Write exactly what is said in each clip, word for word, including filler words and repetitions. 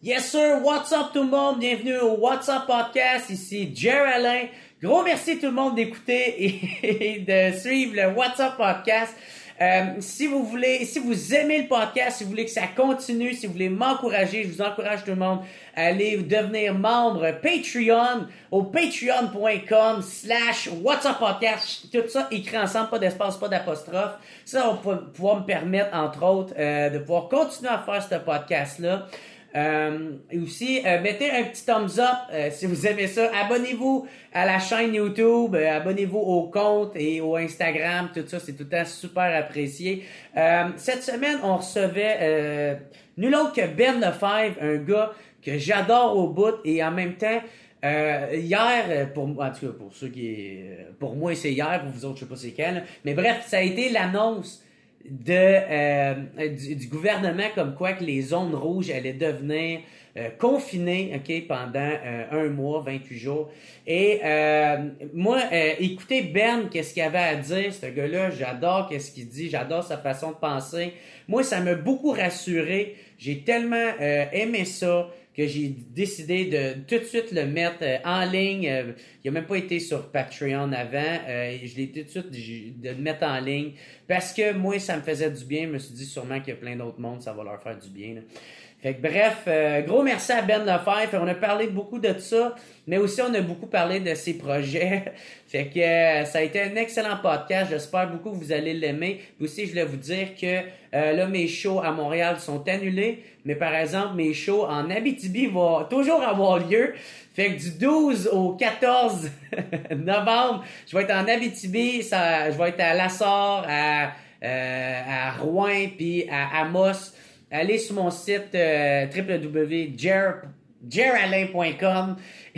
Yes sir, what's up tout le monde? Bienvenue au What's Up Podcast, ici Jer Alain. Gros merci tout le monde d'écouter et, et de suivre le What's Up Podcast. Euh, si vous voulez, si vous aimez le podcast, si vous voulez que ça continue, si vous voulez m'encourager, je vous encourage tout le monde à aller devenir membre Patreon au patreon.com slash What's Up Podcast. Tout ça écrit ensemble, pas d'espace, pas d'apostrophe. Ça va pouvoir me permettre, entre autres, euh, de pouvoir continuer à faire ce podcast-là. Euh, et aussi, euh, mettez un petit thumbs up euh, si vous aimez ça. Abonnez-vous à la chaîne YouTube, euh, abonnez-vous au compte et au Instagram, tout ça, c'est tout le temps super apprécié. Euh, cette semaine, on recevait euh, nul autre que Ben Lefebvre, un gars que j'adore au bout et en même temps, euh, hier, pour en tout cas pour ceux qui, pour moi c'est hier, pour vous autres je sais pas c'est quand, là. Mais bref, ça a été l'annonce de euh, du, du gouvernement comme quoi que les zones rouges allaient devenir euh, confinées, ok, pendant euh, un mois, vingt-huit jours. Et euh, moi, euh, écoutez Ben, qu'est-ce qu'il avait à dire, ce gars-là, j'adore qu'est-ce qu'il dit, j'adore sa façon de penser. Moi, ça m'a beaucoup rassuré. J'ai tellement euh, aimé ça que j'ai décidé de tout de suite le mettre euh, en ligne. Euh, il a même pas été sur Patreon avant. Euh, je l'ai tout de suite de le mettre en ligne parce que moi, ça me faisait du bien. Je me suis dit sûrement qu'il y a plein d'autres mondes, ça va leur faire du bien, là. Fait que bref, euh, gros merci à Ben Lefebvre. On a parlé beaucoup de ça, mais aussi on a beaucoup parlé de ses projets. Fait que euh, ça a été un excellent podcast. J'espère beaucoup que vous allez l'aimer. Puis aussi, je voulais vous dire que euh, là, mes shows à Montréal sont annulés. Mais par exemple, mes shows en Abitibi vont toujours avoir lieu. Fait que du douze au quatorze novembre, je vais être en Abitibi. Ça, je vais être à Lassar, à, euh, à Rouen, puis à Amos. Allez sur mon site euh, w w w point jer alain point com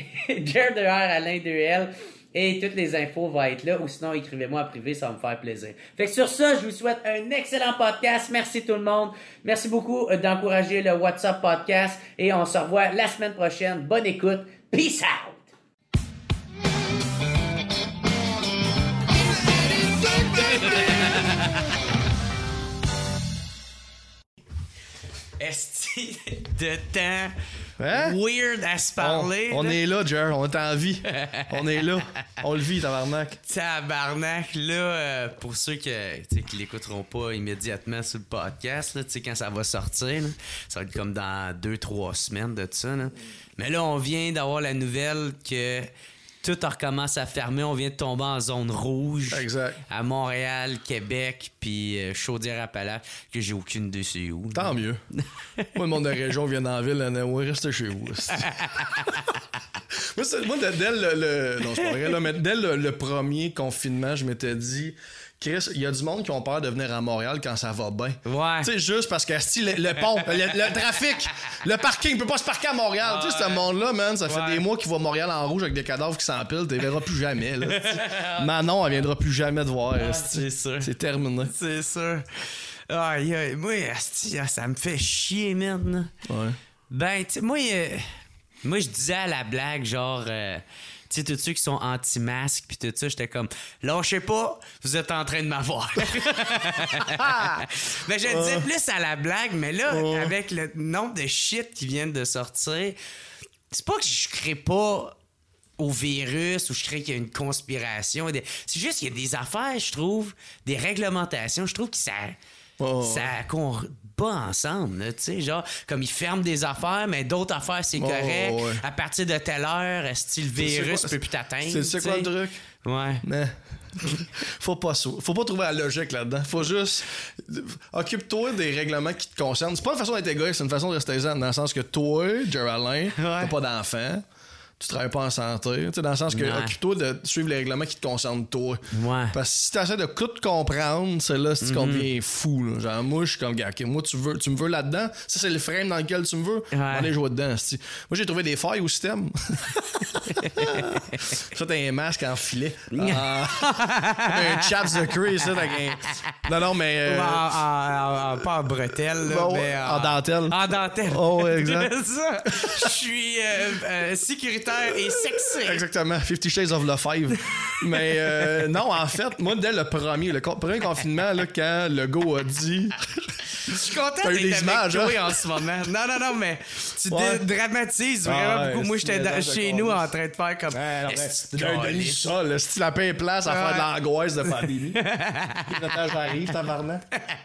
Jer de R, Alain deux L, et toutes les infos vont être là, ou sinon écrivez-moi en privé, ça va me faire plaisir. Fait que sur ça, je vous souhaite un excellent podcast. Merci tout le monde. Merci beaucoup d'encourager le What's Up Podcast et on se revoit la semaine prochaine. Bonne écoute. Peace out! Esti de temps hein? Weird à se parler. On, on est là, Jer, on est en vie. On est là. On le vit, tabarnak. Tabarnak, là, euh, pour ceux qui ne l'écouteront pas immédiatement sur le podcast, là, quand ça va sortir, là, ça va être comme dans deux, trois semaines de ça. Là. Mais là, on vient d'avoir la nouvelle que tout recommence à fermer. On vient de tomber en zone rouge. Exact. À Montréal, Québec, puis euh, Chaudière-Appalaches, que j'ai aucune idée c'est où. Tant mieux. Moi, le monde de la région vient dans la ville. Ouais, restez chez vous. moi, c'est, moi, dès le, le... Non, c'est pas vrai, là, mais dès le, le premier confinement, je m'étais dit... Chris, il y a du monde qui ont peur de venir à Montréal quand ça va bien. Ouais. Tu sais, juste parce que si le, le pont, le, le trafic, le parking, il peut pas se parquer à Montréal. Ouais. Tu sais, ce monde-là, man, ça fait ouais. des mois qu'il voit Montréal en rouge avec des cadavres qui s'empilent. Tu les verras plus jamais, là. Manon, elle viendra plus jamais te voir. Ah, c'est sûr. C'est terminé. C'est sûr. Aïe, aïe. Moi, asti, ça me fait chier, man. Ouais. Ben, tu sais, moi, euh, moi, je disais à la blague, genre... Euh, tu sais, tous ceux qui sont anti-masques pis tout ça, j'étais comme, lâchez pas, vous êtes en train de m'avoir. Mais je disais plus à la blague, mais là, oh. avec le nombre de shit qui viennent de sortir, c'est pas que je crée pas au virus ou je crée qu'il y a une conspiration. C'est juste qu'il y a des affaires, je trouve, des réglementations, je trouve que ça... Oh. Ça combat ensemble, tu sais, genre, comme ils ferment des affaires, mais d'autres affaires, c'est correct. Oh, ouais. À partir de telle heure, style virus peut plus t'atteindre. C'est, c'est quoi le truc? Ouais. Mais... faut pas faut pas trouver la logique là-dedans. Faut juste occupe-toi des règlements qui te concernent. C'est pas une façon d'être égoïste, c'est une façon de rester zen, dans le sens que toi, Jer Alain, ouais. t'as pas d'enfant. Tu travailles pas en santé, tu sais, dans le sens que ouais. occupe-toi de suivre les règlements qui te concernent toi. Ouais. Parce que si t'essaies de tout comprendre, c'est là si tu mm-hmm. deviens fou. Là. Genre, moi, je suis comme, gars, okay, moi, tu, veux, tu me veux là-dedans, ça, c'est le frame dans lequel tu me veux, ouais. on est joué dedans. C'ti. Moi, j'ai trouvé des failles au système. Ça, t'as un masque en filet. Ah. Un chaps de cuir, ça, avec un... Non, non, mais... Euh... En, en, en, pas en bretelle, là, bon, mais en... en dentelle. En dentelle. Oh, ouais, exact. Je suis euh, euh, sécuritaire et sexy. Exactement. Fifty Shades of Lefebvre. Mais euh, non, en fait, moi, dès le premier, le co- premier confinement, là, quand le go a dit... Je suis content T'as eu d'être des images, avec toi hein? en ce moment. Non, non, non, mais tu Ouais. dé- dramatises vraiment Ah ouais, beaucoup. Moi, j'étais c'est dans- des chez gens de nous con. en train de faire comme... Ouais, non, mais Est-ce c'est que un demi calice? sol, si la paix est place à faire de Ouais. l'angoisse de pandémie. Le temps arrive, tabarnak.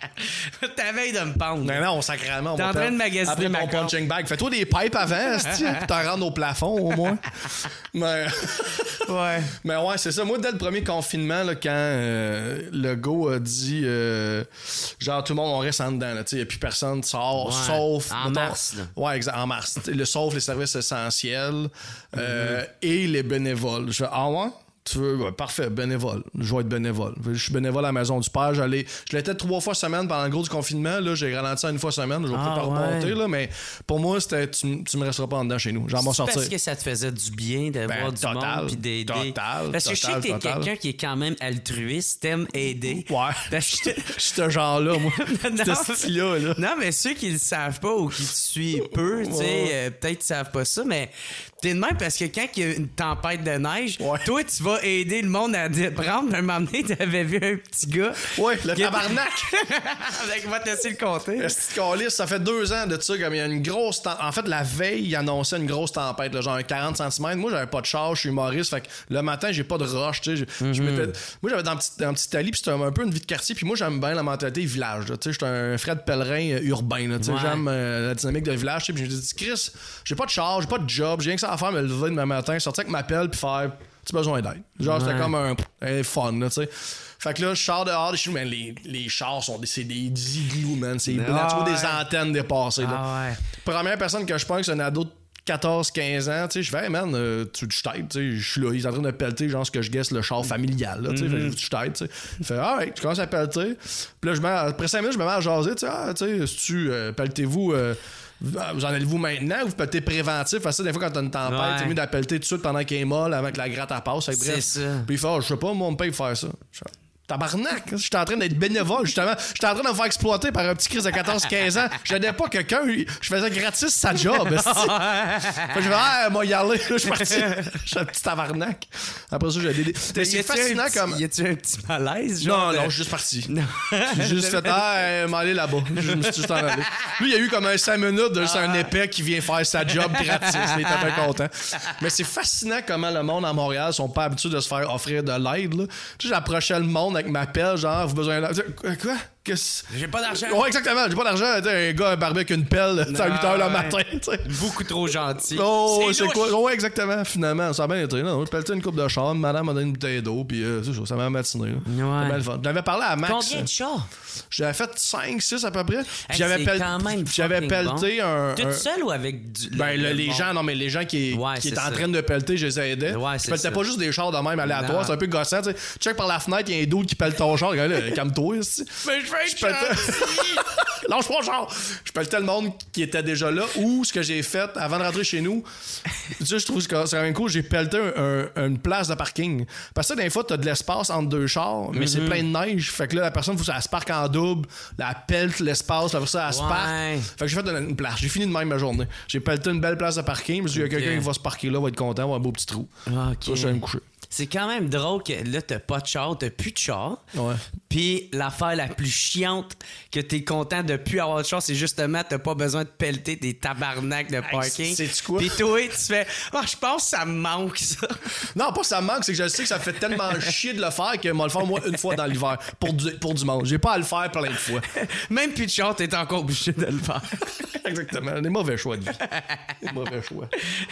Ta veille de me pendre. Non, non, sacrément. on T'es va en train perdre. de magasiner Après ma mon corde. punching bag. Fais-toi des pipes avant, esti, puis t'en rentres au plafond, au moins. Mais... Ouais. Mais ouais, c'est ça. Moi, dès le premier confinement, là, quand euh, le go a dit euh, genre tout le monde on reste en dedans, il n'y a plus personne qui sort, Ouais. sauf. En mettons- mars, là. Ouais, exact, en mars. Le, sauf les services essentiels euh, et les bénévoles. Je fais, ah ouais? Tu veux, ouais, parfait, bénévole. Je vais être bénévole. Je suis bénévole à la Maison du Père. J'allais, je l'étais trois fois semaine pendant le gros du confinement. Là, j'ai ralenti à une fois semaine. Je vais Ah, peut-être pas ouais. remonter, là, mais pour moi, c'était tu, tu me resteras pas en dedans chez nous. J'en vais C'est sortir. parce que ça te faisait du bien de Ben, voir du total, monde puis d'aider. total, Parce que je sais que total, t'es total. quelqu'un qui est quand même altruiste, t'aimes aider. Ouais. Parce que- Je suis ce genre-là, moi. Non. Ce style-là, là. Non, mais ceux qui le savent pas ou qui te suivent peu, tu sais, Ouais. euh, peut-être qu'ils savent pas ça, mais t'es de même parce que quand il y a une tempête de neige, Ouais. toi, tu vas aider le monde à te prendre. Un moment donné, t'avais vu un petit gars. Ouais, le qui- tabarnak! Avec, va te laisser le compter. Esti de calice, ça fait deux ans de ça, comme il y a une grosse tempête. En fait, la veille, il annonçait une grosse tempête, là, genre un quarante centimètres. Moi, j'avais pas de char, je suis humoriste. Fait que le matin, j'ai pas de rush, tu sais. Je- je m'étais- Moi, j'avais dans un petit, dans un petit Italie, puis c'était un, un peu une vie de quartier. Puis moi, j'aime bien la mentalité village, là, tu sais. J'étais un Fred Pellerin euh, urbain, là, tu sais. Ouais. J'aime euh, la dynamique de village, tu sais. Puis je me dis, Chris, j'ai pas de char, j'ai pas de job, j'ai rien que ça à faire, me lever demain matin, sortir avec ma pelle, puis faire, tu as besoin d'aide. Genre, c'était Ouais. comme un, un fun, là, tu sais. Fait que là, je sors dehors, je man, les, les chars sont des, c'est des igloos, man. C'est blanc, tu vois ouais. des antennes dépassées, là. Ah ouais. Première personne que je pense, c'est un ado de quatorze quinze ans, tu sais, je fais, hey man, euh, tu je t'aide, tu sais, je suis là, il est en train de pelleter, genre ce que je guesse, le char familial, là, tu sais, fait que je t'aide, tu sais. Il fait, ah ouais, je commence à pelleter. Puis là, je mets, après cinq minutes, je me mets à jaser, tu sais, ah, tu sais, si tu euh, pelletez-vous, euh, vous en allez-vous maintenant ou vous pelletez préventif? Parce que des fois, quand t'as une tempête, Ouais. c'est mieux d'appelter tout de suite pendant qu'il est molle avant que la gratte elle passe. Fait que C'est bref. ça. Puis il fait, ah, je sais pas, moi, on me paye pour faire ça. Je fais, tabarnak, je suis en train d'être bénévole, justement. J'étais en train de me faire exploiter par un petit Chris de quatorze quinze ans. J'aidais pas quelqu'un, je faisais gratis sa job. esti. Fait que je vais, ah, moi, y aller. Là, je suis parti. Je suis un petit tabarnak. Après ça, j'ai aidé. Mais c'est Y a-tu fascinant un petit- comme. Y a-tu un petit malaise? Non, Genre non, de- je suis juste parti. Non. J'ai juste fait, ah, euh, m'aller là-bas. Je me suis juste en allé. Lui, il y a eu comme un cinq minutes de juste un épais qui vient faire sa job gratis. Il était bien content. Mais c'est fascinant comment le monde à Montréal sont pas habitués de se faire offrir de l'aide, là. Tu sais, j'approchais le monde avec ma pelle, genre, vous besoin de. Quoi? Quoi? Qu'est-ce- J'ai pas d'argent. Ouais, exactement. J'ai pas d'argent. Tu sais, un gars barbé avec une pelle, tu sais, à huit heures le matin, tu sais. Beaucoup trop gentil. Oh, c'est louche. quoi? Ouais, exactement, finalement. Ça a bien été. Non, je pelletais une coupe de char, madame m'a donné une bouteille d'eau, puis euh, c'est ça, ça m'a matiné. là. Ouais. C'était bien le fun. J'avais parlé à Max. Combien de chars? J'avais fait cinq six à peu près. Puis Hey, j'avais c'est pel- quand même j'avais fucking pelleté bon. un. Toute un- seule ou avec du. Ben, le- le- le les bon? gens, non, mais les gens qui, Ouais, qui c'est étaient en ça. train de pelleter, je les aidais. Ouais, je c'est pelletais ça. pas juste des chars de même aléatoires, Non. c'est un peu gossant. Tu sais. Tu check par la fenêtre, il y a un dude qui pèle ton char. Regarde, là, calme-toi, ici. Mais je fais Je pelletais- Lâche pas le char! Je pelletais le monde qui était déjà là. Ou ce que j'ai fait avant de rentrer chez nous, tu sais, je trouve que c'est quand même cool, j'ai pelleté un- un- une place de parking. Parce que des fois, t'as de l'espace entre deux chars, mais c'est plein de neige. Fait que là, la personne, faut que ça se parque en double, là, elle pelte l'espace, après ça, elle se Ouais. parque. Fait que j'ai fait une, une place. J'ai fini de même ma journée. J'ai pelleté une belle place de parking, parce qu'il y a Ok. quelqu'un qui va se parquer là, va être content, va avoir un beau petit trou. Ok. Ça, je vais me coucher. C'est quand même drôle que là, t'as pas de char, t'as plus de char. Ouais. Puis l'affaire la plus chiante que t'es content de plus avoir de char, c'est justement t'as pas besoin de pelleter des tabarnaks de parking. sais-tu quoi? Puis toi, tu fais « Ah, je pense que ça me manque, ça. Non, pas que ça me manque, c'est que je sais que ça fait tellement chier de le faire que moi le faire moi une fois dans l'hiver pour du, pour du monde. J'ai pas à le faire plein de fois. » Même plus de char, t'es encore obligé de le faire. Exactement. Des mauvais choix de vie. Des mauvais choix.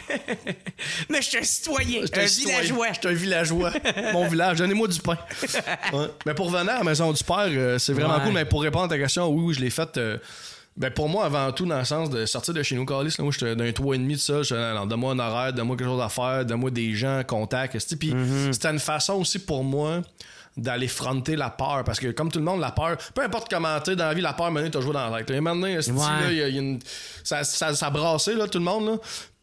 Mais je suis un citoyen, J'étais un citoyen. villageois. J'étais un villageois. Mon village, donnez-moi du pain. Ouais. Mais pour revenir à la Maison du Père, euh, c'est vraiment Ouais. cool. Mais pour répondre à ta question, oui, oui, je l'ai faite. euh, ben pour moi, avant tout, dans le sens de sortir de chez nous, Calis, là, moi, j'étais d'un trois et demi de ça. J'étais, non, donne-moi un horaire, donne-moi quelque chose à faire, donne-moi des gens, contacts. esti. Puis c'était une façon aussi pour moi d'aller fronter la peur. Parce que comme tout le monde, la peur, peu importe comment t'es dans la vie, la peur, maintenant, t'as joué dans la tête. Et maintenant, esti, Ouais. là, il y a- il y a une- ça, ça, ça brassait, là, tout le monde, là.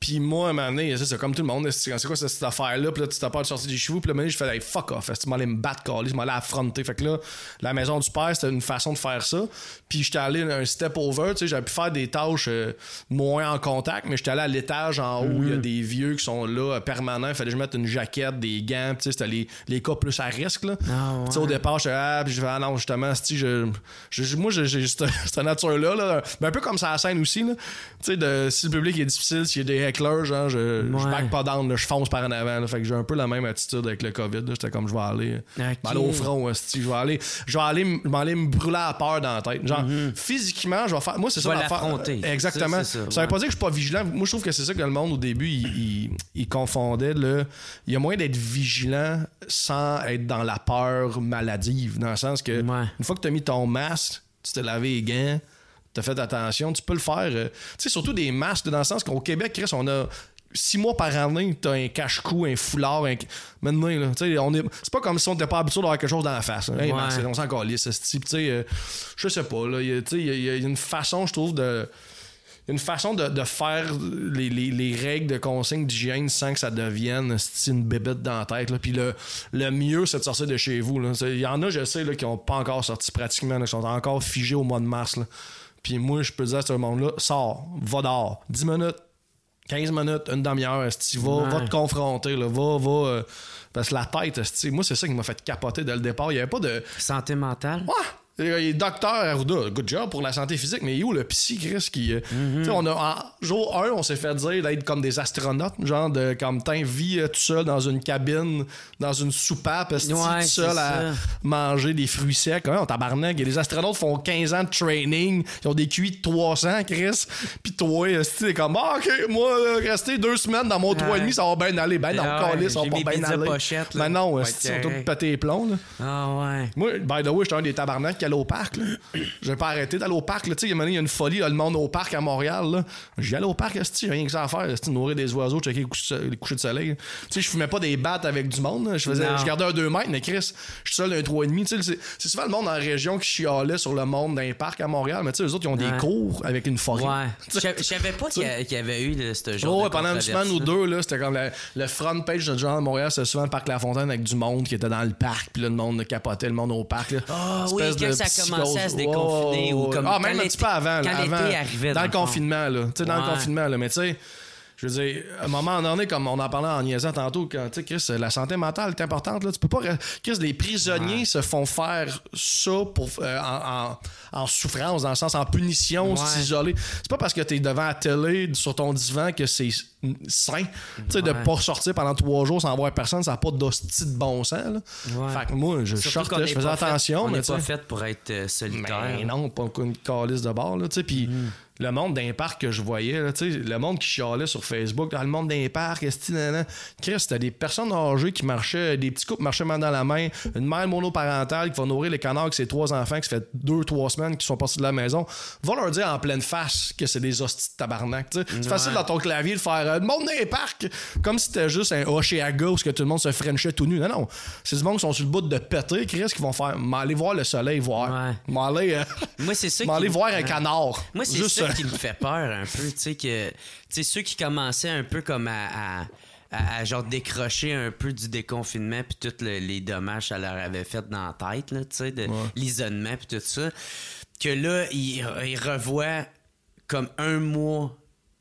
Puis moi, à un moment donné, c'est ça, comme tout le monde, c'est quoi cette affaire-là? Puis là, tu t'as peur de sortir des chevaux. Puis là, à un moment donné, je fais, hey, fuck off. Tu m'allais me battre, câlisse, tu m'allais affronter. Fait que là, la maison du père, c'était une façon de faire ça. Puis j'étais allé un step over, tu sais, j'avais pu faire des tâches euh, moins en contact, mais j'étais allé à l'étage en haut, il mm-hmm. y a des vieux qui sont là, euh, permanents. Il fallait que je mette une jaquette, des gants, tu sais, c'était les, les cas plus à risque, là. Ah, ouais. Tu sais, au départ, j'étais, ah, puis je fais, ah non, justement, si je, je, moi, j'ai, j'ai cette, cette nature-là, là. Mais un peu comme ça à la scène aussi, là. Tu sais, de, si le public est difficile, s'il y a des hecklers, genre, je, ouais. je back pas down, là, je fonce par en avant, là. Fait que j'ai un peu la même attitude avec le COVID, là. J'étais comme, je vais aller, okay. aller au front, si je vais aller, je vais aller, je vais aller me brûler à peur dans la tête. Genre, mm-hmm. physiquement, je vais faire, moi, c'est tu ça, l'affronter. Exactement. Ça, ça, ça veut ouais. pas dire que je suis pas vigilant. Moi, je trouve que c'est ça que le monde, au début, il, il, il confondait, là. Il y a moyen d'être vigilant sans être dans la peur maladive, dans le sens que, ouais. une fois que tu as mis ton masque, tu t'es lavé les gants, tu as fait attention, tu peux le faire. Euh, tu sais, surtout des masques, dans le sens qu'au Québec, Chris, on a six mois par année, t'as un cache-cou, un foulard, un... Maintenant, là, tu sais, on est... c'est pas comme si on était pas habitué d'avoir quelque chose dans la face. Hein. Hey, ouais. masque, on s'en calisse, ce type, tu sais, euh, je sais pas, là, il y, y, y a une façon, je trouve, de... une façon de, de faire les, les, les règles de consigne d'hygiène sans que ça devienne une bébête dans la tête. Là. Puis le, le mieux, c'est de sortir de chez vous. Il y en a, je sais, là, qui n'ont pas encore sorti pratiquement, là, qui sont encore figés au mois de mars. Là. Puis moi, je peux dire à ce monde-là, sors, va dehors, dix minutes, quinze minutes, une demi-heure, tu vas, ouais. va te confronter, là, va, va... Euh, parce que la tête, moi, c'est ça qui m'a fait capoter dès le départ. Il n'y avait pas de... Santé mentale? Ouais! Il est docteur Arruda, good job pour la santé physique, mais où le psy, Chris, qui... Mm-hmm. Tu sais, on a... En jour un, on s'est fait dire d'être comme des astronautes, genre de... Comme, t'in, vis tout seul dans une cabine, dans une soupape, ouais, tout seul à manger des fruits secs. Ouais, on tabarnak. Les astronautes font quinze ans de training, ils ont des Q I de trois cents, Chris. Pis toi, t'es comme, ah, OK, moi, rester deux semaines dans mon ouais. trois et demi, ça va bien aller. Ben non, ah, calé, ça va pas bien aller. Pochette, mais non, ouais, c'est tout pété les plombs, là. Ah ouais. Moi, by the way, j'étais un des tabarnak qui allait au parc, là. J'ai pas arrêté d'aller au parc, là. Tu sais, il y a une folie, là, le monde au parc à Montréal, là. J'y allais au parc, j'ai rien que ça à faire, nourrir des oiseaux, checker les couchers, les couchers de soleil. Tu sais, je fumais pas des battes avec du monde, là. Je faisais, je gardais un deux mètres, mais Chris, je suis seul un trois et demi. Tu sais, c'est, c'est souvent le monde dans la région qui chialait sur le monde dans les parcs à Montréal, mais tu sais, eux autres, ils ont ouais. des cours avec une forêt. Ouais. Je savais pas qu'il y avait eu de ce genre oh, de ouais, pendant une semaine ou deux, là, c'était comme la, le front page de genre de Montréal, c'était souvent le parc La Fontaine avec du monde qui était dans le parc, puis là, le monde capotait, le monde au parc, là. Ah oh, oui, quand ça a commencé à se déconfiner. Oh, ou comme ah, même un petit peu avant, quand là, avant l'été arrivait. dans, dans le fond. confinement, là. Tu sais, dans ouais. le confinement, là. Mais tu sais, je veux dire, à un moment donné, comme on en parlait en niaisant tantôt, quand, tu sais, Chris, la santé mentale est importante, là. Tu peux pas. Chris, les prisonniers ouais. se font faire ça pour, euh, en, en, en souffrance, dans le sens, en punition, ouais. s'isoler. C'est pas parce que t'es devant la télé, sur ton divan, que c'est sain. Tu sais, ouais. de pas sortir pendant trois jours sans voir personne, ça n'a pas d'hostie de bon sens, là. Ouais. Fait que moi, je sortais, je faisais attention. Fait, mais on n'est pas fait pour être euh, solitaire. Mais non, pas une calice de bord, là, tu sais, puis... Mm. Le monde d'un parc que je voyais, là, le monde qui chialait sur Facebook, dans le monde d'un parc, Chris, c'était des personnes âgées qui marchaient, des petits couples marchaient main dans la main, une mère monoparentale qui va nourrir les canards avec ses trois enfants qui ça fait deux, trois semaines qu'ils sont passés de la maison, va leur dire en pleine face que c'est des hosties de tabarnak. T'sais. C'est ouais. facile dans ton clavier de faire euh, le monde d'un parc comme si c'était juste un Oshéaga où que tout le monde se frenchait tout nu. Non, non. C'est du monde qui sont sur le bout de péter, Chris, qui vont faire m'aller voir le soleil, voir. Ouais. M'aller, euh, Moi, c'est ça m'aller qui... voir un canard. Moi, c'est juste ça qui me fait peur un peu, tu sais, que tu sais, ceux qui commençaient un peu comme à, à, à, à genre décrocher un peu du déconfinement puis tous le, les dommages que ça leur avait fait dans la tête, là, tu sais, de ouais. l'isolement puis tout ça, que là, ils, ils revoient comme un mois.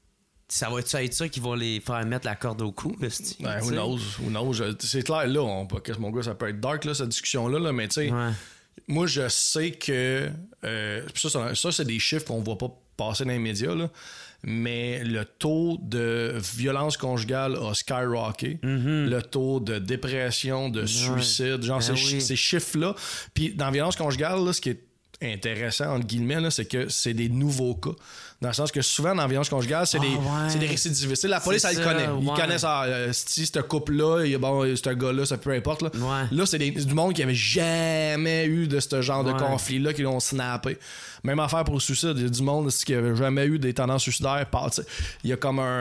Ça va être ça qui va les faire mettre la corde au cou, là, ben, who knows, who knows. C'est clair, là, on, mon gars, ça peut être dark, là, cette discussion-là, là, mais tu sais, ouais. moi, je sais que euh, ça, ça, ça, c'est des chiffres qu'on voit pas passer dans les médias, là, mais le taux de violence conjugale a skyrocketé, mm-hmm. le taux de dépression, de suicide, ouais. genre ben ces, oui. ces chiffres-là. Puis dans la violence conjugale, là, ce qui est intéressant, entre guillemets, là, c'est que c'est des nouveaux cas. Dans le sens que souvent, dans la violence conjugale, c'est, oh, des, ouais. c'est des récidivistes. La police, elle le connaît. Ils ouais. connaissent ah, euh, si ce couple-là, il, bon, ce gars-là, ça peu importe. Là, ouais. là c'est, des, c'est du monde qui avait jamais eu de ce genre ouais. de conflit-là, qui l'ont snappé. Même affaire pour le suicide. Il y a du monde qui avait jamais eu des tendances suicidaires. Il y a comme un...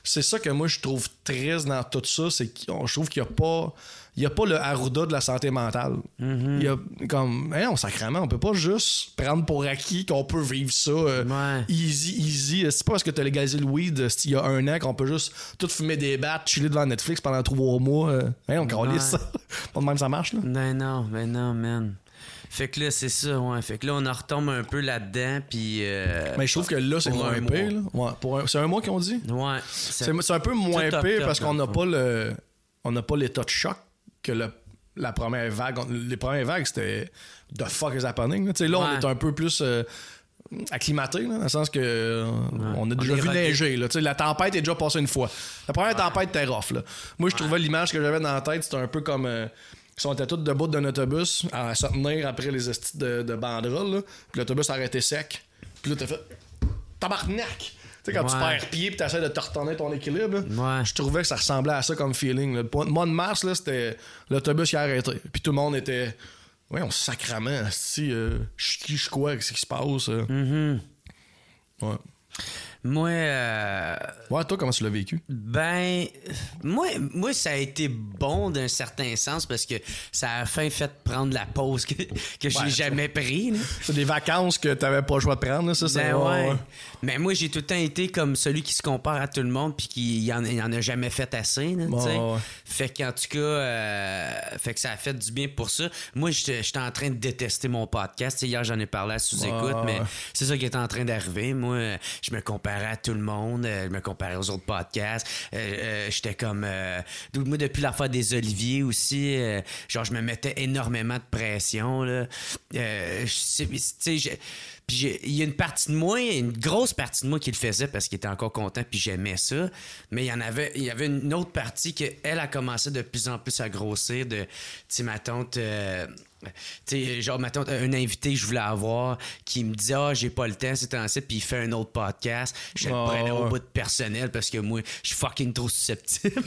c'est ça que moi, je trouve triste dans tout ça, c'est que je trouve qu'il n'y a pas... Il n'y a pas le Arruda de la santé mentale. Mm-hmm. Il y a comme, hey, on sacrément, on peut pas juste prendre pour acquis qu'on peut vivre ça euh, ouais. easy, easy. C'est pas parce que t'as légalisé le weed il y a un an qu'on peut juste tout fumer des battes, chiller devant Netflix pendant trois mois. Euh, hey, on calisse ouais. ça. Pas de même ça marche, là. Ben non, ben non, man. Fait que là, c'est ça, ouais. Fait que là, on en retombe un peu là-dedans, puis... Euh, mais je trouve que là, c'est moins pire, là. Ouais, pour un, c'est un mois qu'ils ont dit? Ouais. C'est, c'est un peu moins pire top, parce top, qu'on n'a pas le... On n'a pas l'état de choc que le, la première vague. Les premières vagues, c'était the fuck is happening. Là, là ouais. on est un peu plus euh, acclimaté, là, dans le sens que euh, ouais. on a déjà on vu neiger. Là, la tempête est déjà passée une fois. La première ouais. tempête était rough. Là. Moi, je ouais. trouvais l'image que j'avais dans la tête, c'était un peu comme... Euh, ils sont tous debout d'un autobus à se tenir après les estis de, de banderoles. Là. Puis l'autobus a arrêté sec. Puis là, t'as fait... Tabarnak! Tu sais, quand ouais. tu perds pied et tu essaies de te retourner ton équilibre, ouais. je trouvais que ça ressemblait à ça comme feeling. Là. Le mois de mars, là, c'était l'autobus qui a arrêté. Puis tout le monde était... Ouais, on sacrament. Si, euh, je qui, je quoi, qu'est-ce qui se passe? Euh? Mm-hmm. Ouais. Moi... Euh... Ouais, toi, comment tu l'as vécu? Ben... Moi, moi, ça a été bon d'un certain sens parce que ça a fin fait prendre la pause que, que j'ai ouais, jamais pris. Là. C'est des vacances que t'avais pas le choix de prendre, là, ça, c'est... Ben ouais. ouais. Mais moi, j'ai tout le temps été comme celui qui se compare à tout le monde puis qui y en, y en a jamais fait assez, là, bon, ouais. Fait qu'en tout cas, euh, fait que ça a fait du bien pour ça. Moi, j'étais, j'étais en train de détester mon podcast. T'sais, hier, j'en ai parlé à sous-écoute, ouais, mais ouais. c'est ça qui est en train d'arriver. Moi, je me comparais à tout le monde. Je me comparais aux autres podcasts. Euh, euh, j'étais comme... Euh, moi, depuis l'affaire des Oliviers aussi, euh, genre, je me mettais énormément de pression, là. Euh, tu sais, puis il y a une partie de moi, une grosse partie de moi qui le faisait parce qu'il était encore content puis j'aimais ça. Mais il y en avait, il y avait une autre partie que elle a commencé de plus en plus à grossir. De, tu sais, ma tante, euh, tu sais, genre ma tante, un invité que je voulais avoir qui me disait ah j'ai pas le temps c'est ainsi puis il fait un autre podcast. Je le oh, prenais au bout de personnel parce que moi je suis fucking trop susceptible.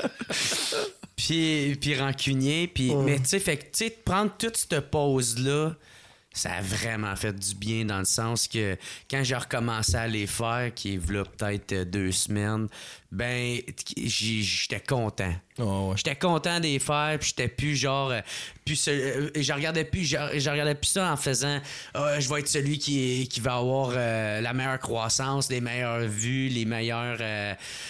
puis puis rancunier puis oh. mais tu sais fait que tu sais prendre toute cette pause là. Ça a vraiment fait du bien dans le sens que quand j'ai recommencé à les faire, qui est là peut-être deux semaines, ben j'étais content. Oh, ouais. J'étais content de les faire, puis j'étais plus genre... Plus ce, je regardais plus je, je regardais plus ça en faisant oh, je vais être celui qui, qui va avoir euh, la meilleure croissance, les meilleures vues, les meilleurs... Euh,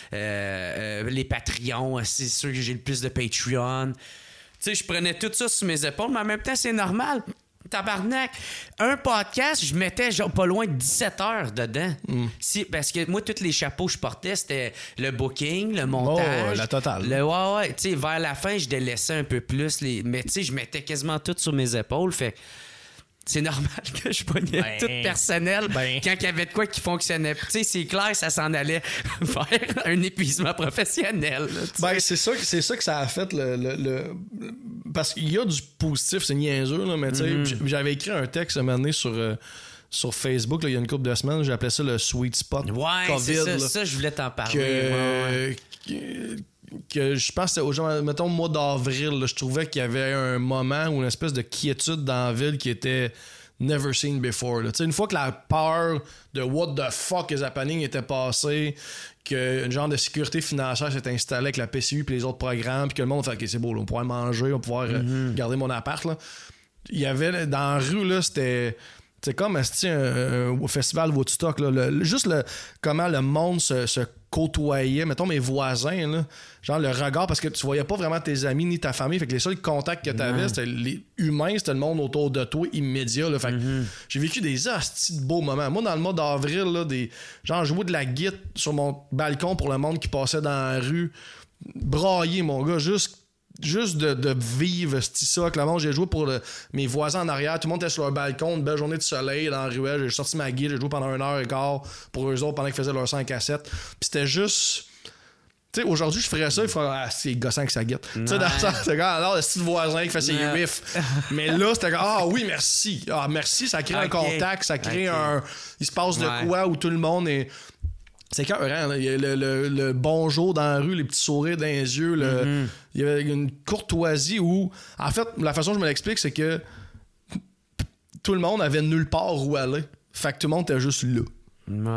euh, euh, les Patreons, c'est sûr que j'ai le plus de Patreon. Tu sais, je prenais tout ça sur mes épaules, mais en même temps, c'est normal. Tabarnak, un podcast, je mettais genre pas loin de dix-sept heures dedans. Mm. Si, parce que moi, tous les chapeaux que je portais, c'était le booking, le montage. Oh, la totale. Le, ouais, ouais. Tu sais, vers la fin, je délaissais un peu plus. Les, mais tu sais, je mettais quasiment tout sur mes épaules. Fait c'est normal que je pognais ben, tout personnel ben. quand il y avait de quoi qui fonctionnait. Tu sais, c'est clair, ça s'en allait vers un épuisement professionnel. Là, ben, c'est ça, c'est ça que ça a fait le... le, le... Parce qu'il y a du positif, c'est niaiseux, là, mais tu sais, mm-hmm. j'avais écrit un texte un moment donné sur... Euh, sur Facebook, là, il y a une couple de semaines, j'appelais ça le sweet spot ouais, COVID. C'est ça, là, ça, je voulais t'en parler. Que, ouais, ouais. que, que je pense que c'était au genre, mettons, mois d'avril, là, je trouvais qu'il y avait un moment ou une espèce de quiétude dans la ville qui était never seen before. Là. Une fois que la peur de what the fuck is happening était passée, qu'une genre de sécurité financière s'est installée avec la P C U et les autres programmes, puis que le monde fait OK, c'est beau, là, on va pouvoir manger, on va pouvoir mm-hmm. euh, garder mon appart. Là. Il y avait dans la rue, là, c'était. C'est comme un, un, un festival Woodstock. Là, le, juste le, comment le monde se, se côtoyait. Mettons mes voisins, là, genre le regard, parce que tu voyais pas vraiment tes amis ni ta famille. Fait que les seuls contacts que tu avais, c'était les humains, c'était le monde autour de toi immédiat. Là, fait que mm-hmm. j'ai vécu des hosties de beaux moments. Moi, dans le mois d'avril, là, des, genre, je jouais de la guitare sur mon balcon pour le monde qui passait dans la rue. Brailler, mon gars, juste. Juste de, de vivre ça, que le monde, j'ai joué pour le, mes voisins en arrière, tout le monde était sur leur balcon, une belle journée de soleil dans la ruelle, j'ai sorti ma guide, j'ai joué pendant une heure et quart pour eux autres pendant qu'ils faisaient leurs cinq à sept. Puis c'était juste. Tu sais, aujourd'hui, je ferais ça, il ferait ah, c'est gossant que ça guette. Tu sais, dans le sens, c'est comme alors le style voisin qui fait ses ouais. riffs. Mais là, c'était comme ah oui, merci. Ah, merci, ça crée okay. un contact, ça crée okay. un. Il se passe de ouais. quoi où tout le monde est. C'est écœurant, il y a le, le, le bonjour dans la rue, les petits sourires dans les yeux. Le, mm-hmm. Il y a une courtoisie où... En fait, la façon dont je me l'explique, c'est que tout le monde avait nulle part où aller. Fait que tout le monde était juste là. Ouais.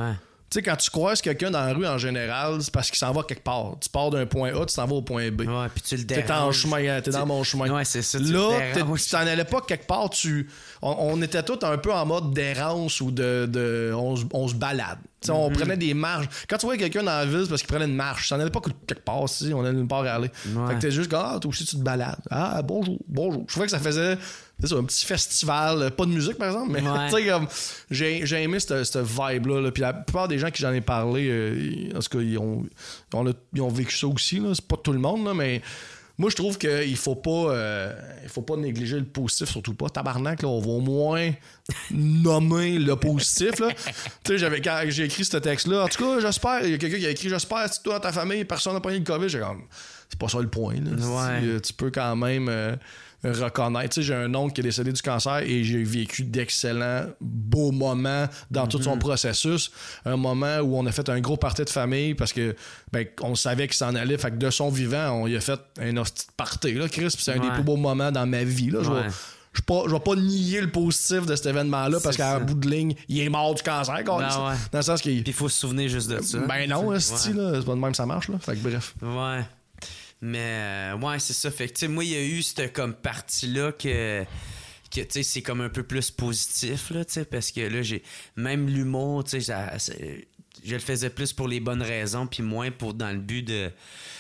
Tu sais, quand tu croises quelqu'un dans la rue en général, c'est parce qu'il s'en va quelque part. Tu pars d'un point A, tu t'en vas au point B. Ouais, puis tu le T'es en déranges. chemin, t'es dans mon chemin. Ouais, c'est ça. Tu Là, le t'es- déranges. tu t'en allais pas quelque part, tu. On, on était tous un peu en mode d'errance ou de. de on, se- on se balade. T'sais, on prenait des marches. Quand tu vois quelqu'un dans la ville, c'est parce qu'il prenait une marche. Ça n'allait pas quelque part, si on allait nulle part aller. Ouais. Fait que t'es juste comme, ah, toi aussi, tu te balades. Ah, bonjour, bonjour. Je trouvais que ça faisait. C'est ça, un petit festival. euh, Pas de musique, par exemple, mais Ouais. tu sais, comme. J'ai, j'ai aimé cette, cette vibe-là. Là. Puis la plupart des gens qui j'en ai parlé, euh, ils- en tout cas, ils ont, ils ont, le- ils ont vécu ça aussi. Là. C'est pas tout le monde, là, mais. Moi, je trouve qu'il faut pas euh, il faut pas négliger le positif, surtout pas. Tabarnak, là, on va au moins nommer le positif. Là. Tu sais, j'avais, quand j'ai écrit ce texte-là, en tout cas, j'espère, il y a quelqu'un qui a écrit, j'espère, si toi, dans ta famille, personne n'a pas eu le COVID, j'ai comme, c'est pas ça le point. Là. Ouais. Tu, tu peux quand même euh, reconnaître. Tu sais, j'ai un oncle qui est décédé du cancer et j'ai vécu d'excellents, beaux moments dans tout son processus. Un moment où on a fait un gros party de famille parce que ben, on savait qu'il s'en allait. Fait que de son vivant, on y a fait un hostie de party, là, Chris. Puis c'est un des Ouais. plus beaux moments dans ma vie. Là. Je vais- Ouais. je pas- je vais pas nier le positif de cet événement-là parce C'est qu'à ça. bout de ligne, il est mort du cancer. Quoi, Ben ouais. Dans le sens qu'il. Puis il faut se souvenir juste de ça. Ben non, Ouais. hostie, là, c'est pas de même que ça marche. Là. Fait que bref. Ouais. Mais euh, ouais, c'est ça. Fait que tu sais, moi, il y a eu cette comme partie-là que. que tu sais, c'est comme un peu plus positif, là, tu sais, parce que là, j'ai. Même l'humour, tu sais, ça- ça- je le faisais plus pour les bonnes raisons, puis moins pour dans le but de.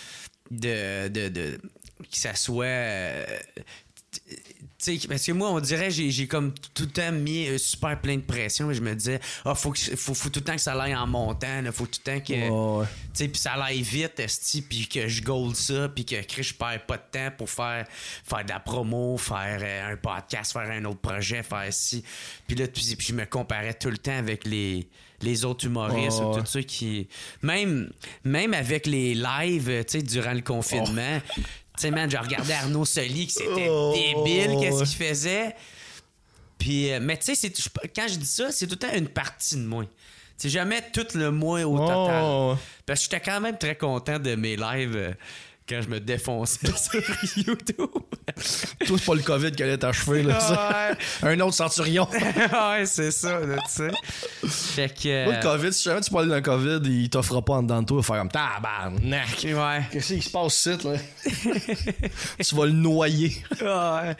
de. de. de que ça soit. euh, tu sais, parce que moi, on dirait, j'ai, j'ai comme tout le temps mis euh, super plein de pression. Et je me disais, ah, faut, que, faut, faut tout le temps que ça aille en montant. Là, faut tout le temps que. Ouais, ouais. Tu sais, puis ça aille vite, esti, puis que je gold ça, puis que Chris, je perds pas de temps pour faire, faire de la promo, faire euh, un podcast, faire un autre projet, faire ci. Puis là, puis, puis je me comparais tout le temps avec les, les autres humoristes, Ouais, ouais. tout ça qui. Même, même avec les lives, euh, tu sais, durant le confinement. Tu sais, man, je regardais Arnaud Soli, que c'était Oh, débile, qu'est-ce ouais. qu'il faisait. Puis, euh, mais tu sais, c'est- je- quand je dis ça, c'est tout le temps une partie de moi. C'est jamais tout le moi au Oh, total. ouais. Parce que j'étais quand même très content de mes lives euh, quand je me défonçais sur YouTube. Toi, c'est pas le COVID qui allait t'achever. Là, tu sais. Un autre centurion. ouais, c'est ça, là, tu sais. Fait que. Moi, le euh, COVID, si jamais tu parles d'un COVID, il t'offrira pas en dedans de toi. Il va faire comme tabarnak. ouais. Qu'est-ce qui se passe ici, là? Tu vas le noyer. Ouais.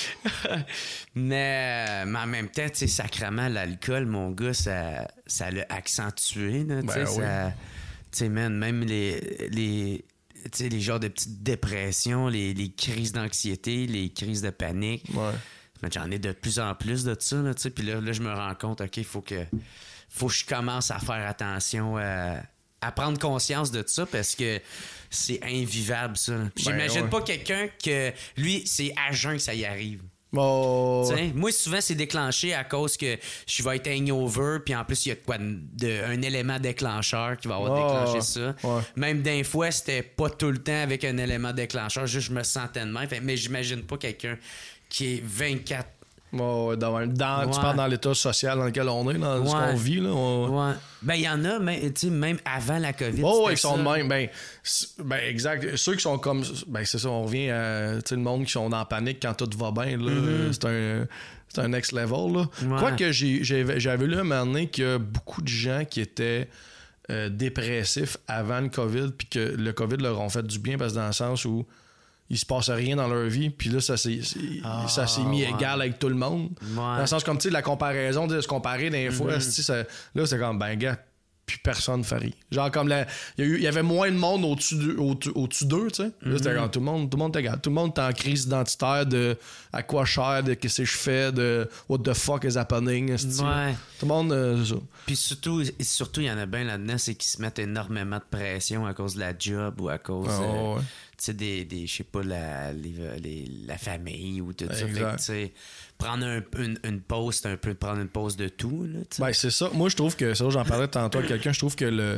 mais, mais en même temps, tu sais, sacrément, l'alcool, mon gars, ça, ça l'a accentué, là, tu sais, Ben oui. ça- tu sais, man, même les, les, tu sais, les genres de petites dépressions, les, les crises d'anxiété, les crises de panique. Ouais. Mais j'en ai de plus en plus de ça, là, tu sais, puis là, là, je me rends compte, OK, il faut que, faut que je commence à faire attention, euh, à prendre conscience de ça, parce que c'est invivable, ça. là. Puis Ben J'imagine ouais. pas quelqu'un que, lui, c'est à jeun que ça y arrive. Bon. Tu sais, moi, souvent, c'est déclenché à cause que je vais être hangover, puis en plus, il y a de quoi de, de- un élément déclencheur qui va avoir Oh, déclenché ça. ouais. Même d'un fois, c'était pas tout le temps avec un élément déclencheur, juste je me sentais de même. Fait- mais j'imagine pas quelqu'un qui est vingt-quatre. Bon, ouais, dans, dans- Tu Ouais. parles dans l'état social dans lequel on est, dans ce Ouais. qu'on vit. Là, on- Ouais. Ben, il y en a, mais, tu sais, même avant la COVID. Oh, c'était ouais, ils sont ça. de même. Ben, c'est- ben, exact. Ceux qui sont comme. Ben, c'est ça, on revient à tu sais, le monde qui sont en panique quand tout va bien. Là, C'est un. C'est un next level. Là. Ouais. Quoique j'ai- j'avais j'avais lu un moment donné qu'il y a beaucoup de gens qui étaient euh, dépressifs avant le COVID, puis que le COVID leur a fait du bien, parce que dans le sens où il se passe rien dans leur vie, puis là, ça s'est c'est- Ah, ça s'est mis ouais. égal avec tout le monde. Ouais. Dans le sens comme, tu sais, la comparaison, de se comparer des fois, tu sais, ça- là, c'est comme, ben, gars, puis personne ne fait rien. Genre, comme, la- il y, a eu- il y avait moins de monde au-dessus d'eux, au- au-dessus d'eux, tu sais. Là, c'était comme, tout le monde, tout le monde est égal. Tout le monde est en crise identitaire de à quoi je sers, de qu'est-ce que je fais, de what the fuck is happening, esti. Ouais. Tout le monde, euh, c'est ça. Puis surtout, et surtout, il y en a bien là-dedans, c'est qu'ils se mettent énormément de pression à cause de la job ou à cause, Ah, euh, ouais. tu sais, des, des je sais pas, la, les- les- la famille ou tout ça. Fait que, Exact. tu sais, prendre un, une, une pause, c'est un peu prendre une pause de tout, là, tu sais. Ben, c'est ça. Moi, je trouve que, ça, j'en parlais tantôt avec quelqu'un, je trouve que le.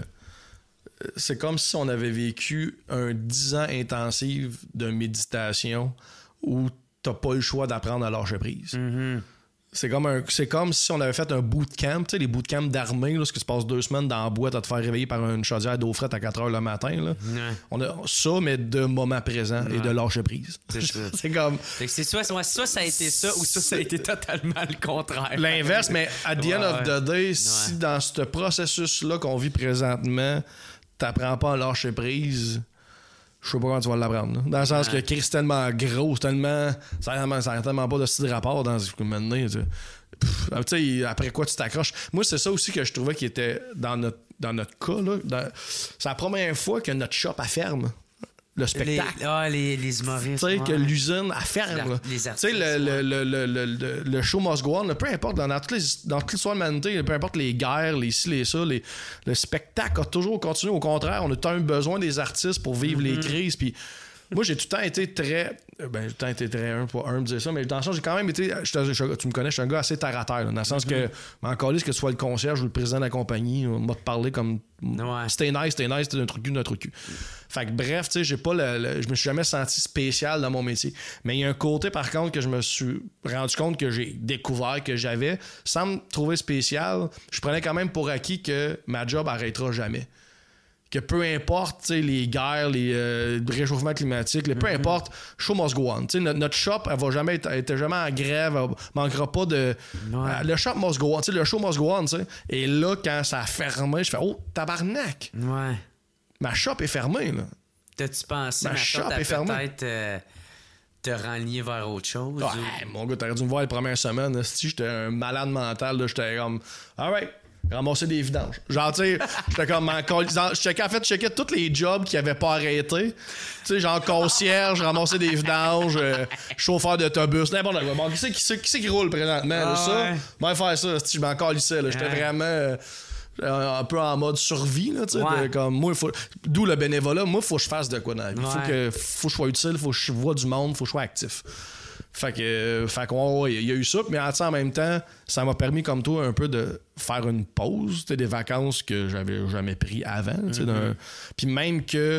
C'est comme si on avait vécu un dix ans intensif de méditation où t'as pas eu le choix d'apprendre à lâcher prise. Mhm. C'est comme, un, c'est comme si on avait fait un bootcamp, tu sais, les bootcamps d'armée, là, ce qui se passe deux semaines dans la boîte à te faire réveiller par une chaudière d'eau frette à quatre heures le matin. Là. Ouais. On a ça, mais de moment présent ouais. et de lâcher prise. C'est, c'est comme. Fait que c'est soit, soit, soit ça a été ça ou soit ça a été totalement le contraire. L'inverse, mais at the ouais, end of the day, ouais. si dans ce processus-là qu'on vit présentement, t'apprends pas à lâcher prise. Je sais pas comment tu vas l'apprendre. Là. Dans le sens ouais. que c'est tellement gros, c'est tellement. Ça n'a tellement pas de style rapport dans ce moment tu sais, après quoi tu t'accroches. Moi, c'est ça aussi que je trouvais qui était dans notre, dans notre cas. Là, dans... C'est la première fois que notre shop a ferme. Le spectacle. Les, ah, les, les humoristes. Tu sais, ouais. que l'usine a ferme. Les artistes. Tu sais, le, ouais. le, le, le, le, le show must go on, peu importe, dans, dans toutes les dans toute l'histoire de l'humanité, peu importe les guerres, les ci, les ça, les, le spectacle a toujours continué. Au contraire, on a tant eu besoin des artistes pour vivre mm-hmm. les crises. Puis moi, j'ai tout le temps été très. Ben, j'ai tout le temps été très un, pas un, me dire ça, mais dans le sens, j'ai quand même été. Je, je, tu me connais, je suis un gars assez terre à terre, là, dans le sens mm-hmm. que, encore là, que tu sois le concierge ou le président de la compagnie, on m'a te parler comme. Ouais. C'était nice, c'était nice, c'était un truc cul, d'un truc cul. Fait que bref, tu sais, j'ai pas le, le, je me suis jamais senti spécial dans mon métier. Mais il y a un côté, par contre, que je me suis rendu compte que j'ai découvert que j'avais, sans me trouver spécial, je prenais quand même pour acquis que ma job arrêtera jamais. Que peu importe les guerres, les euh, réchauffements climatiques, mm-hmm. peu importe, show must go on. Notre, notre shop, elle va jamais être, elle était jamais en grève, elle manquera pas de. Ouais. Euh, le shop must go on, le show must go on. T'sais. Et là, quand ça a fermé, je fais oh, tabarnak! Ouais. Ma shop est fermée, là. T'as-tu pensé, ma shop est fermée? Peut-être euh, te renlier vers autre chose? Ouais, ou... mon gars, t'aurais dû me voir les premières semaines. Si j'étais un malade mental, là, j'étais comme, alright. Ramasser des vidanges. Genre, tu sais, j'étais comme encore. Je checkais, en fait, je checkais tous les jobs qui n'avaient pas arrêté. Tu sais, genre concierge, ramasser des vidanges, euh, chauffeur d'autobus, n'importe quoi. Bon, qui c'est qui, qui, qui, qui roule présentement? Ah, là, ça, ouais. Moi, faire ça, je m'en calissais. J'étais ouais. vraiment euh, un peu en mode survie. Là, ouais. de, comme, moi, faut, d'où le bénévolat. Moi, il faut que je fasse de quoi dans la vie. Il ouais. faut, que, faut que je sois utile, il faut que je vois du monde, il faut que je sois actif. Fait que, euh, fait qu'on, ouais, il y a eu ça, mais en même temps, ça m'a permis, comme toi, un peu de faire une pause, des vacances que j'avais jamais pris avant. Mm-hmm. Puis même que,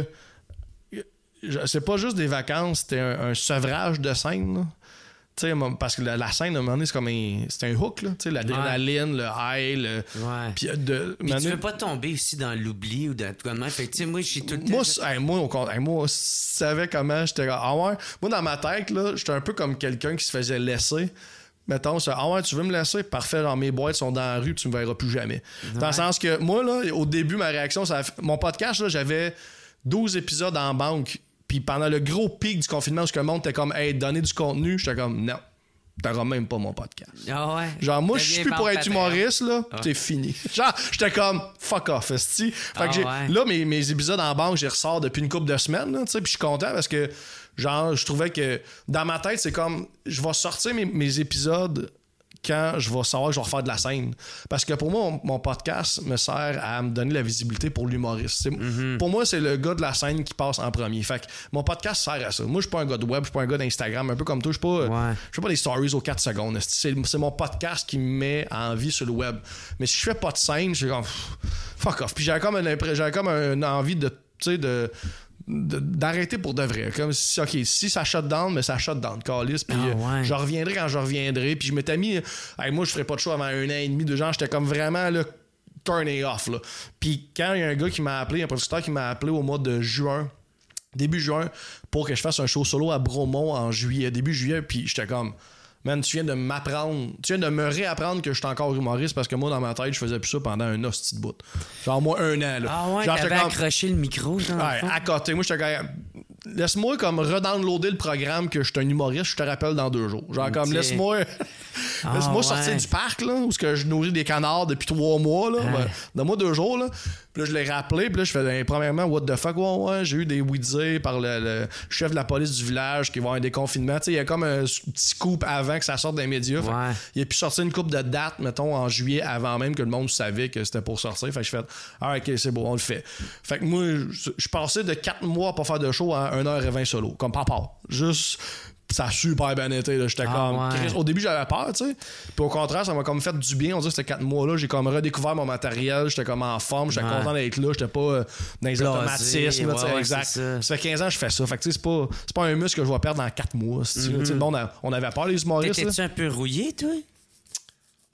c'est pas juste des vacances, c'était un, un sevrage de scène, là. T'sais, parce que la, la scène, à un moment donné, c'est comme un, c'est un hook, là. T'sais, l'adrénaline, ouais. le high. Le, ouais. Puis de, tu veux pas tomber aussi dans l'oubli ou dans tout comme fait que, moi, je suis tout le temps. Moi, hey, moi, au contraire, moi, je savais comment j'étais. Ah ouais. Moi, dans ma tête, là, j'étais un peu comme quelqu'un qui se faisait laisser. Mettons, c'est, ah ouais, tu veux me laisser? Parfait, genre mes boîtes sont dans la rue, tu me verras plus jamais. Ouais. Dans le sens que, moi, là, au début, ma réaction, ça a fait, mon podcast, là, j'avais douze épisodes en banque. Puis pendant le gros pic du confinement, où le monde était comme, hey, donner du contenu, j'étais comme, non, t'auras même pas mon podcast. Ah ouais. Genre, moi, je suis plus pour être humoriste, là, ah. c'est fini. Genre, j'étais comme, fuck off, esti. Fait ah que j'ai, ouais. là, mes, mes épisodes en banque, j'y ressors depuis une couple de semaines, là, tu sais, puis je suis content parce que, genre, je trouvais que, dans ma tête, c'est comme, je vais sortir mes, mes épisodes quand je vais savoir que je vais refaire de la scène. Parce que pour moi, mon, mon podcast me sert à me donner la visibilité pour l'humoriste. C'est, mm-hmm. Pour moi, c'est le gars de la scène qui passe en premier. Fait que mon podcast sert à ça. Moi, je suis pas un gars de web, je suis pas un gars d'Instagram, un peu comme toi. Je suis pas, ouais. je fais pas des stories aux quatre secondes. C'est, c'est mon podcast qui me met en vie sur le web. Mais si je fais pas de scène, je suis comme fuck off. Puis j'avais comme une, j'avais comme une envie de, tu sais, de De, d'arrêter pour de vrai. Comme si, OK, si ça shut down, mais ça shut down, calice. Puis oh, ouais. euh, je reviendrai quand je reviendrai. Puis je m'étais mis, hey, moi, je ferais pas de show avant un an et demi, deux ans. J'étais comme vraiment, là, turning off, là. Puis quand il y a un gars qui m'a appelé, un producteur qui m'a appelé au mois de juin, début juin, pour que je fasse un show solo à Bromont en juillet, début juillet, puis j'étais comme, man, tu viens de m'apprendre, tu viens de me réapprendre que je suis encore humoriste parce que moi, dans ma tête, je faisais plus ça pendant un hostie de bout. Genre, moi, un an, là. Ah ouais, genre, t'avais comme... accroché le micro, genre. Ouais, à côté. Moi, j'étais comme... Laisse-moi comme redownloader le programme que je suis un humoriste, je te rappelle dans deux jours. Genre, comme, okay. laisse-moi... Ah, laisse-moi ouais. sortir du parc, là, où que je nourris des canards depuis trois mois, là. Ouais. Ben, donne-moi deux jours, là. Puis là, je l'ai rappelé, puis là, je fais, ben, premièrement, what the fuck, ouais, ouais, j'ai eu des oui-dire par le, le chef de la police du village qui va avoir un déconfinement. Tu sais, il y a comme un petit coup avant que ça sorte des médias. Ouais. Il a pu sortir une couple de dates, mettons, en juillet, avant même que le monde savait que c'était pour sortir. Fait que je fais, ah, ok, c'est bon, on le fait. Fait que moi, je, je passais de quatre mois à pas faire de show à une heure vingt solo, comme papa. Juste... Ça a super bien été. Là. J'étais ah, comme. Ouais. Au début, j'avais peur, tu sais. Puis au contraire, ça m'a comme fait du bien. On dirait que c'était quatre mois-là. J'ai comme redécouvert mon matériel. J'étais comme en forme. J'étais ouais. content d'être là. J'étais pas euh, dans les Blasé, automatismes. Ouais, ouais, exact. Ça. ça fait quinze ans que je fais ça. Fait que tu sais, c'est pas, c'est pas un muscle que je vais perdre dans quatre mois. Mm-hmm. Le monde, on avait peur, les humoristes. T'étais-tu un peu rouillé, toi?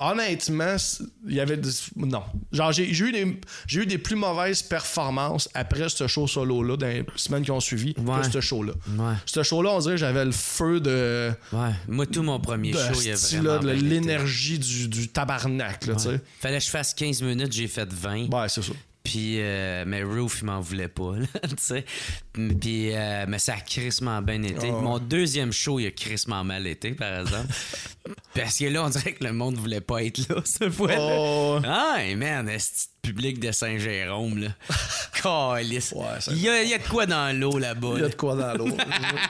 honnêtement, il y avait des... non. Genre, j'ai, j'ai, eu des, j'ai eu des plus mauvaises performances après ce show solo-là, dans les semaines qui ont suivi, ouais. que ce show-là. Ouais. Ce show-là, on dirait que j'avais le feu de... Ouais. Moi, tout mon premier show, il y avait vraiment... Là, de l'énergie du, du tabarnak, là, ouais. tu sais. Fallait que je fasse quinze minutes, j'ai fait vingt. Ouais, c'est ça. Puis, euh, mais Roof, il m'en voulait pas, tu sais. Puis, euh, mais ça a crissement bien été. Oh. Mon deuxième show, il a crissement mal été, par exemple. Parce que là, on dirait que le monde voulait pas être là, cette fois-là. Oh. Ah, man, est-ce public de Saint-Jérôme, là. Calice. Ouais, il, y a, il y a de quoi dans l'eau, là-bas. Il y a de quoi dans l'eau. non,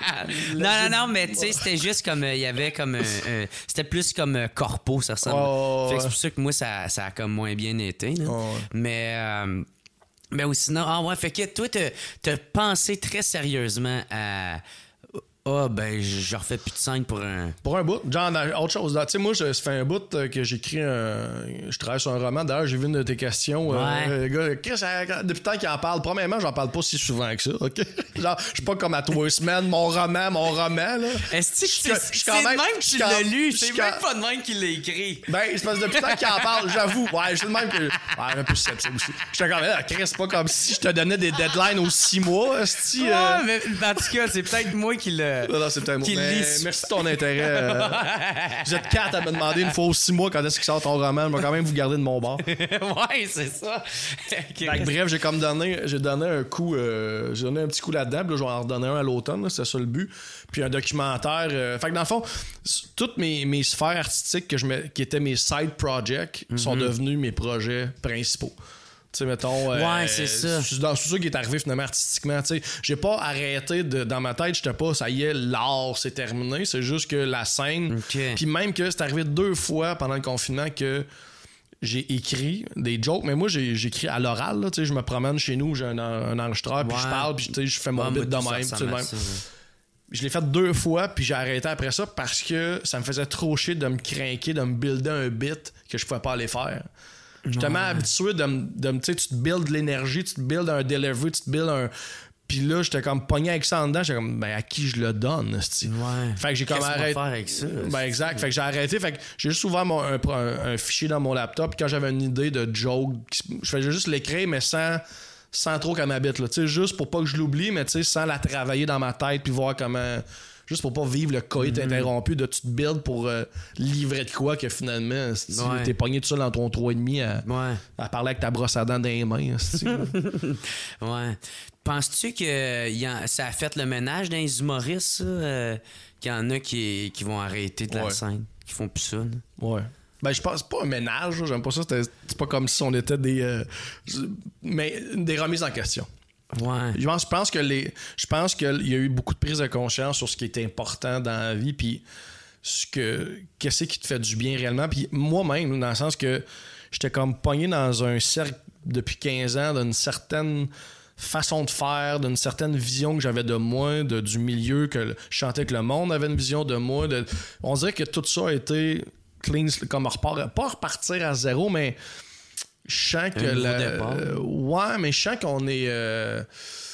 non, non, mais tu sais, c'était juste comme... Il y avait comme... Un, un, c'était plus comme un corpo, ça ressemble. Oh, fait que c'est pour ça que moi, ça, ça a comme moins bien été, là. Oh, ouais. Mais... Euh, mais ou sinon... Ah ouais, fait que toi, t'as, t'as pensé très sérieusement à... Ah, oh, ben, je refais plus de scène pour un... Pour un bout. Genre, autre chose. Tu sais, moi, ça fait un bout que j'écris un... Je travaille sur un roman. D'ailleurs, j'ai vu une de tes questions. Ouais. Euh, gars, Chris, depuis le temps qu'il en parle, premièrement, j'en parle pas si souvent que ça, OK? Genre, je suis pas comme à trois semaines, mon roman, mon roman, là. Est-ce que c'est, c'est de même que tu l'as lu? C'est même pas de même qu'il l'a écrit. Ben, c'est parce que depuis le temps qu'il en parle, j'avoue. Ouais, c'est de même que... Ouais, un peu sceptique aussi. J'étais comme, là, Chris, c'est pas comme si je te donnais des deadlines aux six mois, esti. Ouais, euh... mais en tout cas, c'est peut-être moi qui l'ai... Non, non, c'est peut-être moi. Mais merci de ton intérêt. Euh, vous êtes quatre à me demander une fois aux six mois quand est-ce qu'il sort ton roman. Je vais quand même vous garder de mon bord. Ouais, c'est ça. Donc, bref, j'ai comme donné, j'ai donné un coup, euh, j'ai donné un petit coup là-dedans. Puis là, je vais en redonner un à l'automne. C'était ça le but. Puis un documentaire. Euh, fait que dans le fond, toutes mes, mes sphères artistiques que je me, qui étaient mes side projects mm-hmm. sont devenus mes projets principaux. Tu sais, mettons... Ouais, euh, c'est ça. C'est ça qui est arrivé, finalement, artistiquement. Tu sais, j'ai pas arrêté de... Dans ma tête, j'étais pas... Ça y est, l'art, c'est terminé. C'est juste que la scène... Okay. Puis même que c'est arrivé deux fois pendant le confinement que j'ai écrit des jokes. Mais moi, j'ai, j'écris à l'oral, là. Tu sais, je me promène chez nous, j'ai un, un enregistreur, ouais. puis je parle, puis tu sais, je fais mon ouais, bit de même. Ça, ça même. Ça, ouais. Je l'ai fait deux fois, puis j'ai arrêté après ça parce que ça me faisait trop chier de me craquer, de me builder un bit que je pouvais pas aller faire. Je suis tellement habitué de me. Tu sais, tu te builds de l'énergie, tu te builds un delivery, tu te builds un. Puis là, j'étais comme pogné avec ça en dedans. J'étais comme, ben, à qui je le donne, c'ti? Ouais. Fait que j'ai comme arrêté. Faire avec ça, ben, exact. Fait que j'ai arrêté. Fait que j'ai juste ouvert mon, un, un, un fichier dans mon laptop. Puis quand j'avais une idée de joke, je faisais juste l'écrire, mais sans, sans trop qu'elle m'habite, là. Tu sais, juste pour pas que je l'oublie, mais tu sais, sans la travailler dans ma tête, puis voir comment. Juste pour pas vivre le coït mm-hmm. interrompu de tu te builds pour euh, livrer de quoi que finalement si ouais. t'es pogné tout seul dans ton trois et demi à, ouais. à parler avec ta brosse à dents dans les mains. Ouais. Penses-tu que y a, ça a fait le ménage dans les humoristes, ça, euh, qu'il y en a qui, qui vont arrêter de la ouais. scène, qui font plus ça? Là? Ouais. Ben, je pense pas un ménage, là, j'aime pas ça. C'était, c'est pas comme si on était des. Euh, mais des remises en question. Ouais. Je pense, je pense que les, je pense qu'il y a eu beaucoup de prise de conscience sur ce qui est important dans la vie, puis ce que, qu'est-ce qui te fait du bien réellement. Puis moi-même, dans le sens que j'étais comme pogné dans un cercle depuis quinze ans d'une certaine façon de faire, d'une certaine vision que j'avais de moi, de, du milieu, que je sentais que le monde avait une vision de moi. De, on dirait que tout ça a été clean, comme repart, pas repartir à zéro, mais je sens que la, euh, ouais, mais je sens qu'on est euh,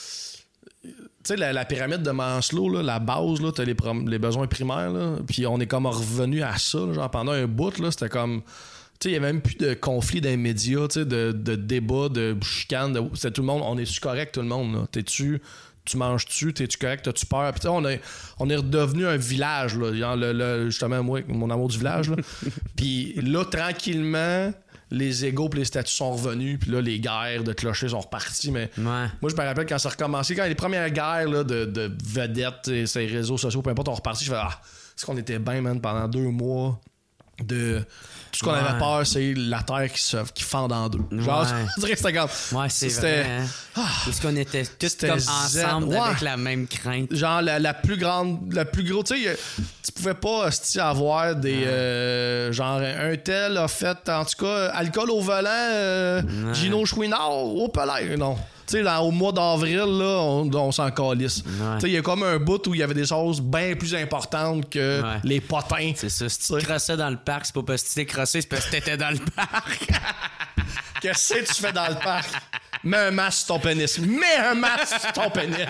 tu sais la, la pyramide de Maslow là, la base là, t'as les, les besoins primaires là, puis on est comme revenu à ça là, genre pendant un bout là, c'était comme tu sais il y avait même plus de conflit dans les médias, tu sais de, de débat, de chicane, de, c'était tout le monde, on est-tu correct tout le monde là, t'es-tu tu manges-tu, t'es-tu correct, t'as-tu peur? Puis on est, on est redevenu un village là, genre le, le, justement moi mon amour du village là. Puis là tranquillement les égos et les statuts sont revenus, puis là, les guerres de clochers sont reparties. Mais ouais. moi, je me rappelle quand ça a recommencé, quand les premières guerres là, de, de vedettes, et ces réseaux sociaux, peu importe, ont reparti, je fais ah, est-ce qu'on était bien, man, pendant deux mois de. Tout ce qu'on ouais. avait peur, c'est la terre qui se qui fend en deux. Genre, ouais. je dirais que c'était comme. Ouais, c'est c'était, vrai. Hein? Ah, parce qu'on était tous comme ensemble ouais. avec la même crainte. Genre, la, la plus grande. La plus grosse. Tu sais, tu pouvais pas hostie, avoir des. Ouais. Euh, genre, un tel a fait, en tout cas, alcool au volant, euh, ouais. Gino Chouinard, au palais. Non. Tu sais, au mois d'avril, là, on, on s'en calisse. Ouais. Tu sais, il y a comme un bout où il y avait des choses bien plus importantes que ouais. les potins. C'est ça. Si tu te crossais dans le parc, c'est pas parce que tu t'es crossé, c'est parce que t'étais dans le parc. Qu'est-ce que tu fais dans le parc? Mets un masque sur ton pénis. Mets un masque sur ton pénis.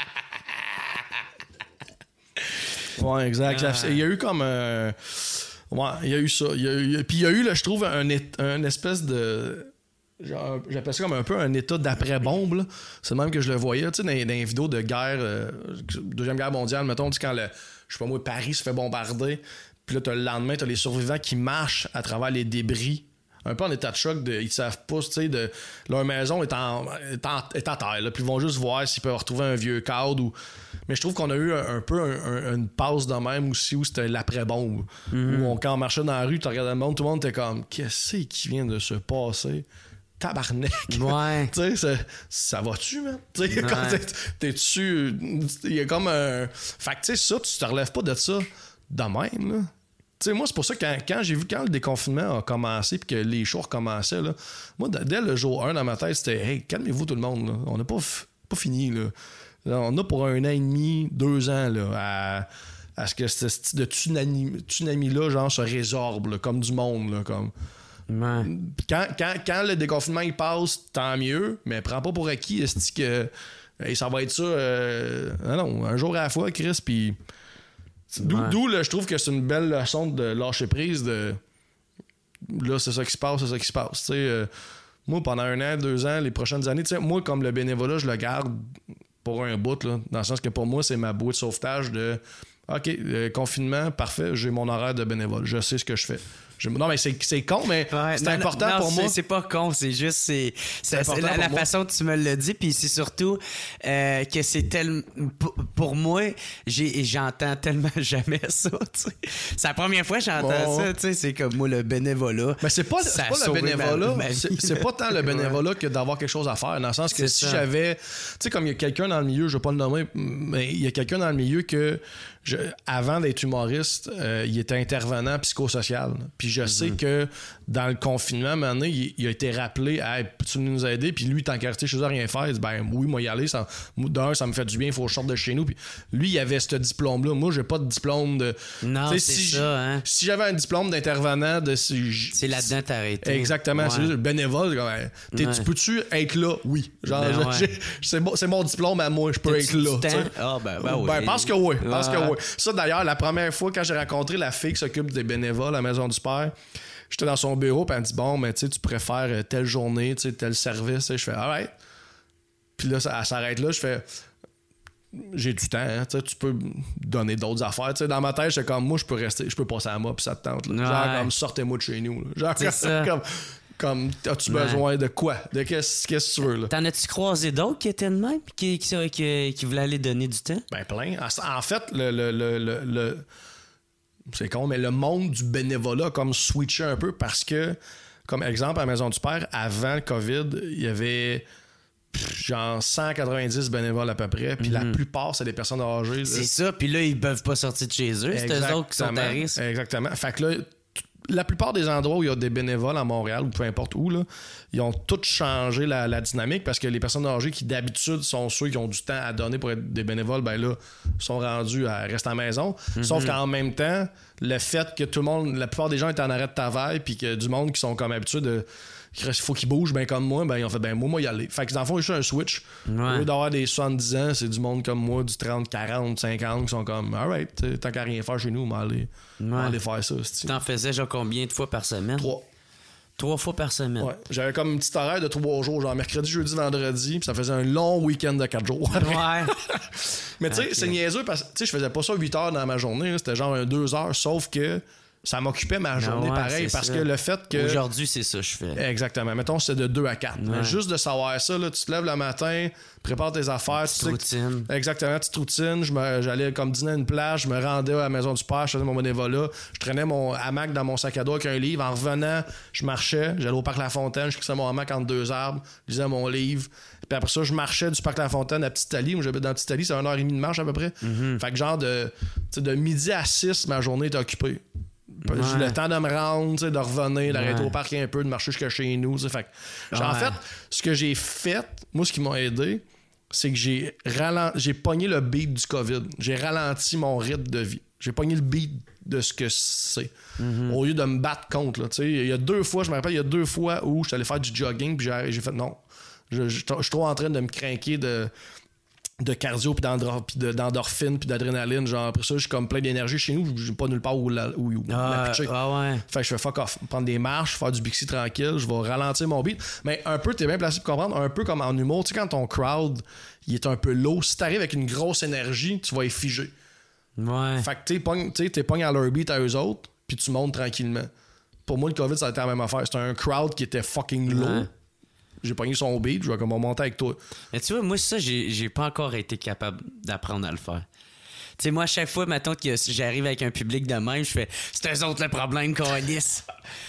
Ouais, exact. Ah. Il y a eu comme un... Ouais, il y a eu ça. Il y a eu, puis il y a eu, là, je trouve, un, un espèce de... Genre, j'appelle ça comme un peu un état d'après-bombe. Là. C'est le même que je le voyais, tu sais, dans, dans les vidéos de guerre, euh, Deuxième Guerre mondiale, mettons, tu sais, quand le, je sais pas moi, Paris se fait bombarder, puis là, t'as le lendemain, t'as les survivants qui marchent à travers les débris, un peu en état de choc, de, ils savent pas, tu sais, de leur maison est en, est en, est en terre, là, puis ils vont juste voir s'ils peuvent retrouver un vieux cadre ou... Mais je trouve qu'on a eu un, un peu un, un, une passe de même aussi où c'était l'après-bombe. Mm-hmm. Où on, quand on marchait dans la rue, tu regardais le monde, tout le monde était comme, qu'est-ce qui vient de se passer? Tabarnak. Ouais. Tu sais, ça, ça va-tu, man? Tu sais, quand t'es, t'es-tu. Il y a comme un. Fait que, tu sais, ça, tu te relèves pas de ça de même, là. Tu sais, moi, c'est pour ça que quand, quand j'ai vu quand le déconfinement a commencé puis que les shows recommençaient, là, moi, dès le jour un dans ma tête, c'était, hey, calmez-vous tout le monde, là. On n'a pas, f- pas fini, là. Là. On a pour un an et demi, deux ans, là, à, à ce que ce style de tsunami, tsunami-là, genre, se résorbe, là, comme du monde, là, comme. Ouais. Quand, quand, quand le déconfinement il passe, tant mieux, mais prends pas pour acquis est-ce que hey, ça va être ça euh, non, un jour à la fois, Chris, puis d'où, ouais. d'où là, je trouve que c'est une belle leçon de lâcher prise de là, c'est ça qui se passe, c'est ça qui se passe, tu sais, euh, moi pendant un an, deux ans, les prochaines années, tu sais, moi comme le bénévolat, je le garde pour un bout, là, dans le sens que pour moi, c'est ma bouée de sauvetage de OK, le confinement, parfait, j'ai mon horaire de bénévole, je sais ce que je fais. Je... Non, mais c'est, c'est con, mais ouais, c'est non, important non, pour c'est, moi. C'est pas con, c'est juste c'est, c'est, c'est la, la façon que tu me l'as dit, puis c'est surtout euh, que c'est tellement... Pour, pour moi, j'ai, j'entends tellement jamais ça, tu sais. C'est la première fois que j'entends oh. ça, tu sais, c'est comme moi, le bénévolat. Mais c'est pas, c'est pas le bénévolat, ma, ma c'est, c'est pas tant le bénévolat ouais. que d'avoir quelque chose à faire, dans le sens que c'est si ça. J'avais... Tu sais, comme il y a quelqu'un dans le milieu, je vais pas le nommer, mais il y a quelqu'un dans le milieu que... Je, avant d'être humoriste, euh, il était intervenant psychosocial. Puis je mm-hmm. sais que dans le confinement, à un moment donné, il, il a été rappelé à hey, peux-tu nous aider? Puis lui, tant qu'à rester chez eux à rien faire, il dit ben oui, moi y aller. Ça, d'un, ça me fait du bien, il faut que je sorte de chez nous. Puis lui, il avait ce diplôme-là. Moi, j'ai pas de diplôme de. Non, c'est si ça. Hein? Si j'avais un diplôme d'intervenant, de si, c'est là-dedans t'as arrêté. Exactement. Ouais. C'est juste bénévole. Comme, ouais. Tu peux-tu être là? Oui. Genre, ben ouais. j'ai, c'est, mon, c'est mon diplôme à moi, je peux T'as-tu être là. Ah, ben, ben oui. Ben, pense que oui. Ouais. Pense que oui. Ça, d'ailleurs, la première fois, quand j'ai rencontré la fille qui s'occupe des bénévoles à la Maison du Père, j'étais dans son bureau, puis elle me dit bon, mais tu sais, tu préfères telle journée, tu sais, tel service. Je fais alright. Puis là, ça, elle s'arrête là. Je fais j'ai du temps, hein, tu sais, tu peux donner d'autres affaires. Tu sais, dans ma tête, j'étais comme moi, je peux rester, je peux passer à moi, puis ça te tente. Là. Genre, comme sortez-moi de chez nous. Là. Genre, c'est ça. comme. Comme, as-tu ouais. besoin de quoi? De qu'est-ce, qu'est-ce que tu veux, là? T'en as-tu croisé d'autres qui étaient de même? Qui, qui, qui, qui voulaient aller donner du temps? Ben, plein. En, en fait, le, le, le, le, le... c'est con, mais le monde du bénévolat a comme switché un peu parce que, comme exemple, à la Maison du Père, avant le COVID, il y avait genre cent quatre-vingt-dix bénévoles à peu près, puis mm-hmm. la plupart, c'est des personnes âgées. C'est là. Ça, puis là, ils peuvent pas sortir de chez eux. C'est eux autres qui sont à risque. Exactement. Fait que là, la plupart des endroits où il y a des bénévoles à Montréal ou peu importe où, là, ils ont tous changé la, la dynamique parce que les personnes âgées qui d'habitude sont ceux qui ont du temps à donner pour être des bénévoles, ben là, sont rendus à rester à la maison. Mm-hmm. Sauf qu'en même temps, le fait que tout le monde, la plupart des gens étaient en arrêt de travail puis que du monde qui sont comme habitués de il faut qu'ils bougent, ben comme moi, ben ils ont fait ben moi, moi y aller. Fait que dans le fond, il y a un switch. Ouais. Au lieu d'avoir des soixante-dix ans, c'est du monde comme moi, du trente, quarante, cinquante qui sont comme alright, tant qu'à rien faire chez nous, on va aller, ouais. aller faire ça. Tu t'en faisais genre combien de fois par semaine? Trois. Trois fois par semaine. Ouais. J'avais comme une petite horaire de trois jours, genre mercredi, jeudi, vendredi, puis ça faisait un long week-end de quatre jours. Ouais. Mais tu sais, okay. c'est niaiseux parce que je faisais pas ça huit heures dans ma journée, là, c'était genre un deux heures, sauf que ça m'occupait ma journée ouais, pareil parce ça. Que le fait que... Aujourd'hui, c'est ça que je fais. Exactement. Mettons, c'est de deux à quatre. Ouais. Mais juste de savoir ça, là, tu te lèves le matin, prépares tes affaires. Petite routine. Que... Exactement, petite routine. Je me... J'allais comme dîner à une plage, je me rendais à la Maison du Père, je faisais mon bénévolat, je traînais mon hamac dans mon sac à dos avec un livre. En revenant, je marchais, j'allais au Parc La Fontaine, je crissais mon hamac entre deux arbres, je lisais mon livre. Puis après ça, je marchais du Parc La Fontaine à Petite-Italie. Moi, j'habite dans Petite-Italie, c'est une heure et demie de marche à peu près. Mm-hmm. Fait que genre de, de midi à six, ma journée était occupée. Ouais. J'ai le temps de me rendre, de revenir, d'arrêter ouais. au parc un peu, de marcher jusqu'à chez nous. Fait que, ouais. En fait, ce que j'ai fait, moi, ce qui m'a aidé, c'est que j'ai, ralent... j'ai pogné le beat du COVID. J'ai ralenti mon rythme de vie. J'ai pogné le beat de ce que c'est. Mm-hmm. Au lieu de me battre contre. Il y a deux fois, je me rappelle, il y a deux fois où j'étais allé faire du jogging, puis j'ai, j'ai fait non. Je, je, je suis trop en train de me craquer de. de cardio, puis d'endor- puis de- d'endorphine, puis d'adrénaline. Genre, après ça, je suis comme plein d'énergie chez nous. J'ai pas nulle part où la, où, où Ah, la pitcher. ah ouais. Fait que je fais fuck off. Prendre des marches, faire du Bixi tranquille, je vais ralentir mon beat. Mais un peu, t'es bien placé pour comprendre, un peu comme en humour. Tu sais, quand ton crowd, il est un peu low, si t'arrives avec une grosse énergie, tu vas y figer. Ouais. Fait que t'es pogn- t'sais, t'es pogné à leur beat à eux autres, puis tu montes tranquillement. Pour moi, le COVID, ça a été la même affaire. C'était un crowd qui était fucking low. Ouais. J'ai pogné son beat, je vais comme monter avec toi. Mais tu vois, moi, ça, j'ai, j'ai pas encore été capable d'apprendre à le faire. Tu sais, moi, à chaque fois, mettons que j'arrive avec un public de même, je fais « C'est eux autres le problème, câlisse. »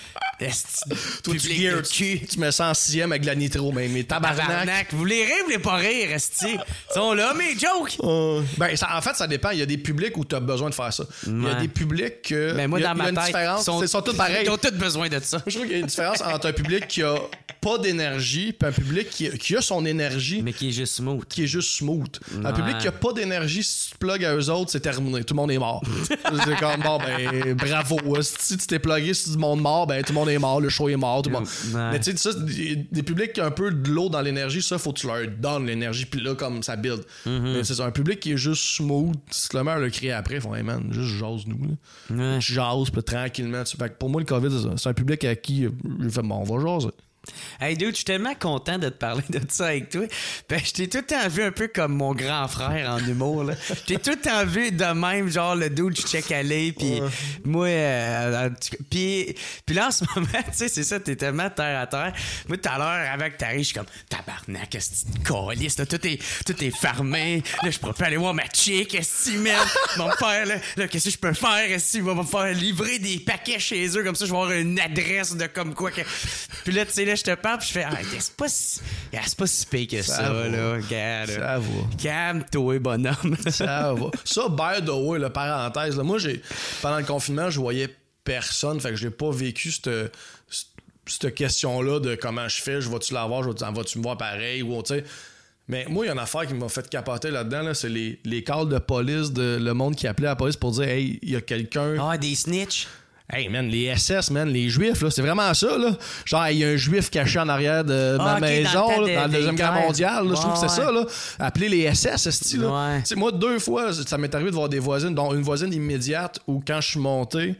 Toi, tu gear, tu, tu me sens en sixième avec de la nitro, mais mes tabarnak. Tabarnak. Vous les rire, vous les pas rire, esti. Ils sont là, mes jokes. Euh, ben, ça, en fait, ça dépend. Il y a des publics où tu as besoin de faire ça. Il y a Ouais. des publics que. Mais moi, il y a, dans ma il y a une tête, différence. sont, Ils sont tous pareils. Ils ont tous besoin de ça. Je trouve qu'il y a une différence entre un public qui a pas d'énergie puis un public qui, qui a son énergie, Mais qui est juste smooth. qui est juste smooth. Un Ouais. public qui a pas d'énergie, si tu te plugues à eux autres, c'est terminé. Tout le monde est mort. C'est comme, bon, ben, bravo. Si tu t'es plugué sur du monde mort, ben, tout le monde est mort. Le show est mort. Tout le monde. Ouais. Mais tu sais, ça, des, des publics qui ont un peu de l'eau dans l'énergie, ça, faut que tu leur donnes l'énergie. Puis là, comme ça build. Mm-hmm. Mais c'est ça, un public qui est juste smooth. Si le meilleur le crie après, ils font, hey man, juste jase-nous. Là. Ouais. Je jase, puis tranquillement. Fait que pour moi, le COVID, c'est ça. C'est un public à qui j'ai fait, bon, on va jaser. Hey dude, je suis tellement content de te parler de ça avec toi. Ben, je t'ai tout le temps vu un peu comme mon grand frère en humour, là. Je t'ai tout le temps vu de même, genre le dude, je check aller, puis Ouais. moi, euh, puis puis là, en ce moment, tu sais, c'est ça, t'es tellement terre à terre. Moi, tout à l'heure, avec t'arrives, je suis comme, tabarnak, qu'est-ce que tu calisses, là, tout est, tout est fermé. Là, je pourrais pas aller voir ma chick, qu'est-ce que tu mets? Ils vont me faire, là, là, qu'est-ce que je peux faire? Est-ce qu'ils vont me faire livrer des paquets chez eux, comme ça, je vais avoir une adresse de comme quoi que... Puis là, tu sais, là, je te parle, puis je fais, ah, c'est pas si, ah, c'est pas si pire que ça, Ça va. là, regarde. Ça va. Calme-toi, bonhomme. Ça va. Ça, by the way, la parenthèse, là, moi, j'ai pendant le confinement, je voyais personne, fait que j'ai pas vécu cette, cette, cette question-là de comment je fais, je vais-tu l'avoir, je vais-tu, vas-tu me voir pareil, ou tu sais. Mais moi, il y a une affaire qui m'a fait capoter là-dedans, là, c'est les, les calls de police, de le monde qui appelait la police pour dire, hey, il y a quelqu'un. Ah, des snitch. Hey man, les S S, man, les Juifs, là, c'est vraiment ça, là. Genre, il y a un Juif caché en arrière de Ah, ma ok, maison, dans le là, temps dans la des- Deuxième des Guerre guerres. mondiale, là, je trouve que c'est Ouais, ça, là. Appeler les S S, esti, là. Ouais. Tu sais, moi, deux fois, ça m'est arrivé de voir des voisines, dont une voisine immédiate où quand je suis monté,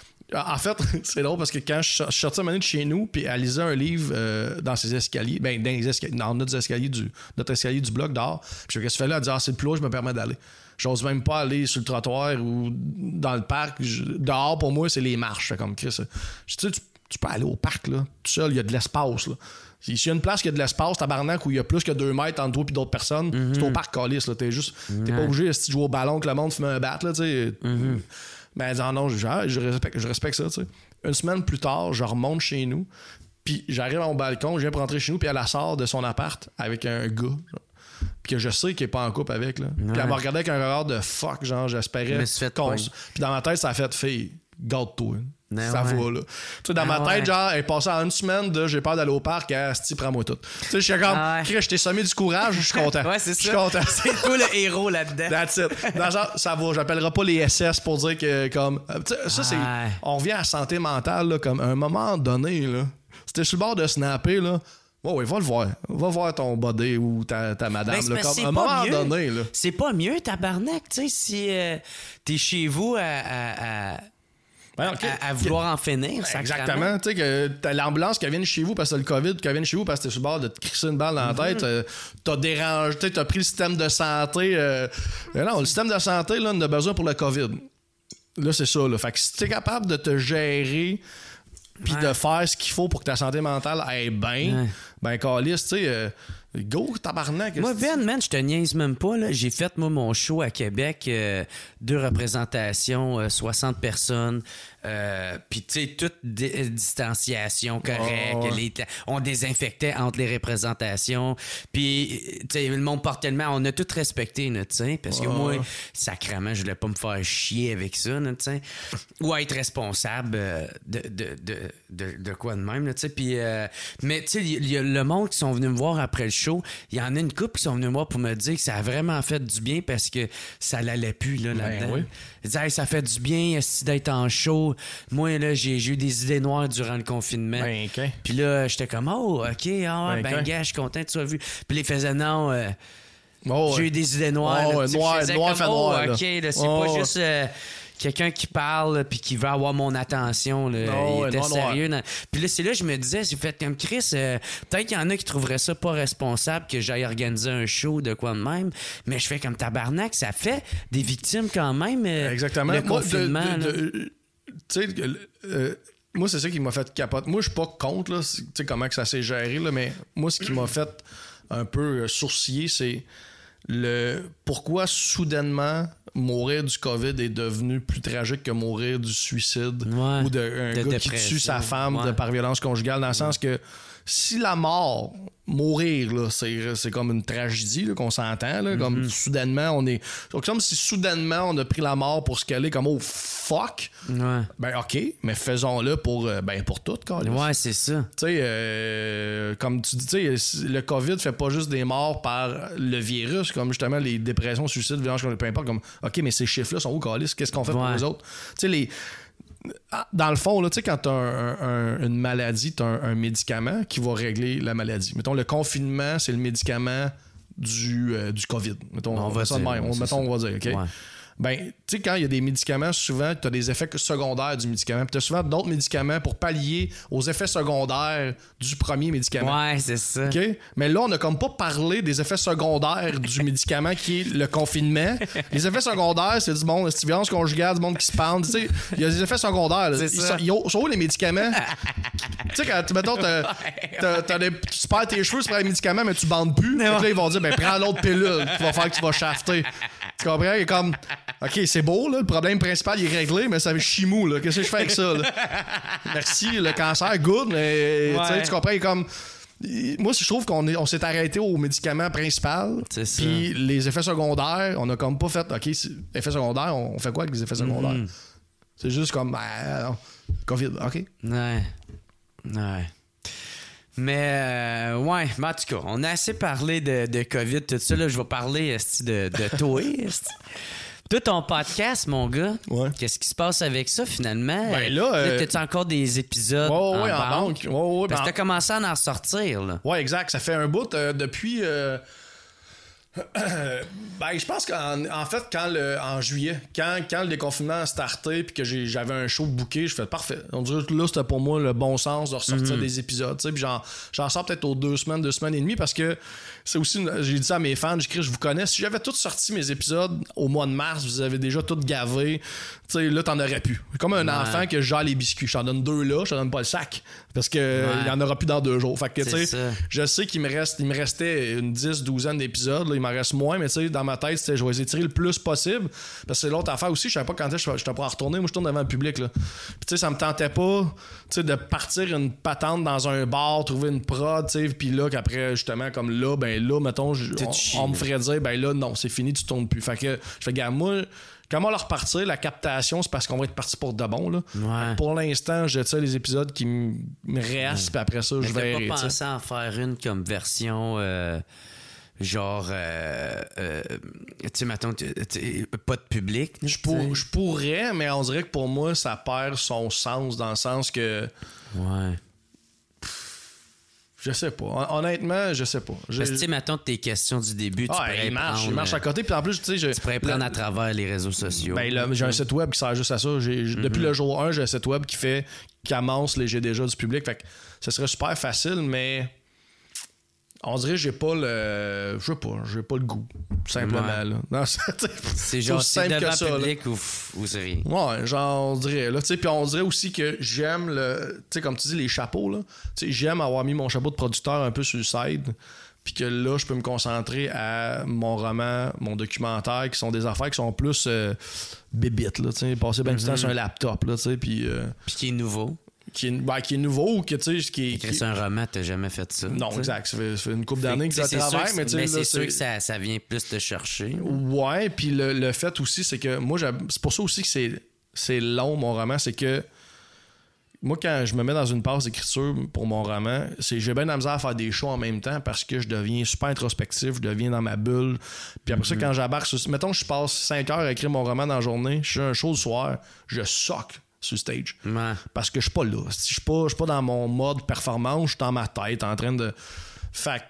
en fait, c'est drôle parce que quand je suis sorti un moment donné de chez nous, puis elle lisait un livre euh, dans ses escaliers, ben, dans, les escaliers, dans notre escalier du, notre escalier du bloc dehors, puis je qu'est-ce que tu fais là? Elle dit, ah, c'est le plus haut, je me permets d'aller. J'ose même pas aller sur le trottoir ou dans le parc. Je- dehors, pour moi, c'est les marches. Fait comme Chris. Je dis, tu, tu peux aller au parc, là, tout seul, il y a de l'espace, là. S'il y a une place qui a de l'espace, tabarnak, où il y a plus que deux mètres entre toi et d'autres personnes, Mm-hmm. c'est au parc Calis, là. T'es juste, t'es pas obligé, si tu joues au ballon, que le monde fume un bat, là, tu sais. Mm-hmm. Ben, elle dit, ah non, je, ah, je, respecte, je respecte ça, tu sais. Une semaine plus tard, je remonte chez nous, puis j'arrive à mon balcon, je viens pour rentrer chez nous, puis elle la sort de son appart avec un gars, genre, puis que je sais qu'il est pas en couple avec, là. Puis elle m'a regardé avec un regard de fuck, genre, Je j'espérais me suis fait qu'on pogner. s- Puis dans ma tête, ça a fait, fille, garde-toi. Ben ça ouais. va, là. Tu sais, dans Ah ma tête, ouais. genre, elle est passée en une semaine de j'ai peur d'aller au parc, à Asti, prends-moi tout. Tu sais, je suis comme, Ah ouais. Chris, je t'ai sommé du courage, je suis content. Ouais, c'est Je suis ça. content. C'est toi le héros là-dedans. That's it. Dans le genre, ça va, j'appellerai pas les S S pour dire que, comme. euh, tu sais, ça, c'est. Ouais. On revient à la santé mentale, là, comme à un moment donné, là. C'était sur le bord de snapper, là. Ouais, ouais, va le voir. Va voir ton body ou ta, ta madame, Ben, c'est là. parce Comme, que à un c'est pas moment mieux. donné, là. C'est pas mieux, tabarnak, tu sais, si euh, t'es chez vous à, à, à, Ouais, ok. à- à vouloir en finir, sacrément. Exactement. Tu sais, que t'as l'ambulance qui vient chez vous parce que t'as le COVID, qui vient chez vous parce que t'es sur le bord de te crisser une balle dans la tête. euh, t'as dérangé, tu sais, t'as pris le système de santé. euh, mais non, le système de santé, là, on a besoin pour le COVID. Là, c'est ça, là. Fait que si t'es capable de te gérer puis Ouais. de faire ce qu'il faut pour que ta santé mentale aille bien, Ouais. ben, câlisse, tu sais, euh, go, tabarnak. Moi, esti. Ben, man, je te niaise même pas. Là. J'ai fait, moi, mon show à Québec, euh, deux représentations, euh, soixante personnes, euh, puis, tu sais, toute di- euh, distanciation correcte. Oh, ouais. les- on désinfectait entre les représentations. Puis, tu sais, le monde portait le masque. On a tout respecté, là, tu sais, parce que Oh, moi, ouais. sacrément, je voulais pas me faire chier avec ça, là, tu sais. Ou être responsable euh, de, de, de, de, de quoi de même, là, tu sais. Puis, euh, mais, tu sais, il y a le monde qui sont venus me voir après le show. Il y en a une couple qui sont venus me voir pour me dire que ça a vraiment fait du bien parce que ça l'allait plus, là, là-dedans. oui. Ils disaient, hey, ça fait du bien esti, d'être en show. Moi, là, j'ai, j'ai eu des idées noires durant le confinement. Ben, ok. Puis là, j'étais comme, oh, OK, ah, ouais, Ben, ben, ok. gars, je suis content que tu sois vu. Puis les faisaient, non, euh, Oh, j'ai ouais. eu des idées noires. Oh, là, ouais, tu sais, noir, je faisais noir comme, fait oh, noir, là. OK, là, c'est Oh, pas ouais. juste euh, quelqu'un qui parle là, puis qui veut avoir mon attention. Là. Oh, il ouais, était noir, sérieux. Dans... Puis là, c'est là que je me disais, j'ai fait comme Chris, euh, peut-être qu'il y en a qui trouveraient ça pas responsable que j'aille organiser un show de quoi de même, mais je fais comme tabarnak, ça fait des victimes quand même. Euh, Exactement. Le Moi, confinement. de- là. de- de- tu sais, euh, moi, c'est ça qui m'a fait capoter. Moi, je suis pas contre, là, tu sais, comment que ça s'est géré, là, mais moi, ce qui m'a fait un peu euh, sourciller, c'est le pourquoi soudainement mourir du COVID est devenu plus tragique que mourir du suicide Ouais. ou d'un De gars qui dépression. tue sa femme Ouais. de par violence conjugale, dans le sens que si la mort, mourir, là, c'est, c'est comme une tragédie là, qu'on s'entend, là, comme soudainement on est. Donc, comme si soudainement on a pris la mort pour se caler comme oh fuck. Ouais. Ben ok, mais faisons-le pour euh, ben pour tout, câlisse. Ouais, c'est ça. Tu sais, euh, comme tu dis, tu sais, le COVID fait pas juste des morts par le virus, comme justement les dépressions, suicides, violences, peu importe. Comme, OK, mais ces chiffres-là sont où, câlisse? Qu'est-ce qu'on fait pour Ouais. les autres? Tu sais, les. Dans le fond, là, tu sais, quand t'as un, un, une maladie, t'as un, un médicament qui va régler la maladie. Mettons, le confinement, c'est le médicament du, euh, du COVID. Mettons, On on, va va ça de dire, même. ouais, On- c'est mettons, ça. on va dire, OK? Ouais. Ben, tu sais, quand il y a des médicaments, souvent, tu as des effets secondaires du médicament. Puis tu as souvent d'autres médicaments pour pallier aux effets secondaires du premier médicament. Ouais, c'est ça. OK? Mais là, on n'a comme pas parlé des effets secondaires du médicament qui est le confinement. Les effets secondaires, c'est du monde, c'est violence conjugale, du monde qui se pend. Tu sais, il y a des effets secondaires. là. C'est Ils ça. sont, ils ont- sont où les médicaments? Tu sais, quand, mettons, t'as, t'as, t'as des, tu perds tes cheveux, tu prends les médicaments, mais tu bandes plus. Fait que là, ils vont dire, ben, prends l'autre pilule qui va faire que tu vas shafter. Tu comprends? Il est comme, OK, c'est beau, là, le problème principal, il est réglé, mais ça fait chimou, là. Qu'est-ce que je fais avec ça, là? Merci, le cancer, good, mais tu sais, Ouais. tu comprends? Il est comme, moi, je trouve qu'on est, on s'est arrêté au médicament principal. C'est ça. Puis les effets secondaires, on a comme pas fait, OK, c'est- effets secondaires, on fait quoi avec les effets secondaires? Mm-hmm. C'est juste comme, ben, non, COVID, OK? Ouais. Ouais. Mais, euh, ouais, mais en tout cas, on a assez parlé de, de COVID, tout ça. Là, je vais parler esti, de, de toi. esti. Toi, ton podcast, mon gars, Ouais. qu'est-ce qui se passe avec ça finalement? Ben là, euh, t'as-tu encore des épisodes Ouais, en, ouais, en banque? banque. Ouais, ouais, Parce que ben, t'as commencé à en sortir, là. Ouais, exact. Ça fait un bout euh, depuis. euh, ben, je pense qu'en en fait, quand le, en juillet, quand, quand le déconfinement a starté puis que j'ai- j'avais un show booké, je fais parfait. On dirait que là, c'était pour moi le bon sens de ressortir des épisodes. tu sais, Puis j'en, j'en sors peut-être aux deux semaines, deux semaines et demie parce que c'est aussi. une- j'ai dit ça à mes fans, j'écris, je vous connais. Si j'avais tout sorti mes épisodes au mois de mars, vous avez déjà tout gavé. Tu sais, là, t'en aurais plus. Comme un Ouais. enfant que gère les biscuits. Je t'en donne deux là, je t'en donne pas le sac. Parce que Ouais. il y en aura plus dans deux jours. Fait que, tu C'est sais, ça. je sais qu'il me reste, il me restait une dix, douzaine d'épisodes. Là, il m'en reste moins, mais tu sais, dans ma tête, c'était, je vais les étirer le plus possible. Parce que c'est l'autre affaire aussi. Je savais pas quand est-ce que je pourrais retourner. Moi, je tourne devant le public. Là. Puis, tu sais, ça me tentait pas, tu sais, de partir une patente dans un bar, trouver une prod, tu sais. Puis là, qu'après, justement, comme là, ben là, mettons, je- Tout on, chier, on me là. ferait dire, ben là, non, c'est fini, tu tournes plus. Fait que, je fais, gars, moi, comment leur repartir, la captation, c'est parce qu'on va être parti pour de bon. Là. Ouais. Pour l'instant, je tire les épisodes qui m- me restent, puis après ça, Mais je t'as verrai. pas tu sais. pensé à en faire une comme version euh, genre euh, euh, tu sais mettons tu- tu- pas de public. Je, pour- je pourrais, mais on dirait que pour moi, ça perd son sens dans le sens que. Ouais. Je sais pas. Hon- Honnêtement, je sais pas. Je- Parce que tu sais mettons tes questions du début, tu Ah, pourrais il marche, prendre, il marche à euh, côté. Puis en plus, tu sais, je. tu pourrais prendre le- à travers les réseaux sociaux. Ben là, j'ai un site web qui sert juste à ça. J'ai- j'ai- Depuis le jour un, j'ai un site web qui fait qui amasse les G déjà du public. Fait que ça serait super facile, mais on dirait que j'ai pas le. Je sais pas, j'ai pas le goût. tout Simplement. Ouais. Là. Non, c'est c'est genre aussi c'est simple devant que ça, là. public ou, f- ou c'est rien. Ouais, genre, on dirait. Là, tu sais, puis on dirait aussi que j'aime le. Tu sais, comme tu dis, les chapeaux, là. Tu sais, j'aime avoir mis mon chapeau de producteur un peu sur le side. Puis que là, je peux me concentrer à mon roman, mon documentaire, qui sont des affaires qui sont plus euh, bébites, là. Tu sais, passer bien du temps sur un laptop, là, tu sais, puis. euh, Puis qui est nouveau. qui, est, ben, qui est nouveau ou que, tu sais, qui est. Écrire qui- sur un roman, t'as jamais fait ça. Non, tu sais. exact. Ça fait, ça fait une couple Fait d'années que, que tu ça sais, c'est sûr travaille, que- mais tu sais. mais là, c'est sûr que ça, ça vient plus te chercher. Ouais, puis le, le fait aussi, c'est que moi, j'ab- c'est pour ça aussi que c'est, c'est long, mon roman, c'est que moi, quand je me mets dans une passe d'écriture pour mon roman, c'est j'ai bien de la misère à faire des shows en même temps parce que je deviens super introspectif, je deviens dans ma bulle. Puis après ça, quand j'embarque sur... Mettons, je passe cinq heures à écrire mon roman dans la journée, je fais un show le soir, je soque sur stage. Ouais. Parce que je suis pas là. Si je suis pas, je suis pas dans mon mode performance, je suis dans ma tête en train de. Fait que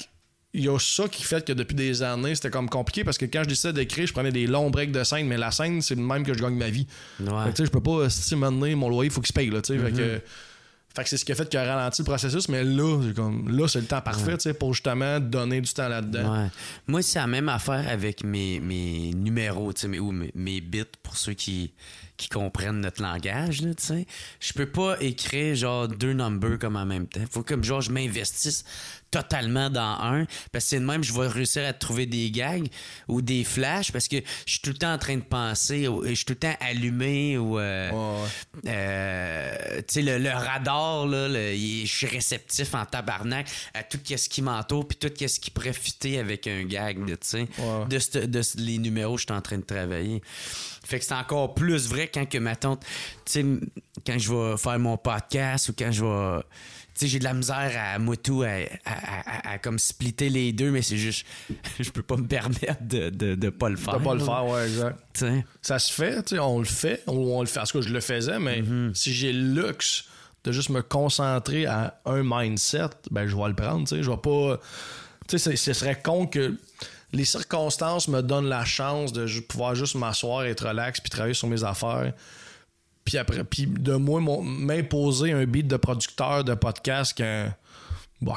il y a ça qui fait que depuis des années, c'était comme compliqué parce que quand je décidais d'écrire, je prenais des longs breaks de scène, mais la scène, c'est le même que je gagne ma vie. Ouais. Fait que, tu sais, je peux pas, si maintenant, mon loyer, il faut qu'il se paye, là, tu sais. Mm-hmm. Fait que, fait que c'est ce qui a fait qu'il a ralenti le processus, mais là, c'est comme, là, c'est le temps parfait, Ouais. tu sais, pour justement donner du temps là-dedans. Ouais. Moi, c'est la même affaire avec mes, mes numéros, tu sais, mes, ou mes, mes bits pour ceux qui, qui comprennent notre langage, là, tu sais. Je peux pas écrire, genre, deux numbers comme en même temps. Faut comme, genre, je m'investisse totalement dans un, parce que c'est de même je vais réussir à trouver des gags ou des flashs, parce que je suis tout le temps en train de penser, ou, je suis tout le temps allumé, ou... Euh, Ouais, ouais. euh, tu sais, le, le radar, là, le- il- je suis réceptif en tabarnak à tout ce qui m'entoure, puis tout ce qui pourrait fitter avec un gag, là, tu sais. Ouais. De, ce- de ce- les numéros, je suis en train de travailler. Fait que c'est encore plus vrai quand que ma tante, tu sais, quand je vais faire mon podcast ou quand je vais... Tu sais, j'ai de la misère à moi tout, à, à, à, à comme splitter les deux, mais c'est juste, je peux pas me permettre de, de, de pas le faire. De pas le là. faire, ouais, exact. Tu sais. Ça se fait, tu sais, on le fait, ou on le fait. En tout cas, je le faisais, mais Mm-hmm. si j'ai le luxe de juste me concentrer à un mindset, ben je vais le prendre, tu sais. Je vais pas. Tu sais, ce serait con que les circonstances me donnent la chance de ju- pouvoir juste m'asseoir, être relax, puis travailler sur mes affaires. Puis après, puis de moi, mon- m'imposer un beat de producteur de podcast que. Ouais.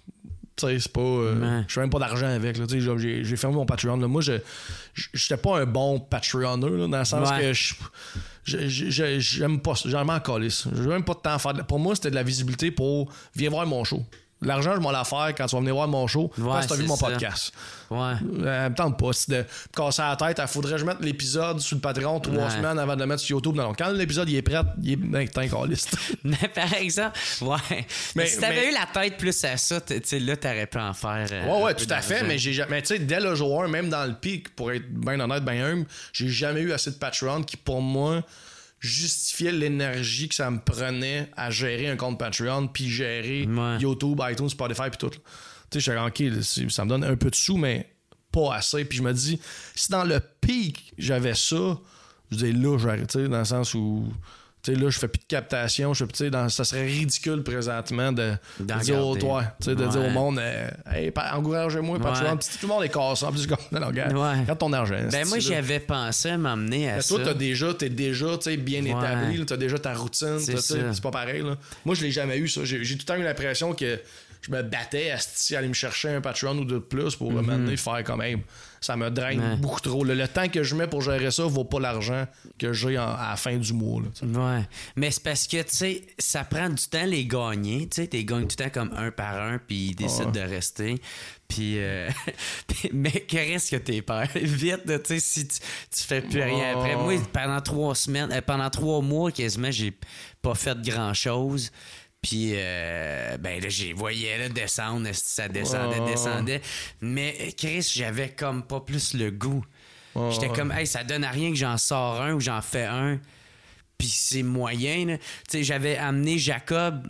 Tu sais, c'est pas. Euh, Ouais. je fais même pas d'argent avec. Là, tu sais, genre, j'ai, j'ai fermé mon Patreon. Là. Moi, je j'étais pas un bon Patreonneur, là, dans le sens Ouais. que je, je- je- je- j'aime pas ça. J'aime en calisse. J'ai même pas de temps à faire. de- Pour moi, c'était de la visibilité pour viens voir mon show. L'argent, je m'en la faire quand tu vas venir voir mon show Ouais, parce que t'as vu c'est mon ça. podcast. Ouais. Euh, me tente pas. C'est de me casser la tête. Il faudrait que je mette l'épisode sur le Patreon trois Ouais. semaines avant de le mettre sur YouTube. Non, non. Quand l'épisode il est prêt, il est. Ben, t'es un caliste. Mais par exemple, ouais. Mais, Mais- si t'avais mais- eu la tête plus à ça, tu sais, là, t'aurais pu en faire. euh, Ouais, ouais, un peu tout à fait, d'argent. mais j'ai jamais. Mais tu sais, dès le jour un, même dans le pic, pour être bien honnête, bien humble, j'ai jamais eu assez de Patreon qui, pour moi, justifiait l'énergie que ça me prenait à gérer un compte Patreon, puis gérer Ouais. YouTube, iTunes, Spotify, puis tout. Tu sais, j'étais OK, là, c'est- ça me donne un peu de sous, mais pas assez. Puis je me dis, si dans le pic, j'avais ça, je disais là, je vais arrêter, dans le sens où. Tu sais, là, je fais plus de captation. Je fais, tu sais, dans- ça serait ridicule présentement de, de D'en dire au garder. toi, tu sais, de Ouais. dire au monde, euh, hey, pa- encouragez-moi, Patreon. Ouais. Puis tout le monde est cassant. Puis c'est comme, non, non, regarde, Ouais. regarde ton argent. Ben, moi, c'est-tu, là. j'avais pensé à m'emmener à Mais ça. toi, t'as déjà, t'es déjà tu sais, bien Ouais. établi, là, t'as déjà ta routine, C'est t'as- tu sais, ça. c'est pas pareil. Là. Moi, je l'ai jamais eu, ça. J'ai, j'ai tout le temps eu l'impression que je me battais à, à aller me chercher un Patreon ou deux de plus pour m'amener faire comme, hey, ça me draine Ouais. beaucoup trop. Le, le temps que je mets pour gérer ça vaut pas l'argent que j'ai en- à la fin du mois. Là, tu sais. Ouais. Mais c'est parce que, tu sais, ça prend du temps les gagner. Tu sais, t'es gagnes tout le temps comme un par un, puis ils décident Ouais. de rester. Puis, euh, puis- mais que reste que t'es peur? Vite, là, tu sais, si tu, tu fais plus rien Ouais. après. Moi, pendant trois semaines, euh, pendant trois mois, quasiment, j'ai pas fait grand-chose. Puis, euh, ben là, j'ai voyais là, descendre, ça descendait, Ouais. descendait. Mais Chris, j'avais comme pas plus le goût. Ouais, J'étais ouais. comme, hey, ça donne à rien que j'en sors un ou j'en fais un. Puis c'est moyen, là. Tu sais, j'avais amené Jacob,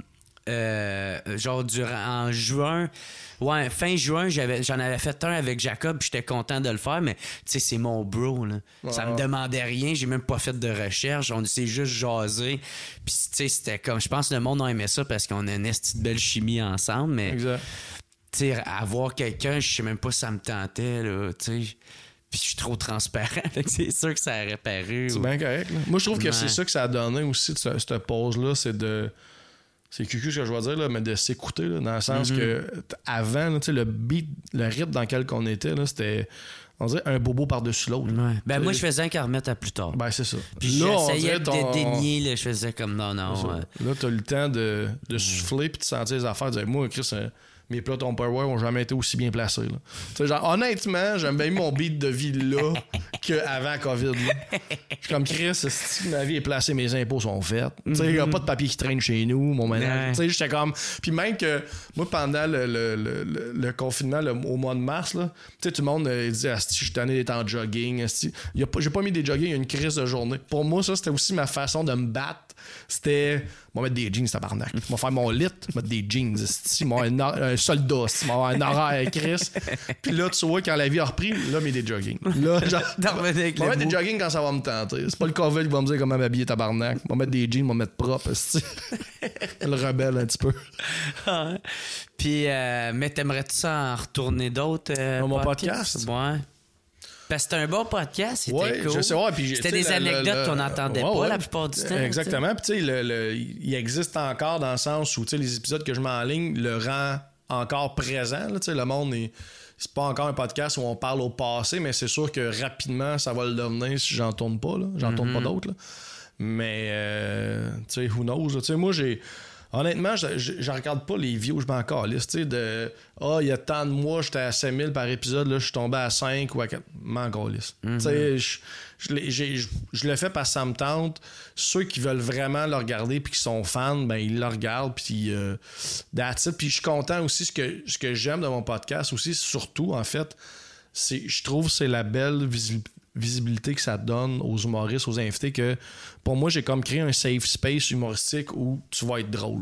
euh, genre, durant, en juin. Ouais, fin juin, j'avais, j'en avais fait un avec Jacob, puis j'étais content de le faire, mais tu sais, c'est mon bro, là. Ça me Ouais. demandait rien, j'ai même pas fait de recherche, on s'est juste jasé. Puis tu sais, c'était comme, je pense que le monde a aimé ça parce qu'on a une esti de belle chimie ensemble, mais Exact. tu sais, avoir quelqu'un, je sais même pas si ça me tentait, là, tu sais. Puis je suis trop transparent, fait que c'est sûr que ça aurait paru. C'est ou- bien correct. Là. Moi, je trouve que Ouais. c'est ça que ça a donné aussi, de ce- cette pause-là, c'est de. C'est cucu ce que je vais dire, là, mais de s'écouter, là, dans le sens Mm-hmm. que t- avant, là, tu sais, le beat, le rythme dans lequel on était, là, c'était, on dirait, un bobo par-dessus l'autre. là. Ouais. Ben Tu moi, sais, je faisais un qu'à remettre à plus tard. Ben, c'est ça. Puis Là, on j'essayais dirait de ton- dénier, là, je faisais comme non, non. Ça. euh, Là, t'as eu le temps de, de souffler puis de sentir les affaires. De dire, moi, Chris, euh, mes plats Tupperware ont jamais été aussi bien placés. Là. Tu sais, genre, honnêtement, j'aime bien mon beat de vie là qu'avant COVID. Là. Je suis comme Chris, si ma vie est placée, mes impôts sont faits. Tu sais, il n'y a pas de papier qui traîne chez nous, mon ménage. Ouais. Tu sais, j'étais comme. Puis même que moi, pendant le, le, le, le- le confinement, le- au mois de mars, là, tu sais, tout le monde euh, dit, Asti, je suis tanné d'être en jogging. Asti. Il y a pas- J'ai pas mis des jogging, il y a une crise de journée. Pour moi, ça, c'était aussi ma façon de me battre c'était on va mettre des jeans, tabarnak. On va faire mon lit, mettre des jeans. Si, moi, un, un soldat, si, moi, un horaire, Chris. Puis là, tu vois, quand la vie a repris, là, mais des jogging. Là, genre, on va mettre des jogging quand ça va me tenter. C'est pas le COVID qui va me dire comment m'habiller, tabarnak. On va mettre des jeans, on va mettre propre. Le rebelle un petit peu. Ah, puis, euh, mais t'aimerais-tu ça en retourner d'autres? Euh, Dans mon podcast? Ouais. Parce que c'était un bon podcast, c'était ouais, cool. Je sais, ouais, puis, c'était des le, anecdotes le, le, qu'on n'entendait ouais, pas ouais, la plupart du temps. Exactement. Puis tu sais, le, le, il existe encore dans le sens où les épisodes que je mets en ligne le rend encore présent. Là, le monde est... C'est pas encore un podcast où on parle au passé, mais c'est sûr que rapidement, ça va le devenir si j'en tourne pas. Là. J'en mm-hmm. tourne pas d'autres. Là. Mais, euh, tu sais, who knows? Tu sais, moi, j'ai... Honnêtement, je, je, je regarde pas les views, je m'en calisse, tu sais, de « Ah, oh, il y a tant de mois, j'étais à cinq mille par épisode, là, je suis tombé à cinq ou à quatre. » M'en calisse. Mm-hmm. Tu sais, je, je, je, je, je le fais parce que ça me tente. Ceux qui veulent vraiment le regarder puis qui sont fans, ben ils le regardent, puis euh, that's it. Puis je suis content aussi, ce que, ce que j'aime de mon podcast aussi, surtout, en fait, c'est je trouve que c'est la belle visibilité visibilité que ça donne aux humoristes, aux invités, que pour moi, j'ai comme créé un safe space humoristique où tu vas être drôle.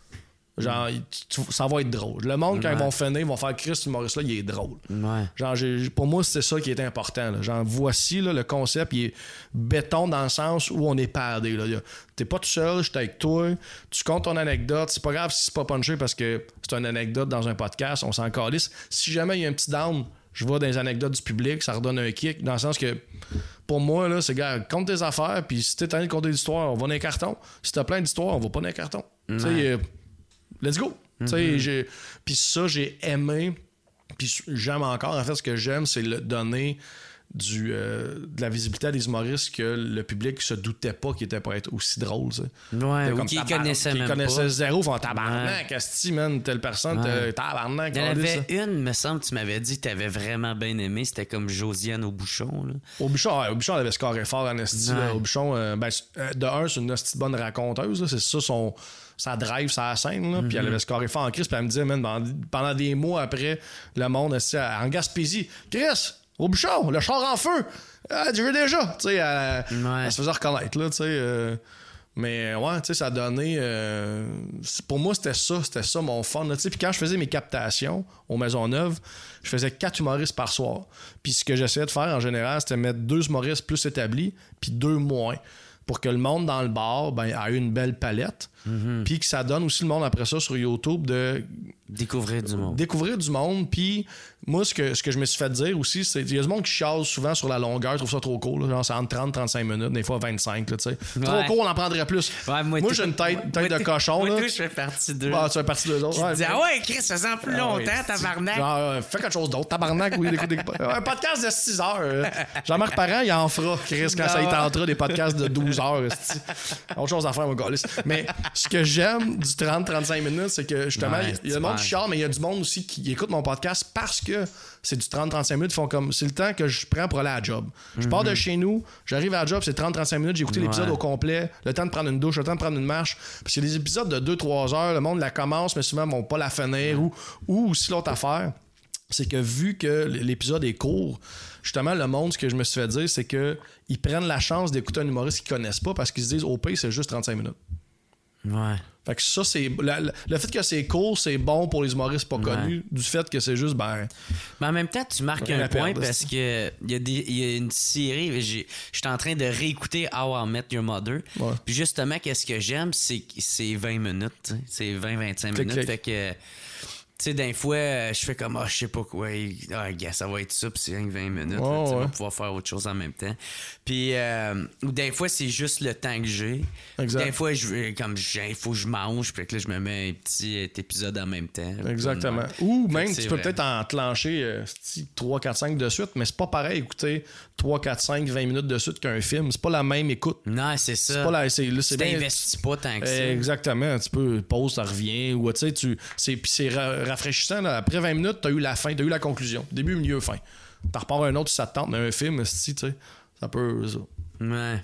Genre, mm. tu, ça va être drôle. Le monde, quand ouais. ils vont finir, ils vont faire Chris, ce humoriste-là, il est drôle. Ouais. Genre, j'ai, pour moi, c'était ça qui était important. Là. Genre, voici là, le concept, il est béton dans le sens où on est pardé. Là. T'es pas tout seul, je suis avec toi, tu comptes ton anecdote, c'est pas grave si c'est pas punché parce que c'est une anecdote dans un podcast, on s'en calisse. Si jamais il y a un petit down, je vois dans les anecdotes du public, ça redonne un kick, dans le sens que, pour moi, là, c'est, gars, compte tes affaires, puis si t'es tanné de compter des histoires, on va dans les cartons. Si t'as plein d'histoires, on va pas dans les cartons. Tu sais, euh, let's go. Mm-hmm. Puis ça, j'ai aimé, puis j'aime encore. En fait, ce que j'aime, c'est le donner du, euh, de la visibilité à des humoristes que le public se doutait pas qu'ils étaient pour être aussi drôles. T'sais. Ouais, ou qu'ils connaissaient même pas. Ils connaissaient zéro, font tabarnak, asti, man, telle personne, ouais. tabarnak. Il y en avait une, me semble, tu m'avais dit que tu avais vraiment bien aimé, c'était comme Josiane Aubuchon. Là. Aubuchon, ouais, Aubuchon, elle avait scoré fort en esti. Ouais. Aubuchon, euh, ben, de un, c'est une esti bonne raconteuse, là, c'est ça son... ça drive sa scène, là, mm-hmm. puis elle avait scoré fort en Chris, puis elle me disait, man, pendant, pendant des mois après, le monde, en Gaspésie, Chris, Aubuchon, le char en feu, ah, tu veux déjà, tu sais, elle, ouais. elle se faisait reconnaître, là, tu sais, euh, mais ouais, tu sais, ça donnait, euh, pour moi, c'était ça, c'était ça mon fun, tu sais, puis quand je faisais mes captations aux Maisonneuve, je faisais quatre humoristes par soir, puis ce que j'essayais de faire en général, c'était mettre deux humoristes plus établis, puis deux moins, pour que le monde dans le bar ben, ait une belle palette. Mm-hmm. Puis que ça donne aussi le monde après ça sur YouTube de... Découvrir du monde. Découvrir du monde. Puis moi, ce que, ce que je me suis fait dire aussi, c'est qu'il y a du monde qui chiale souvent sur la longueur, trouve ça trop court. Là, genre, c'est entre trente trente-cinq minutes, des fois vingt-cinq. Là, ouais. Trop court, on en prendrait plus. Ouais, moi, moi j'ai une tête, moi, tête moi, de cochon. Moi, là. tout, je fais partie d'eux. Ah, tu fais partie d'eux autres. Ouais, dis, ah ouais, Chris, ça sent plus ah, longtemps, ouais, tabarnak. Genre, euh, fais quelque chose d'autre, tabarnak. Oui, écoute, un podcast de six heures. Euh, Jean-Marc Parent, il en fera, Chris, quand non, ça y tentera des podcasts de douze heures. Autre chose à faire, mon gars. Mais ce que j'aime du trente à trente-cinq minutes, c'est que justement, il ouais, y a du monde qui chiale, mais il y a du monde aussi qui écoute mon podcast parce que c'est du trente à trente-cinq minutes. Ils font comme, c'est le temps que je prends pour aller à la job. Je mm-hmm. pars de chez nous, j'arrive à la job, c'est trente à trente-cinq minutes, j'ai écouté ouais. l'épisode au complet, le temps de prendre une douche, le temps de prendre une marche. Parce qu'il y a des épisodes de deux à trois heures, le monde la commence, mais souvent, ils vont pas la finir. Ou, ou aussi, l'autre affaire, c'est que vu que l'épisode est court, justement, le monde, ce que je me suis fait dire, c'est que ils prennent la chance d'écouter un humoriste qu'ils connaissent pas parce qu'ils se disent, au pire, c'est juste trente-cinq minutes. Ouais. Fait que ça, c'est. La, la, le fait que c'est court, c'est bon pour les humoristes pas ouais. connus. Du fait que c'est juste, ben. Mais en même temps, tu marques un point parce que il y, a des, y a une série. Je suis en train de réécouter How I Met Your Mother. Ouais. Puis justement, qu'est-ce que j'aime, c'est que c'est vingt minutes. T'sais. C'est vingt à vingt-cinq minutes. Clic. Fait que. Tu sais, d'un fois, je fais comme, ah, oh, je sais pas quoi, ah, gars, ça va être ça, puis c'est rien que vingt minutes. Oh, là, ouais. On va pouvoir faire autre chose en même temps. Puis, euh, d'un fois, c'est juste le temps que j'ai. Exact. D'un fois, je, comme, il faut que je mange, puis que là, je me mets un petit épisode en même temps. Exactement. Ou même, tu peux vrai. peut-être enclencher euh, trois, quatre, cinq de suite, mais c'est pas pareil écouter trois, quatre, cinq, vingt minutes de suite qu'un film. C'est pas la même écoute. Non, c'est ça. C'est pas la. C'est, là, c'est tu t'investis pas tant que ça. Exactement. Tu peux pause, ça revient. Ou, tu sais, tu. C'est, puis c'est rafraîchissant. Là. Après vingt minutes, t'as eu la fin, t'as eu la conclusion. Début, milieu, fin. T'en repars un autre si ça te tente, mais un film, si, tu sais, ça peut. Ça. Ouais.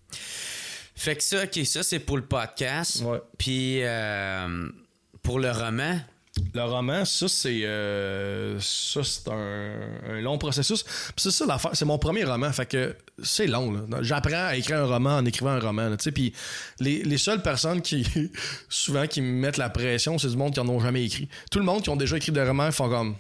Fait que ça, ok, ça, c'est pour le podcast. Ouais. Puis, euh, pour le roman. Le roman, ça, c'est euh, ça, c'est un, un long processus. Puis c'est ça l'affaire. C'est mon premier roman. Fait que c'est long, là. J'apprends à écrire un roman en écrivant un roman, tu sais. Puis les, les seules personnes qui, souvent, qui me mettent la pression, c'est du monde qui en ont jamais écrit. Tout le monde qui ont déjà écrit des romans, ils font comme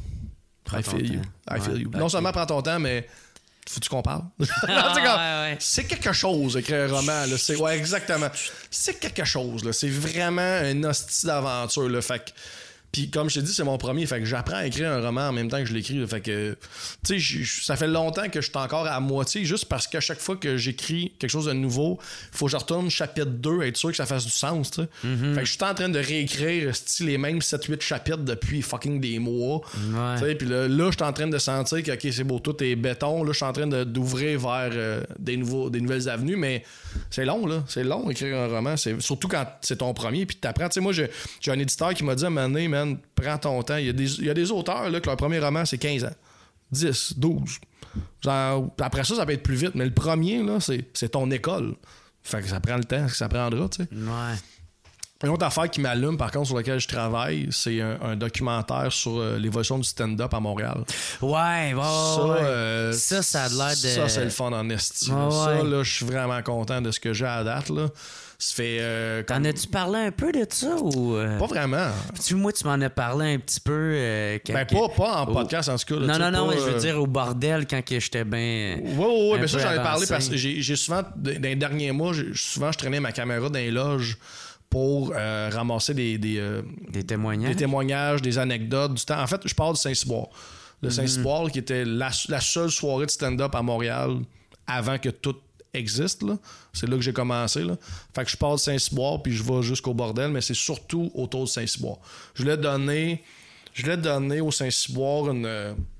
I feel you. I feel you. Non seulement prends ton temps, mais faut-tu qu'on parle? Ah, comme, ouais, ouais. C'est quelque chose, écrire un roman. Là. C'est, ouais, exactement. C'est quelque chose. Là. C'est vraiment un hostie d'aventure. Là. Fait que, puis comme je t'ai dit, c'est mon premier. Fait que j'apprends à écrire un roman en même temps que je l'écris. Là. Fait que, tu sais, ça fait longtemps que je suis encore à moitié, juste parce qu'à chaque fois que j'écris quelque chose de nouveau, il faut que je retourne chapitre deux, être sûr que ça fasse du sens. Tu sais. Mm-hmm. Fait que je suis en train de réécrire style, les mêmes sept huit chapitres depuis fucking des mois. Ouais. Puis là, là je suis en train de sentir que ok, c'est beau, tout est béton. Là, je suis en train de, d'ouvrir vers euh, des, nouveaux, des nouvelles avenues, mais c'est long, là. C'est long écrire un roman. C'est, surtout quand c'est ton premier, puis t'apprends. Tu sais, moi, j'ai, j'ai un éditeur qui m'a dit à un moment donné, man, prends ton temps. Il y a des, il y a des auteurs là, que leur premier roman, c'est quinze ans. dix, douze. Genre, après ça, ça peut être plus vite. Mais le premier, là, c'est, c'est ton école. Fait que ça prend le temps que ça prendra, tu sais. Ouais. Une autre affaire qui m'allume, par contre, sur laquelle je travaille, c'est un, un documentaire sur euh, l'évolution du stand-up à Montréal. Ouais, ouais, ça, ouais. Euh, ça, ça a l'air de... Ça, c'est le fun en esti. Ouais, ça, là, je suis vraiment content de ce que j'ai à date, là. Ça fait... Euh, T'en comme... as-tu parlé un peu de ça, ou... Euh... Pas vraiment. Tu, moi, tu m'en as parlé un petit peu... Euh, quand ben, que... pas, pas en podcast, oh. en tout cas. Là, non, non, non, pas, mais je veux euh... dire au bordel, quand que j'étais bien... Oui, oui, oui. Mais ça, j'en ai parlé parce que j'ai, j'ai souvent... Dans les derniers mois, j'ai, souvent, je traînais ma caméra dans les loges pour euh, ramasser des, des, euh, des témoignages, des témoignages, des anecdotes du temps. En fait, je parle du Saint-Cyboire. Le mm-hmm. Saint-Cyboire, qui était la, la seule soirée de stand-up à Montréal avant que tout existe. Là. C'est là que j'ai commencé. Là. Fait que je parle de Saint-Cyboire, puis je vais jusqu'au bordel, mais c'est surtout autour de Saint-Cyboire. Je voulais donner, je voulais donner au Saint-Cyboire une...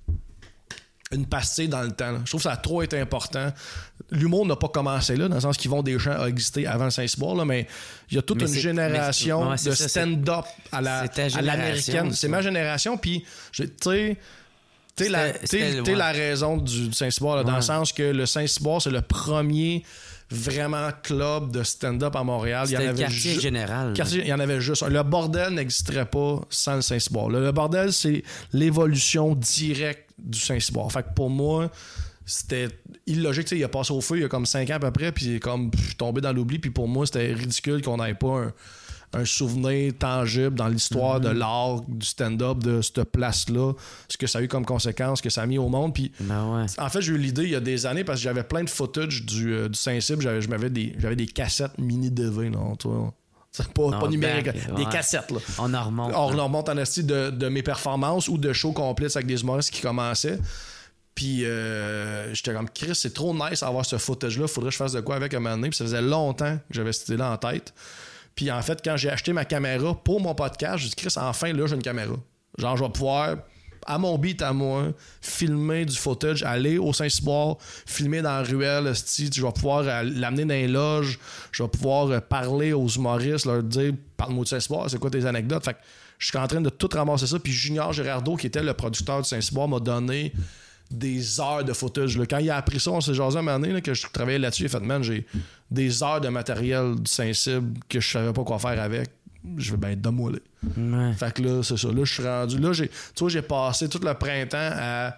une pastille dans le temps. Là. Je trouve que ça a trop été important. L'humour n'a pas commencé là, dans le sens qu'Yvon Deschamps a existé avant le Saint-Cyboire, là, mais il y a toute mais une génération ouais, de ça, stand-up à, la, à l'américaine. C'est ma génération, puis tu sais... T'es la, t'es, t'es ouais. la raison du, du Saint-Cyboire, là, ouais. dans le sens que le Saint-Cyboire, c'est le premier vraiment club de stand-up à Montréal. C'était il y en le avait quartier ju- général. Quartier, il y en avait juste un. Le bordel n'existerait pas sans le Saint-Cyboire. Le, le bordel, c'est l'évolution directe du Saint-Cyboire. Fait que pour moi, c'était illogique. T'sais, il a passé au feu il y a comme cinq ans à peu près, puis il est comme pff, tombé dans l'oubli. Puis pour moi, c'était ridicule qu'on n'ait pas un, un souvenir tangible dans l'histoire mm-hmm. de l'art, du stand-up, de cette place-là, ce que ça a eu comme conséquence, ce que ça a mis au monde. Puis, ben ouais. En fait, j'ai eu l'idée il y a des années parce que j'avais plein de footage du, euh, du Saint-Cyb. J'avais, j'avais, des, j'avais des cassettes mini-D V, non, toi. C'est pas, non, pas numérique, ben, des ouais. cassettes. Là. On en remonte. On en remonte en esti de, de mes performances ou de shows complets avec des humoristes qui commençaient. Puis euh, j'étais comme, Chris, c'est trop nice d'avoir ce footage-là. Faudrait que je fasse de quoi avec un moment donné. Puis ça faisait longtemps que j'avais cette idée-là en tête. Puis en fait, quand j'ai acheté ma caméra pour mon podcast, j'ai dit, Chris, enfin, là, j'ai une caméra. Genre, je vais pouvoir, à mon beat à moi, filmer du footage, aller au Saint-Cyboire, filmer dans la ruelle, sti, je vais pouvoir euh, l'amener dans les loges, je vais pouvoir euh, parler aux humoristes, leur dire, parle-moi du Saint-Cyboire, c'est quoi tes anecdotes? Fait que je suis en train de tout ramasser ça. Puis Junior Girardeau, qui était le producteur du Saint-Cyboire, m'a donné des heures de footage. Là. Quand il a appris ça, on s'est jasé un moment donné là, que je travaillais là-dessus. Il a fait, man, j'ai des heures de matériel du Saint-Cyb que je savais pas quoi faire avec. Je vais ben être donne-moi là. Ouais. Fait que là, c'est ça. Là, je suis rendu. Là, j'ai, tu vois, j'ai passé tout le printemps à,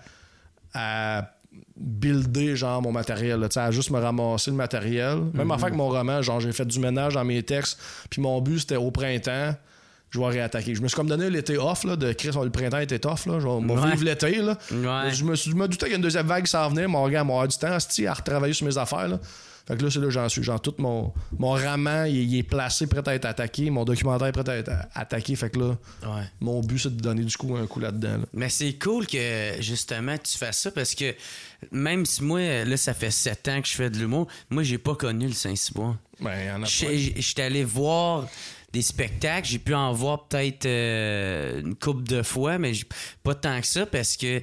à builder genre mon matériel. Là, à juste me ramasser le matériel. Même mm-hmm. en fait que mon roman, genre j'ai fait du ménage dans mes textes. Puis mon but, c'était au printemps. Je vais réattaquer. Je me suis comme donné l'été off, là, de Chris, le printemps était tough, là. Je vais ouais. vivre l'été, là. Ouais. Je me, je me doutais qu'il y a une deuxième vague qui s'en venait, mais regarde, moi, avoir du temps à retravailler sur mes affaires, là. Fait que là, c'est là que j'en suis. Genre, tout mon, mon ramen, il, il est placé, prêt à être attaqué. Mon documentaire est prêt à être attaqué. Fait que là, ouais. mon but, c'est de donner du coup un coup là-dedans, là. Mais c'est cool que, justement, tu fasses ça, parce que même si moi, là, ça fait sept ans que je fais de l'humour, moi, j'ai pas connu le Saint-Cyboire. Ben, il y en a pas. J'étais allé voir des spectacles, j'ai pu en voir peut-être euh, une couple de fois, mais pas tant que ça parce que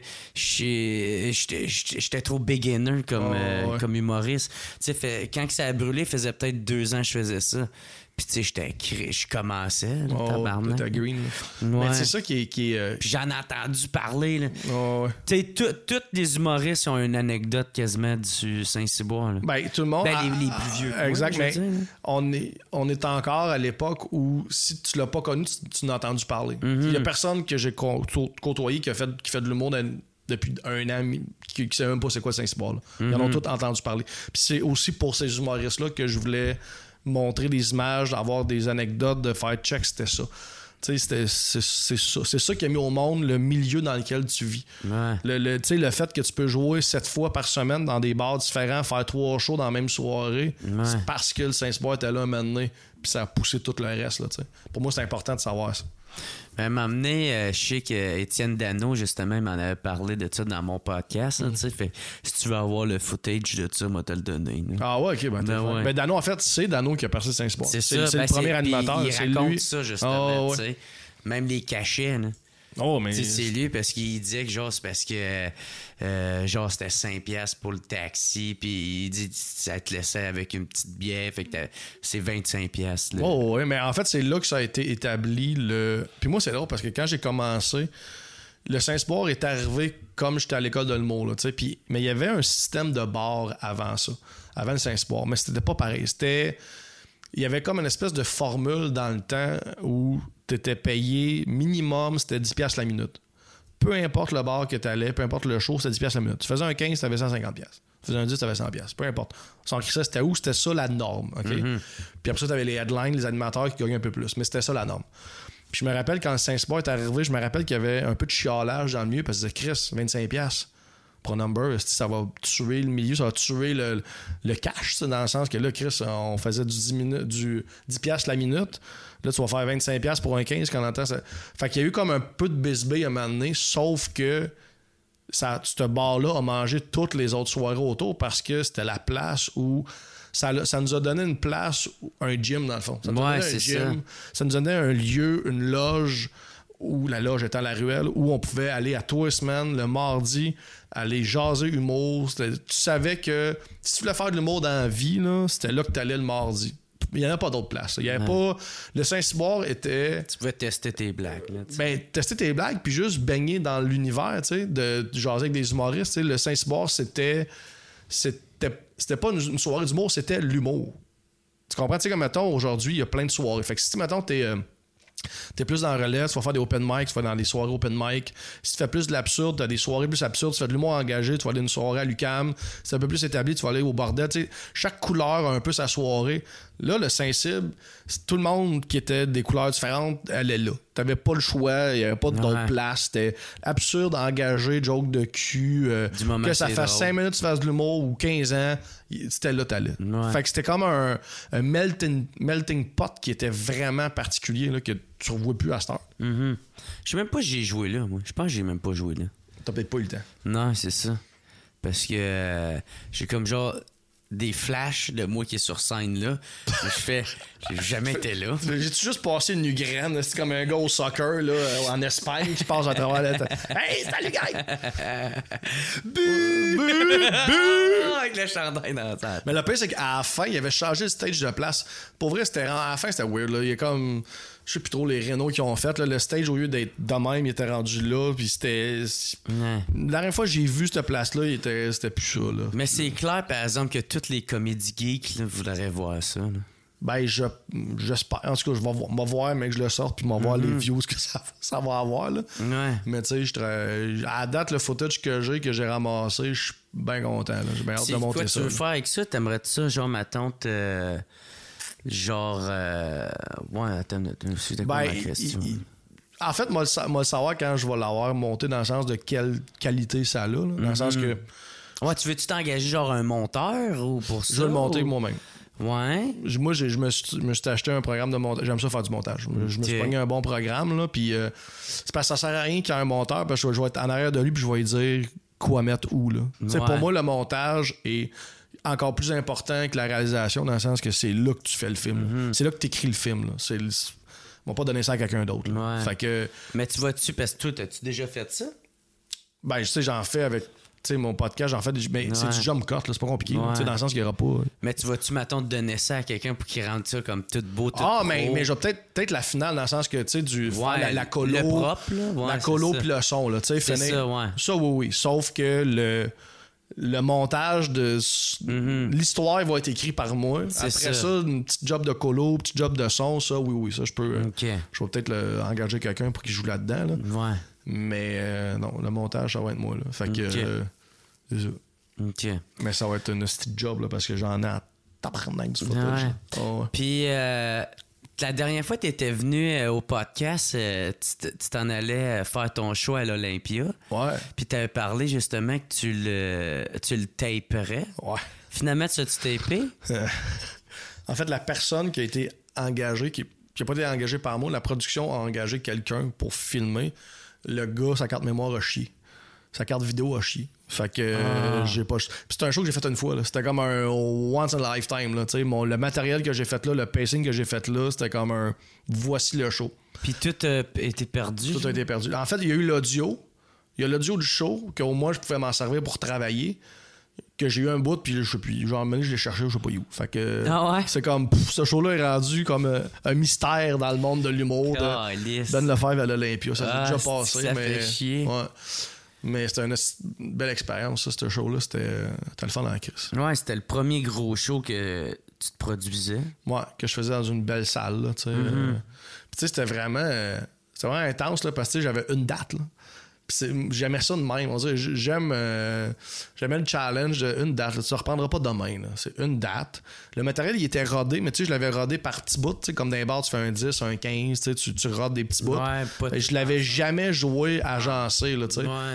j'étais, j'étais trop beginner comme, oh, euh, ouais. comme humoriste. Tu sais, quand ça a brûlé, ça faisait peut-être deux ans que je faisais ça. Puis, tu sais, j'étais cré- je commençais, là, Oh, tabarnak. t'étais green. Là. Ouais. Mais c'est ça qui est. Qui est euh... Puis j'en ai entendu parler, là. oh, ouais. Tu sais, tout- tous les humoristes ont une anecdote quasiment du Saint-Cyboire, là. Ben, tout le monde. Ben, a- les, les plus vieux. que moi, Exact, je veux mais dire, là. on est, on est encore à l'époque où si tu l'as pas connu, tu, tu n'as entendu parler. Il Mm-hmm. y a personne que j'ai côto- côtoyé qui a fait, qui fait de l'humour dans- depuis un an, qui, qui sait même pas c'est quoi le Saint-Cyboire. Là. Ils en ont tous entendu parler. Puis c'est aussi pour ces humoristes-là que je voulais montrer des images, avoir des anecdotes, de faire check, c'était ça. Tu sais, c'était- c'est c'est ça. C'est ça qui a mis au monde le milieu dans lequel tu vis. Ouais. Le, le, tu sais, le fait que tu peux jouer sept fois par semaine dans des bars différents, faire trois shows dans la même soirée, Ouais. c'est parce que le Saint-Cyboire était là un moment donné, puis ça a poussé tout le reste. Là, tu sais. Pour moi, c'est important de savoir ça. Ben, m'a amené, euh, je sais que Étienne Dano, justement, il m'en avait parlé de ça dans mon podcast. Là, tu sais, fait, si tu veux avoir le footage de ça, moi, te le donner. là. Ah ouais, ok, ben, Ben ouais. ben Dano, en fait, c'est Dano qui a percé le Saint-Cyboire. C'est ça. c'est ben, le premier puis animateur. Il c'est raconte lui. ça, justement. Ah ouais. tu sais. Même les cachets. Là. Oh, mais. Tu sais, c'est lui parce qu'il disait que genre c'est parce que euh, genre c'était cinq piastres pour le taxi puis il dit ça te laissait avec une petite bière fait que t'as- c'est vingt-cinq piastres. là. Oh, ouais, mais en fait, c'est là que ça a été établi. Le... Puis moi, c'est drôle parce que quand j'ai commencé, le Saint-Cyboire est arrivé comme j'étais à l'école de l'humour. Là, tu sais, puis... Mais il y avait un système de bar avant ça, avant le Saint-Cyboire. Mais c'était pas pareil. C'était... Il y avait comme une espèce de formule dans le temps où tu étais payé minimum, c'était dix piastres la minute. Peu importe le bar que tu allais, peu importe le show, c'était dix piastres la minute. Tu faisais un quinze, tu avais cent cinquante piastres. Tu faisais un dix, tu avais cent piastres. Peu importe. Sans ça, c'était où? C'était ça la norme. OK? Mm-hmm. Puis après ça, tu avais les headlines, les animateurs qui gagnaient un peu plus. Mais c'était ça la norme. Puis je me rappelle quand le Saint-Cyboire est arrivé, je me rappelle qu'il y avait un peu de chialage dans le milieu parce que Chris, vingt-cinq piastres. Pour un number, ça va tuer le milieu, ça va tuer le, le cash, ça, dans le sens que là, Chris, on faisait du dix, minutes, du dix piastres la minute. Là, tu vas faire vingt-cinq piastres pour un quinze quand on entend ça. Fait qu'il y a eu comme un peu de bisbille à un moment donné, sauf que ça, ce bar-là a mangé toutes les autres soirées autour parce que c'était la place où ça, ça nous a donné une place, un gym dans le fond. Ça nous a Ouais, donné un c'est gym, ça. ça nous a donné un lieu, une loge, où la loge était à la ruelle, où on pouvait aller à tous les semaines, le mardi, aller jaser humour. C'était, tu savais que si tu voulais faire de l'humour dans la vie, là, c'était là que tu allais le mardi. Il n'y en a pas d'autre place. Il y avait Ouais. pas. Le Saint-Cyboire était. Tu pouvais tester tes blagues. Là, tu sais. Ben, tester tes blagues, puis juste baigner dans l'univers, tu sais, de, de jaser avec des humoristes. Tu sais, le Saint-Cyboire, c'était. C'était, c'était pas une, une soirée d'humour, c'était l'humour. Tu comprends? Tu sais, comme mettons, aujourd'hui, il y a plein de soirées. Fait que si, mettons, t'es. Euh, T'es plus dans le relais, tu vas faire des open mic, tu vas dans des soirées open mic. Si tu fais plus de l'absurde, t'as des soirées plus absurdes, tu fais de l'humour engagé, tu vas aller à une soirée à l'U Q A M. Si c'est un peu plus établi, tu vas aller au bordel. Tu sais, chaque couleur a un peu sa soirée. Là, le Saint-Cyb, c'est tout le monde qui était des couleurs différentes, elle est là. T'avais pas le choix, il n'y avait pas d'autre Ouais. place. C'était absurde, engagé, joke de cul. euh, Du moment que que ça c'est fasse drôle. cinq minutes que tu fasses de l'humour ou quinze ans, c'était là, t'allais. Ouais. Fait que c'était comme un, un melting, melting pot qui était vraiment particulier, là, que tu ne revois plus à cette heure. Mhm. Je sais même pas si j'ai joué là, moi. Je pense que j'ai même pas joué là. T'as peut-être pas eu le temps. Non, c'est ça. Parce que euh, j'ai comme genre des flashs de moi qui est sur scène là. Je fais, j'ai jamais été là. J'ai-tu juste passé une graine, c'est comme un gars au soccer là, en Espagne qui passe à travers la tête. Hey, salut, gars! Bu! Bu! Bu! Avec le chandail dans la tête. Mais le pire, c'est qu'à la fin, il avait changé le stage de place. Pour vrai, c'était à la fin, c'était weird. Là. Il y a comme. Je sais plus trop les rénaux qui ont fait. Là. Le stage, au lieu d'être de même, il était rendu là. Puis c'était. Ouais. La dernière fois que j'ai vu cette place-là, il était... c'était plus ça. Là. Mais c'est clair, par exemple, que toutes les comédies geeks là, voudraient voir ça. Là. Ben, je, j'espère. En tout cas, je vais voir, vais voir, mais que je le sorte, puis je vais voir les views que ça, ça va avoir. Là. Ouais. Mais tu sais, je tra- à date, le footage que j'ai, que j'ai ramassé, je suis bien content. Là. J'ai bien hâte C'est de monter quoi ça. tu veux là. faire avec ça? T'aimerais ça, genre, ma tante... euh, genre... euh, ouais, attends, attends, c'était quoi Ben, ma il- question? il- en fait, moi, le sa- moi, le savoir quand je vais l'avoir monté dans le sens de quelle qualité ça a, là, là, dans le sens que Ouais, tu veux-tu t'engager, genre, un monteur ou pour ça? je vais le monter ou- moi-même. Ouais. Je- Moi, j'ai- je me suis, je me suis acheté un programme de montage. J'aime ça faire du montage. Je me- Je me suis Ok. pogné un bon programme, là, puis euh, c'est parce que ça sert à rien qu'il y ait un monteur, parce que je vais être en arrière de lui, puis je vais lui dire quoi mettre où, là. Tu sais, Ouais. pour moi, le montage est encore plus important que la réalisation, dans le sens que c'est là que tu fais le film. Mm-hmm. là. C'est là que tu écris le film, là. C'est le- On va pas donner ça à quelqu'un d'autre. là. Ouais. Fait que, Mais tu vas-tu, parce que toi, t'as-tu déjà fait ça? ben, je sais, j'en fais avec sais, mon podcast, j'en fais des. Mais ouais. c'est du jump cut, là, c'est pas compliqué. Ouais. Là, dans le sens qu'il n'y aura pas. Mais tu vas-tu, mettons, te donner ça à quelqu'un pour qu'il rende ça comme tout beau, tout Ah, pro? mais, mais je vais peut-être, peut-être la finale, dans le sens que, tu sais, du. Ouais, la, la colo. Le propre, là. Ouais, la colo puis le son, là. Tu sais, finir. Ça, ouais. Ça, oui, oui. Sauf que le. Le montage de mm-hmm. l'histoire va être écrit par moi. C'est Après ça. ça, une petite job de colo, petit job de son, ça, oui, oui, ça, je peux. Okay. Je vais peut-être le, engager quelqu'un pour qu'il joue là-dedans. Là. Ouais. Mais euh, non, le montage, ça va être moi. Là. Fait que. Okay. Euh, c'est ça. OK. Mais ça va être un petit job là, parce que j'en ai à tabarnak du footage. Ouais. Oh, ouais. Puis. Euh... La dernière fois que tu étais venu euh, au podcast, euh, tu, tu t'en allais faire ton show à l'Olympia. Ouais. Puis tu avais parlé justement que tu le, tu le taperais. Ouais. Finalement, tu as-tu tapé? En fait, la personne qui a été engagée, qui n'a pas été engagée par moi, la production a engagé quelqu'un pour filmer. Le gars, sa carte mémoire a chié. Sa carte vidéo a chié. Fait que euh, ah. j'ai pas. Puis c'était un show que j'ai fait une fois. Là. C'était comme un once in a lifetime. Là, mon, le matériel que j'ai fait là, le pacing que j'ai fait là, c'était comme un voici le show. Puis tout a été perdu. Tout a été perdu. En fait, il y a eu l'audio. Il y a l'audio du show qu'au moins je pouvais m'en servir pour travailler. Que j'ai eu un bout, puis je sais plus. Genre, je l'ai cherché, je sais pas où. Fait que ah ouais? c'est comme. Pff, ce show-là est rendu comme euh, un mystère dans le monde de l'humour. Oh, de Ben Lefebvre à l'Olympia. Ça ah, s'est déjà passé. Ça mais, fait chier. Ouais. Mais c'était une belle expérience, ça, ce show-là. C'était, c'était le fun dans la crise. Ouais, c'était le premier gros show que tu te produisais. Ouais, que je faisais dans une belle salle, là, tu sais. Mm-hmm. Euh, puis tu sais, c'était vraiment... Euh, c'était vraiment intense, là, parce que j'avais une date, là. Puis j'aimais ça de même. On dirait, j'aime, euh, j'aimais le challenge d'une date. Là. Tu ne reprendras pas demain. Là. C'est une date. Le matériel, il était rodé, mais tu sais, je l'avais rodé par petits bouts. Comme dans les bars, tu fais un dix, un quinze, tu, tu rodes des petits bouts. Ouais, pas je l'avais jamais joué agencé. Là, tu sais. Ouais.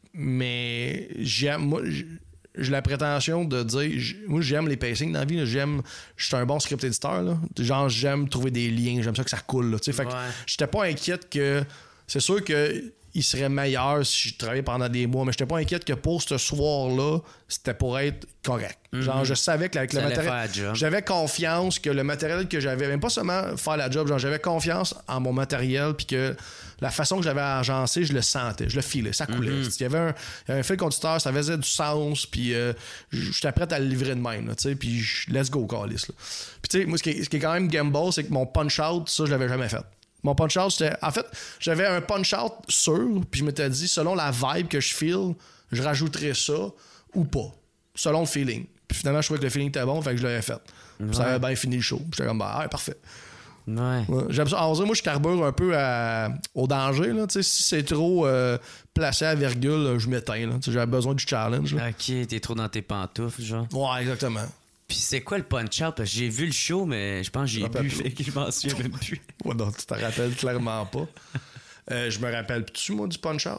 Mais j'aime... Moi, j'ai la prétention de dire... Moi, j'aime les pacings dans la vie. Là. J'aime... Je suis un bon script éditeur. Là. Genre, j'aime trouver des liens. J'aime ça que ça coule. Là, tu sais. Fait que j'étais pas inquiète que... C'est sûr que... il serait meilleur si je travaillais pendant des mois, mais j'étais pas inquiète que pour ce soir-là, c'était pour être correct. Mm-hmm. Genre, je savais que avec le matériel... J'avais confiance que le matériel que j'avais... Même pas seulement faire la job, genre j'avais confiance en mon matériel, puis que la façon que j'avais agencé, je le sentais, je le filais, ça coulait. Mm-hmm. Il y avait un, il y avait un fil conducteur, ça faisait du sens, puis euh, j'étais prêt à le livrer de même, tu sais, puis let's go, calice. Puis tu sais, moi, ce qui, est, ce qui est quand même gamble, c'est que mon punch-out, ça, je l'avais jamais fait. Mon punch-out, c'était... En fait, j'avais un punch-out sûr, puis je m'étais dit, selon la vibe que je feel, je rajouterais ça ou pas, selon le feeling. Puis finalement, je trouvais que le feeling était bon, fait que je l'avais fait. Ouais. Ça avait bien fini le show. J'étais comme, bah, ouais, parfait. Ouais. Ouais. J'aime ça. Alors, moi, je carbure un peu à... au danger. Là. Si c'est trop euh, placé à virgule, là, je m'éteins. Là. J'avais besoin du challenge. Là. Ok, t'es trop dans tes pantoufles, genre. Ouais, exactement. Puis c'est quoi le punch-out? Parce que j'ai vu le show, mais je pense que j'ai bu, fait que je m'en souviens même plus. Ouais, non, tu te rappelles clairement pas. Euh, je me rappelle plus, moi, du punch-out.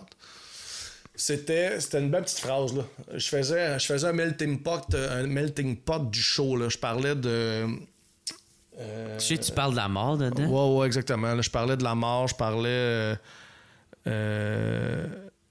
C'était, c'était une belle petite phrase, là. Je faisais, je faisais un melting pot, un melting pot du show, là. Je parlais de... Euh, tu sais, tu parles de la mort dedans? Ouais, ouais, exactement. Là, je parlais de la mort, je parlais... Euh, euh,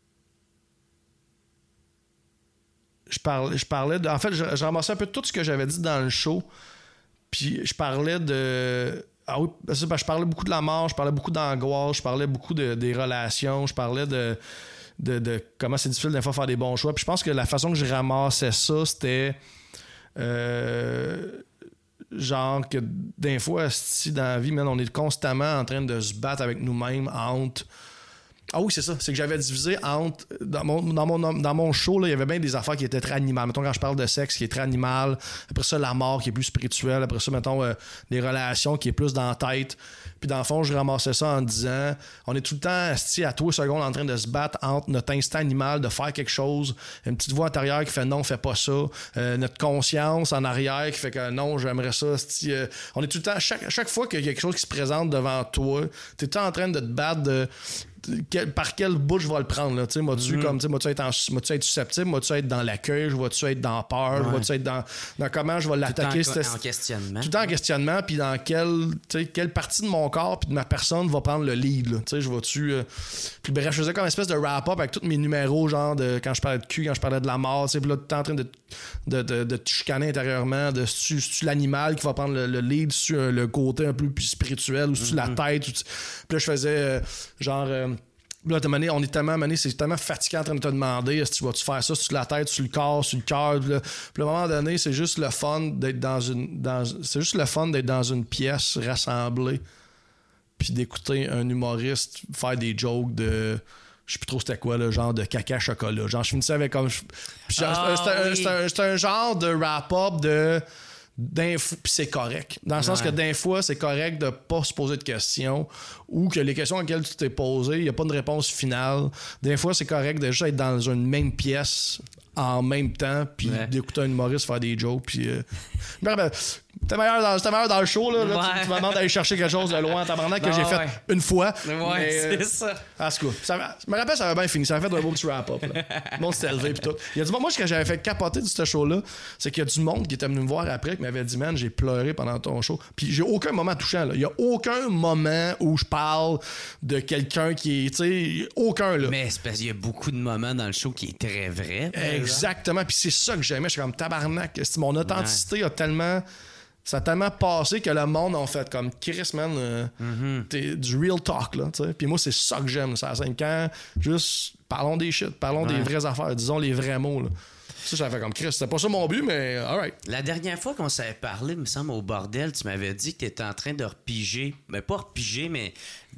Je parlais, je parlais de... En fait, je, je ramassais un peu tout ce que j'avais dit dans le show. Puis je parlais de... Ah oui, ben, je parlais beaucoup de la mort, je parlais beaucoup d'angoisse, je parlais beaucoup de, des relations, je parlais de, de, de comment c'est difficile des fois de faire des bons choix. Puis je pense que la façon que je ramassais ça, c'était... Euh, genre que des fois, si dans la vie, man, on est constamment en train de se battre avec nous-mêmes entre... Ah oui, c'est ça. C'est que j'avais divisé entre... Dans mon, dans mon, dans mon show, là, il y avait bien des affaires qui étaient très animales. Mettons, quand je parle de sexe, qui est très animal. Après ça, la mort, qui est plus spirituelle. Après ça, mettons, euh, des relations, qui est plus dans la tête. Puis dans le fond, je ramassais ça en disant, on est tout le temps assis à trois secondes en train de se battre entre notre instinct animal de faire quelque chose, une petite voix intérieure qui fait non, fais pas ça, euh, notre conscience en arrière qui fait que non, j'aimerais ça. Euh, on est tout le temps, chaque, chaque fois qu'il y a quelque chose qui se présente devant toi, t'es tout le temps en train de te battre de... Quel, par quel bout je vais le prendre là, tu sais, moi-tu, mm-hmm. comme, tu sais, moi-tu être, en, moi-tu être susceptible, moi-tu être dans l'accueil, je vais-tu être dans peur, ouais. je vais-tu être dans, dans comment je vais l'attaquer. Tout le temps en questionnement. Tout le temps en questionnement, puis dans quelle, tu sais, quelle partie de mon corps puis de ma personne va prendre le lead, là, tu sais, je vais-tu... Euh... Puis bref, je faisais comme une espèce de wrap-up avec tous mes numéros, genre, de quand je parlais de cul, quand je parlais de la mort, tu sais, puis là, tu es en train de, de, de, de te chicaner intérieurement, de si tu l'animal qui va prendre le, le lead, si le côté un peu plus spirituel, ou si mm-hmm. la tête, ou puis là, je faisais, euh, genre... Euh, Là, mané, on est tellement mané, c'est tellement fatigant en train de te demander si tu vas-tu faire ça sur la tête, sur le corps, sur le cœur. Puis, puis à un moment donné, c'est juste le fun d'être dans une. Dans, c'est juste le fun d'être dans une pièce rassemblée. Puis d'écouter un humoriste faire des jokes de. Je sais plus trop c'était quoi, le genre de caca chocolat. Genre, je finissais avec comme. Puis genre, Ah, c'était, un, oui. c'était, un, c'était un genre de wrap-up de. D'info, puis c'est correct. Dans le sens Ouais. que d'un fois, c'est correct de pas se poser de questions ou que les questions auxquelles tu t'es posé, il n'y a pas de réponse finale. Des fois, c'est correct de juste être dans une même pièce en même temps puis Ouais. d'écouter un humoriste faire des jokes. Puis, euh... je me rappelle, C'était meilleur, dans, c'était meilleur dans le show. Là, là, Ouais. tu, tu me demandes d'aller chercher quelque chose de loin en tabarnak que Non, j'ai fait ouais. une fois. Ouais, mais, c'est euh, ça. En tout cas, ça, je me rappelle, ça avait bien fini. Ça avait fait un beau petit wrap-up. Là. Le monde s'était levé pis tout. Il y a du monde, moi, ce que j'avais fait capoter de ce show-là, c'est qu'il y a du monde qui était venu me voir après qui m'avait dit, man, j'ai pleuré pendant ton show. Puis j'ai aucun moment touchant. Là. Il y a aucun moment où je parle de quelqu'un qui est, tu sais, aucun là. Mais c'est parce qu'il y a beaucoup de moments dans le show qui est très vrai. par exemple. Exactement. Puis c'est ça que j'aimais. Je suis comme tabarnak. C'est- Mon authenticité a tellement. Ça a tellement passé que le monde a fait comme Chris, man, euh, t'es du real talk, là, tu sais. Puis moi, c'est ça que j'aime, ça à cinq ans. Juste, parlons des shit, parlons des Ouais. vraies affaires, disons les vrais mots, là. Ça, ça fait comme Chris. C'était pas ça mon but, mais alright. La dernière fois qu'on s'avait parlé, il me semble, au bordel, tu m'avais dit que tu étais en train de repiger, mais pas repiger, mais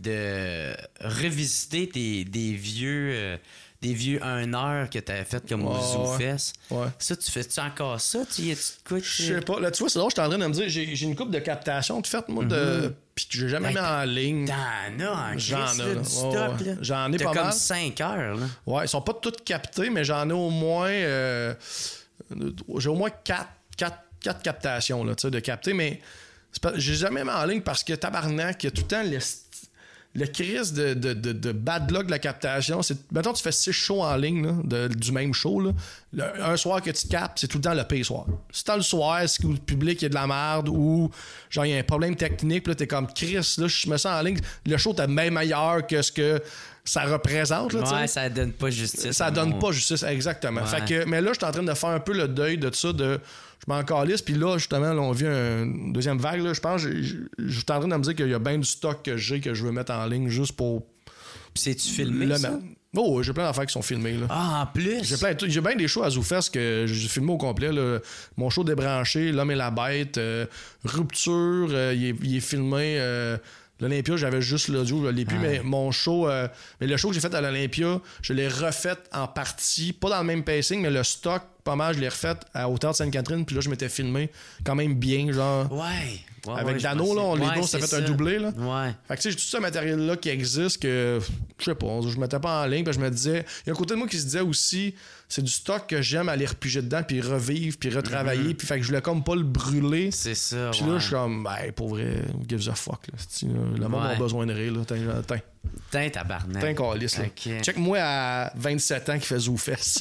de revisiter tes, des vieux euh, des vieux un heure que tu avais fait comme au Ouais, ZooFest. ouais. Ça, tu fais-tu encore ça? Tu y as-tu de quoi? Je sais pas. Là, tu vois, c'est drôle, j'étais en train de me dire, j'ai, j'ai une couple de captations de fait, moi, de. Puis que j'ai jamais Ben, mis en ligne. T'en as en J'en crise, ai, là, là. du Ouais, stock. ouais. Là. J'en ai T'as pas comme mal. cinq heures. Là. Ouais, ils sont pas toutes captés, mais j'en ai au moins. euh, j'ai au moins quatre, quatre, quatre captations là, tu sais, de capter, mais c'est pas, j'ai jamais mis en ligne parce que tabarnak, il y a tout le temps le, le crise de, de, de, de bad luck de la captation. C'est, mettons, tu fais six shows en ligne là, de, du même show. Là, le- un soir que tu captes, c'est tout le temps le pire soir. Si t'as le soir, c'est que le public il y a de la merde ou genre il y a un problème technique, puis là, t'es comme Chris, là, je me sens en ligne. Le show t'es même meilleur que ce que ça représente. Là, tu sais. Ouais, ça donne pas justice. Ça à donne mon- pas justice, exactement. Ouais. Fait que, mais là, je suis en train de faire un peu le deuil de ça, de je m'en calisse, puis là, justement, là, on vit une deuxième vague, là, je pense, je je- je suis en train de me dire qu'il y a bien du stock que j'ai que je veux mettre en ligne juste pour Puis c'est-tu filmé, le ça? mettre. Oh, ouais, j'ai plein d'affaires qui sont filmées, là. Ah, en plus? J'ai plein, j'ai bien des shows à ZooFest que j'ai filmé au complet. Là. Mon show Débranché, L'Homme et la Bête, euh, Rupture, euh, il, est, il est filmé. euh, L'Olympia, j'avais juste l'audio, je l'ai plus, Ah. mais mon show, euh, mais le show que j'ai fait à l'Olympia, je l'ai refait en partie, pas dans le même pacing, mais le stock, pas mal, je l'ai refait à hauteur de Sainte-Catherine, puis là, je m'étais filmé quand même bien, genre. Ouais. Ouais, Avec ouais, je Dano, pensais- là, on, les Ouais, deux, ça c'est fait un ça. doublé, là. Ouais. Fait que tu sais, j'ai tout ce matériel-là qui existe que, je sais pas, je mettais pas en ligne, puis je me disais, il y a un côté de moi qui se disait aussi, c'est du stock que j'aime aller repiger dedans, puis revivre, puis retravailler, puis fait que je voulais comme pas le brûler. C'est ça, Puis ouais. là, je suis comme, ben, pour vrai, who gives a fuck, là. C'est-tu, là, le monde Ouais. a besoin de rire, là. Tiens, tiens, Putain, tabarnak. tiens, calice, là. Ok. Check-moi à vingt-sept ans qui fait ZooFest.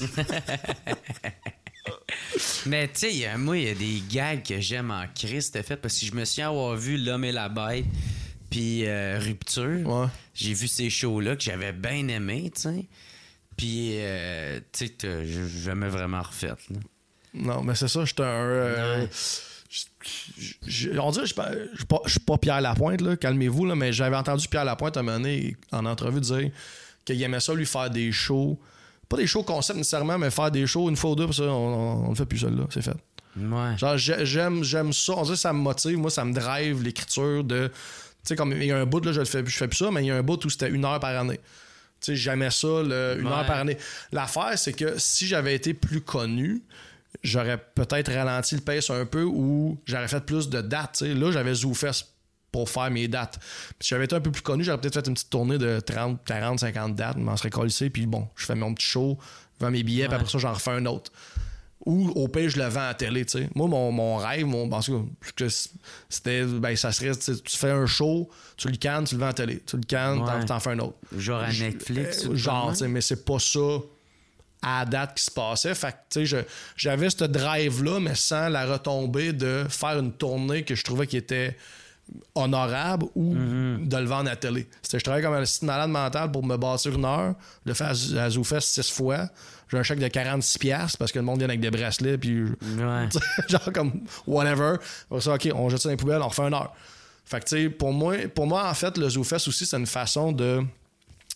Mais tu sais, il y a- moi, il y a des gags que j'aime en Christ, fait, parce que je me souviens avoir vu L'Homme et la Bête, puis euh, Rupture. Ouais. J'ai vu ces shows-là que j'avais bien aimés, tu sais. Puis, euh, tu sais, t'as- j'ai jamais vraiment refait. Là. Non, mais c'est ça, j'étais un. euh, Ouais. je- je- on dirait que je suis pas- je suis pas, je suis pas Pierre Lapointe, là, calmez-vous, là, mais j'avais entendu Pierre Lapointe un moment donné, en entrevue, dire qu'il aimait ça lui faire des shows. Pas des shows concept nécessairement, mais faire des shows une fois ou deux, puis ça, on, on, on le fait plus seul, là, c'est fait. Ouais. Genre, j'ai- j'aime, j'aime ça. On dirait que ça me motive. Moi, ça me drive l'écriture de. Tu sais, comme il y a un bout, là, je le fais, je fais plus ça, mais il y a un bout où c'était une heure par année. Tu sais, j'aimais ça, le, une Ouais. heure par année. L'affaire, c'est que si j'avais été plus connu, j'aurais peut-être ralenti le pace un peu ou j'aurais fait plus de dates. Tu sais. Là, j'avais ZooFest pour faire mes dates. Puis si j'avais été un peu plus connu, j'aurais peut-être fait une petite tournée de trente, quarante, cinquante dates, je m'en serais collé, puis bon, je fais mon petit show, je vends mes billets, puis Ouais. après ça, j'en refais un autre. Ou au pire, je le vends à la télé, tu sais. Moi, mon, mon rêve, mon, en tout cas, que c'était, ben, ça serait, tu sais, tu fais un show, tu le cannes, tu le vends à la télé. Tu le cannes, t'en, Ouais. t'en fais un autre. Genre à Netflix. Euh, ou genre, quoi, tu sais, mais c'est pas ça à la date qui se passait. Fait que, tu sais, je- j'avais ce drive-là, mais sans la retombée de faire une tournée que je trouvais qui était honorable ou Mm-hmm. de le vendre à la télé. C'était, je travaillais comme un site malade mental pour me bâtir une heure, le faire à, à ZooFest six fois. J'ai un chèque de quarante-six piastres parce que le monde vient avec des bracelets, puis Ouais. genre comme whatever. On ça, OK, on jette ça dans les poubelles, on refait une heure. Fait que, tu sais, pour moi, pour moi, en fait, le ZooFest aussi, c'est une façon de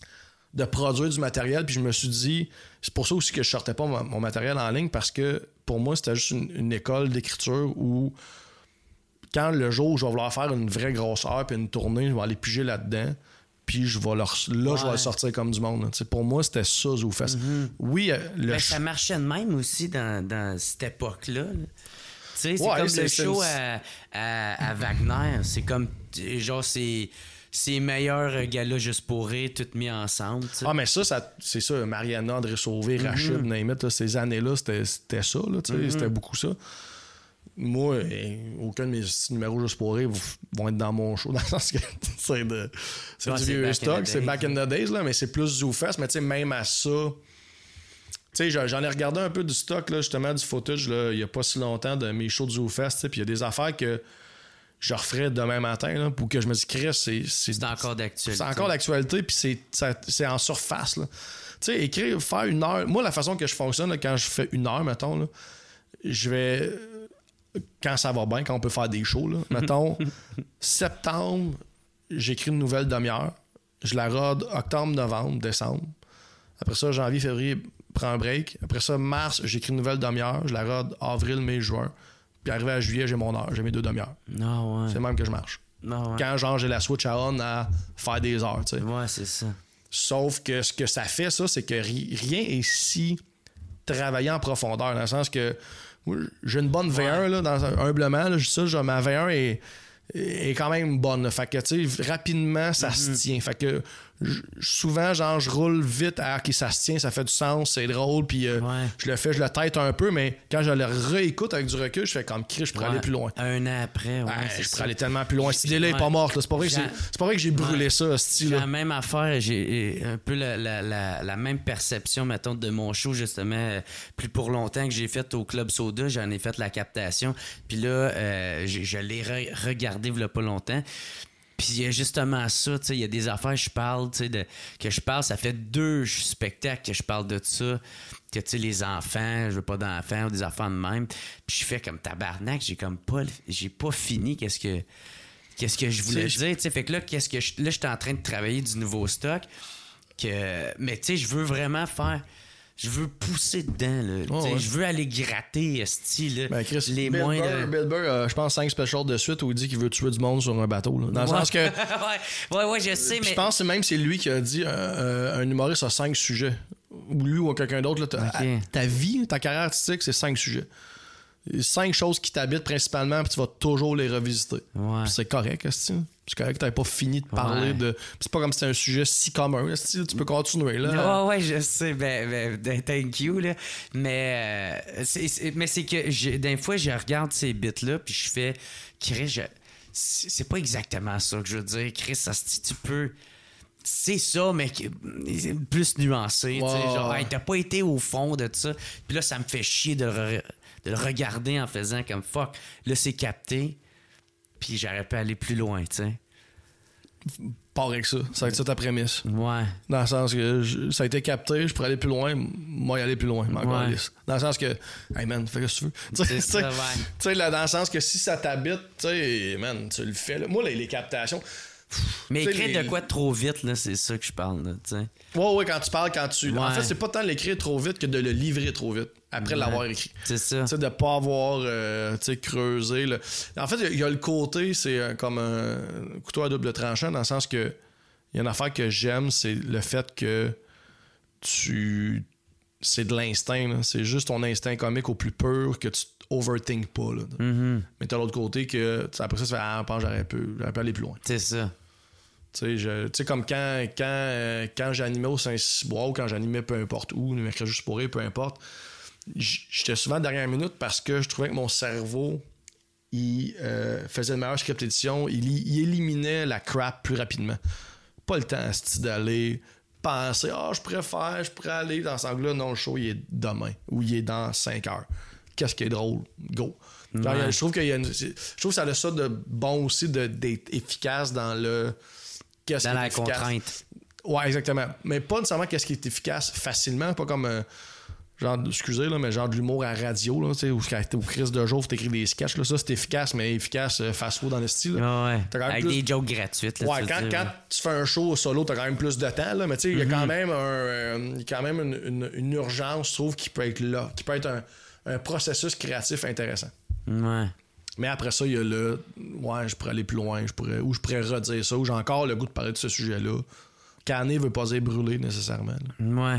de produire du matériel. Puis je me suis dit, c'est pour ça aussi que je sortais pas mon, mon matériel en ligne, parce que pour moi, c'était juste une, une école d'écriture où quand le jour où je vais vouloir faire une vraie grosse heure puis une tournée, je vais aller piger là-dedans. Puis je vais leur, là, ouais. je vais le sortir comme du monde. Pour moi, c'était ça, ZooFest. Mm-hmm. Oui, le Mais ça marchait de même aussi dans, dans cette époque-là. Tu sais, c'est ouais, comme c'est, le c'est, show c'est... À, à, à Wagner. C'est comme, genre, c'est... ces meilleurs galas juste pour rire, tout mis ensemble. T'sais. Ah, mais ça, ça, c'est ça. Mariana, André Sauvé, mm-hmm. Rachid, Naimit, ces années-là, c'était, c'était ça. Là, mm-hmm. C'était beaucoup ça. Moi, eh, aucun de mes numéros juste pour rire vont être dans mon show, dans le sens que c'est, de, c'est ouais, du c'est vieux stock, c'est back in the days, là, mais c'est plus ZooFest. Mais tu sais, même à ça, tu sais, j'en ai regardé un peu du stock, là, justement, du footage, là, il n'y a pas si longtemps de mes shows de ZooFest, puis il y a des affaires que je referais demain matin, là, pour que je me dise, Chris, c'est, c'est, c'est encore d'actualité. C'est encore d'actualité, puis c'est, ça, c'est en surface, là. Tu sais, écrire, faire une heure. Moi, la façon que je fonctionne, là, quand je fais une heure, mettons, là, je vais. Quand ça va bien, quand on peut faire des shows, là, mettons, septembre, j'écris une nouvelle demi-heure. Je la rode octobre, novembre, décembre. Après ça, janvier, février, prends un break. Après ça, mars, j'écris une nouvelle demi-heure. Je la rode avril, mai, juin. Puis arrivé à juillet, j'ai mon heure. J'ai mes deux demi-heures. Non, ouais. C'est le même que je marche. Non, ouais. Quand, genre, j'ai la switch à on à faire des heures, tu sais. Ouais, c'est ça. Sauf que ce que ça fait, ça, c'est que ri- rien est si travaillé en profondeur, dans le sens que moi, j'ai une bonne V un, ouais. là, dans, humblement, là, je dis ça, genre, ma V un est, est quand même bonne. Là. Fait que, tu sais, rapidement, ça mm-hmm. se tient. Fait que, j- souvent, genre, je roule vite à OK, ça se tient, ça fait du sens, c'est drôle, puis euh, ouais. je le fais, je le tête un peu, mais quand je le réécoute avec du recul, je fais comme Chris, je pourrais ouais. aller plus loin. Un an après, ouais. ouais je pourrais aller tellement plus loin. Cette idée-là n'est ouais. pas morte. Là. C'est pas vrai que j'ai, c'est pas vrai que j'ai brûlé ouais. ça, ce style-là. J'ai la même affaire, j'ai un peu la, la, la, la même perception, mettons, de mon show, justement, plus pour longtemps que j'ai fait au Club Soda. J'en ai fait la captation. Puis là, euh, je l'ai re- regardé il y a pas longtemps. Puis il y a justement ça, tu sais, il y a des affaires je parle, tu sais, de, que je parle, ça fait deux spectacles que je parle de ça, que tu sais, les enfants, je veux pas d'enfants ou des enfants de même. Puis je fais comme tabarnak, j'ai comme pas, j'ai pas fini qu'est-ce que, qu'est-ce que je voulais dire, tu sais, fait que là, qu'est-ce que je, là, j'étais en train de travailler du nouveau stock, que, mais tu sais, je veux vraiment faire... Je veux pousser dedans, là. Oh, ouais. Je veux aller gratter, style, ben, Chris, les Bill moins Burr, de... Bill Burr, euh, je pense cinq specials de suite où il dit qu'il veut tuer du monde sur un bateau. Là. Dans le ouais. sens que... ouais, ouais, ouais, je sais, mais... Je pense que même c'est lui qui a dit euh, un humoriste a cinq sujets. Ou lui ou quelqu'un d'autre. Là, okay. à, ta vie, ta carrière artistique, c'est cinq sujets. Cinq choses qui t'habitent principalement, puis tu vas toujours les revisiter. Ouais. C'est correct, c'est C'est correct que t'avais pas fini de parler ouais. de. Pis c'est pas comme si c'était un sujet si commun. Tu peux continuer, là. Ouais, ouais, je sais. Ben, ben thank you, là. Mais, euh, c'est, c'est, mais c'est que j'ai, des fois, je regarde ces bits-là, puis je fais. Chris, je, c'est, c'est pas exactement ça que je veux dire. Chris, ça, tu peux. C'est ça, mais plus nuancé. Wow. Genre, hey, t'as pas été au fond de ça. Puis là, ça me fait chier de le, re, de le regarder en faisant comme fuck. Là, c'est capté. Puis j'aurais pu aller plus loin, tu sais. Pas avec ça. Ça va être ça ta prémisse. Ouais. Dans le sens que je, ça a été capté, je pourrais aller plus loin, moi y aller plus loin. Ouais. Dans le sens que, hey man, fais ce que tu veux. C'est ça, ouais. Tu sais, dans le sens que si ça t'habite, tu sais, man, tu le fais. Là. Moi, les, les captations. Mais écrire les... de quoi trop vite, là, c'est ça que je parle, là, tu sais. Ouais, ouais, quand tu parles, quand tu. Ouais. En fait, c'est pas tant l'écrire trop vite que de le livrer trop vite après ouais. l'avoir écrit. C'est ça. Tu sais, de pas avoir euh, creusé. Là. En fait, il y, y a le côté, c'est comme un couteau à double tranchant, dans le sens que il y a une affaire que j'aime, c'est le fait que tu. C'est de l'instinct, là. C'est juste ton instinct comique au plus pur que tu overthink pas. Là. Mm-hmm. Mais t'as l'autre côté que après ça, tu fais ah, je pense que j'aurais pu, j'aurais pu aller plus loin. C'est ça. Tu sais, comme quand, quand, euh, quand j'animais au Saint-Cyboire ou quand j'animais peu importe où, le mercredi juste pour rire, peu importe, j'étais souvent dernière minute parce que je trouvais que mon cerveau, il euh, faisait une meilleure script édition, il, il éliminait la crap plus rapidement. Pas le temps d'aller penser, ah, oh, je pourrais faire, je pourrais aller dans ce angle-là. Non, le show, il est demain ou il est dans cinq heures. Qu'est-ce qui est drôle? Go. Genre, ouais. je, trouve qu'il y a une, je trouve que ça a ça de bon aussi de, d'être efficace dans le. Qu'est-ce dans qui la est efficace. Contrainte. Ouais, exactement. Mais pas nécessairement qu'est-ce qui est efficace facilement, pas comme euh, genre, excusez, là, mais genre de l'humour à radio, là, tu sais, où au Chris de jour, faut t'écrire des sketchs, là, ça, c'est efficace, mais efficace euh, fast-food dans le style. Ah ouais. Avec plus... des jokes gratuites. Là, ouais, tu quand, dire, quand ouais. tu fais un show solo, t'as quand même plus de temps, là, mais tu sais, il mm-hmm. y a quand même, un, euh, y a quand même une, une, une urgence, je trouve, qui peut être là, qui peut être un, un processus créatif intéressant. Ouais. Mais après ça, il y a le. Ouais, je pourrais aller plus loin, je pourrais, ou je pourrais redire ça, ou j'ai encore le goût de parler de ce sujet-là. Canner veut pas dire brûler nécessairement. Là. Ouais.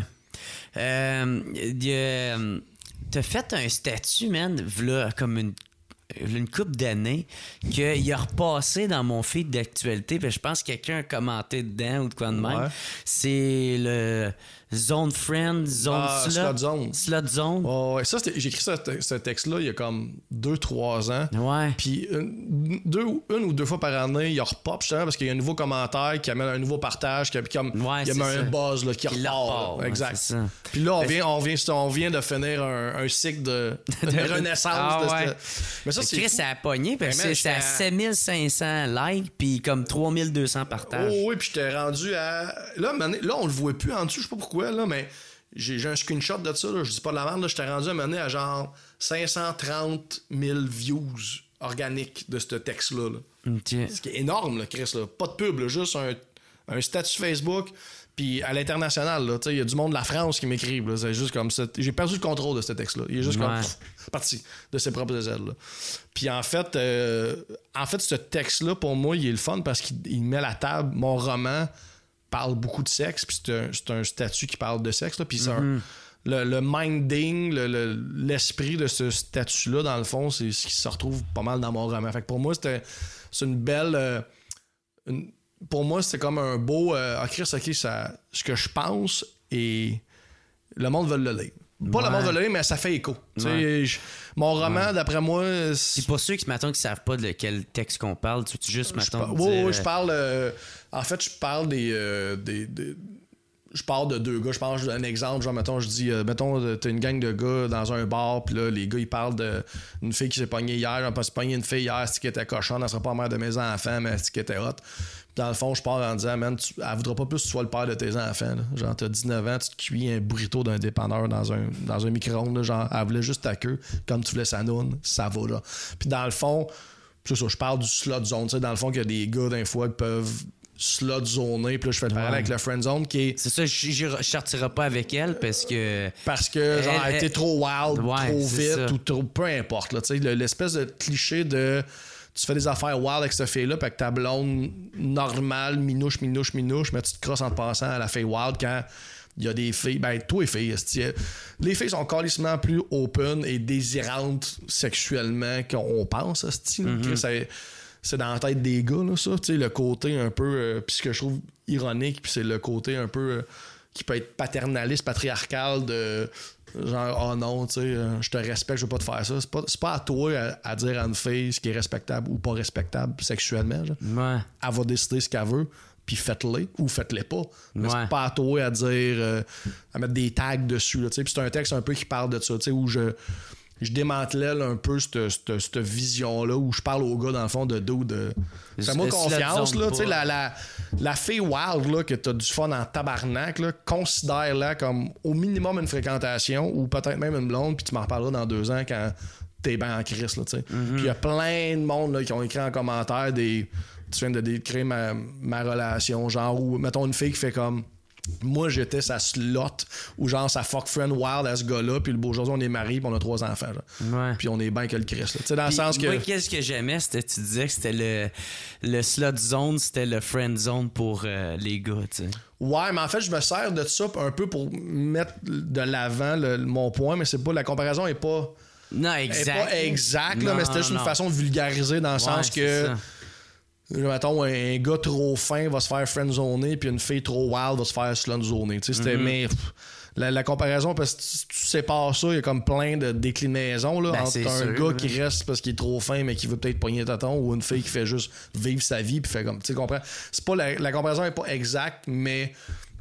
Euh, y a, t'as fait un statut, man, v'là, comme une, une couple d'années, qu'il a repassé dans mon feed d'actualité, puis je pense que quelqu'un a commenté dedans ou de quoi de même. Ouais. C'est le Zone Friend, Zone ah, Slot. Slot Zone. Slot Zone. Oh, ouais. Ça, j'ai écrit ce, ce texte-là il y a comme deux trois ans. Ouais. Puis une, deux, une ou deux fois par année, il repop justement parce qu'il y a un nouveau commentaire qui amène un nouveau partage, qui comme, ouais, il y a un ça. buzz là, qui Puis repart. Ouais, exact. Puis là, on vient, on, vient, on vient de finir un, un cycle de, de renaissance. Ah, de ouais. cette... Mais ça, c'est Chris, ça a pogné parce que c'est à sept mille cinq cents likes puis comme trois mille deux cents partages. Oh oui, puis j'étais rendu à... Là, là, on le voit plus en dessous, je sais pas pourquoi, là, mais... J'ai, j'ai un screenshot de ça, là, je dis pas de la merde, là, j'étais rendu à mener à genre cinq cent trente mille views organiques de ce texte-là. Là. Okay. Ce qui est énorme, là, Chris. Là. Pas de pub, là, juste un, un statut Facebook. Puis à l'international, il y a du monde de la France qui m'écrivent. Là, c'est juste comme ça. J'ai perdu le contrôle de ce texte-là. Il est juste ouais. comme pff, parti de ses propres ailes. Là. Puis en fait, euh, en fait, ce texte-là, pour moi, il est le fun parce qu'il met à la table mon roman. Parle beaucoup de sexe, puis c'est un, c'est un statut qui parle de sexe, là, puis c'est mm-hmm. un, le, le minding, le, le, l'esprit de ce statut-là, dans le fond, c'est ce qui se retrouve pas mal dans mon roman. Fait que pour moi, c'était c'est une belle... Euh, une, pour moi, c'était comme un beau... Euh, ah, Chris, OK, ça, ce que je pense, et le monde veut le lire. Pas ouais. le monde veut le lire, mais ça fait écho. Ouais. Je, mon roman, ouais. d'après moi... C'est, c'est pas ceux qui, mettons, qui savent pas de quel texte qu'on parle. Tu veux juste, mettons... Oui, dire... oui, je parle... Euh, en fait, je parle des... Euh, des, des je parle de deux gars. Je parle d'un exemple. Genre, mettons, je dis... Euh, mettons, t'as une gang de gars dans un bar, puis là, les gars, ils parlent d'une fille qui s'est pognée hier. On peut se pogner une fille hier, c'est qui était cochonne. Elle sera pas la mère de mes enfants, mais c'est qui était hot. Dans le fond, je pars en disant, man, tu, elle voudra pas plus que tu sois le père de tes enfants. Là. Genre, t'as dix-neuf ans, tu te cuis un burrito d'un dépanneur dans un, dans un micro-ondes. Là, genre, elle voulait juste ta queue, comme tu voulais sa noune, ça va là. Puis dans le fond, c'est ça, je parle du slot zone. Dans le fond, qu'il y a des gars, d'un fois, qui peuvent slot zoner. Puis là, je fais le parallèle avec le friend zone qui est. C'est ça, je, je, je sortirai pas avec elle parce que. Parce que, genre, elle, elle était trop wild, ouais, trop vite, ou trop. Peu importe, là. Tu sais, l'espèce de cliché de. Tu fais des affaires wild avec cette fille-là, puis avec ta blonde normale, minouche, minouche, minouche, mais tu te crosses en te passant à la fille wild quand il y a des filles. Ben, toi, les filles, les filles sont carrément plus open et désirantes sexuellement qu'on pense, mm-hmm. c'est, c'est dans la tête des gars, là, ça. Tu sais, le côté un peu. Euh, puis ce que je trouve ironique, puis c'est le côté un peu. Euh, qui peut être paternaliste, patriarcal de. Genre, oh non, tu sais, euh, je te respecte, je veux pas te faire ça. C'est pas, c'est pas à toi à, à dire à une fille ce qui est respectable ou pas respectable sexuellement. Genre. Ouais. Elle va décider ce qu'elle veut, puis faites-les ou faites-les pas. Mais ouais. c'est pas à toi à dire, euh, à mettre des tags dessus. Puis c'est un texte un peu qui parle de ça, tu sais, où je. Je démantelais un peu cette, cette, cette vision-là où je parle aux gars, dans le fond, de dos de. Fais-moi confiance, là. Tu sais, la, la, la fille wild, là, que t'as du fun en tabarnak, là, considère-la comme au minimum une fréquentation ou peut-être même une blonde, puis tu m'en reparleras dans deux ans quand t'es bien en crise, là, tu sais. Mm-hmm. Puis il y a plein de monde, là, qui ont écrit en commentaire des. Tu viens de décrire ma, ma relation, genre, où, mettons, une fille qui fait comme. Moi, j'étais sa slot ou genre sa fuck friend wild à ce gars-là, puis aujourd'hui, on est mariés, puis on a trois enfants. Ouais. Puis on est bien que le Christ. Tu sais, dans puis, le sens que. Moi, qu'est-ce que j'aimais, c'était tu disais que c'était le, le slot zone, c'était le friend zone pour euh, les gars, tu sais. Ouais, mais en fait, je me sers de ça un peu pour mettre de l'avant le, mon point, mais c'est pas. La comparaison est pas. Non, exact. Est pas exact, là, mais c'était juste non. une façon de vulgariser dans le ouais, sens que. Ça. Mettons, un gars trop fin va se faire friendzoner, puis une fille trop wild va se faire slutzoner. Tu sais, c'était. Mm-hmm. Mais pff, la, la comparaison, parce que tu, tu sépares ça, il y a comme plein de déclinaisons là, ben, entre un sûr, gars ouais. qui reste parce qu'il est trop fin, mais qui veut peut-être pogner tâton, ou une fille qui fait juste vivre sa vie, puis fait comme. Tu sais, comprends? C'est pas la, la comparaison n'est pas exacte, mais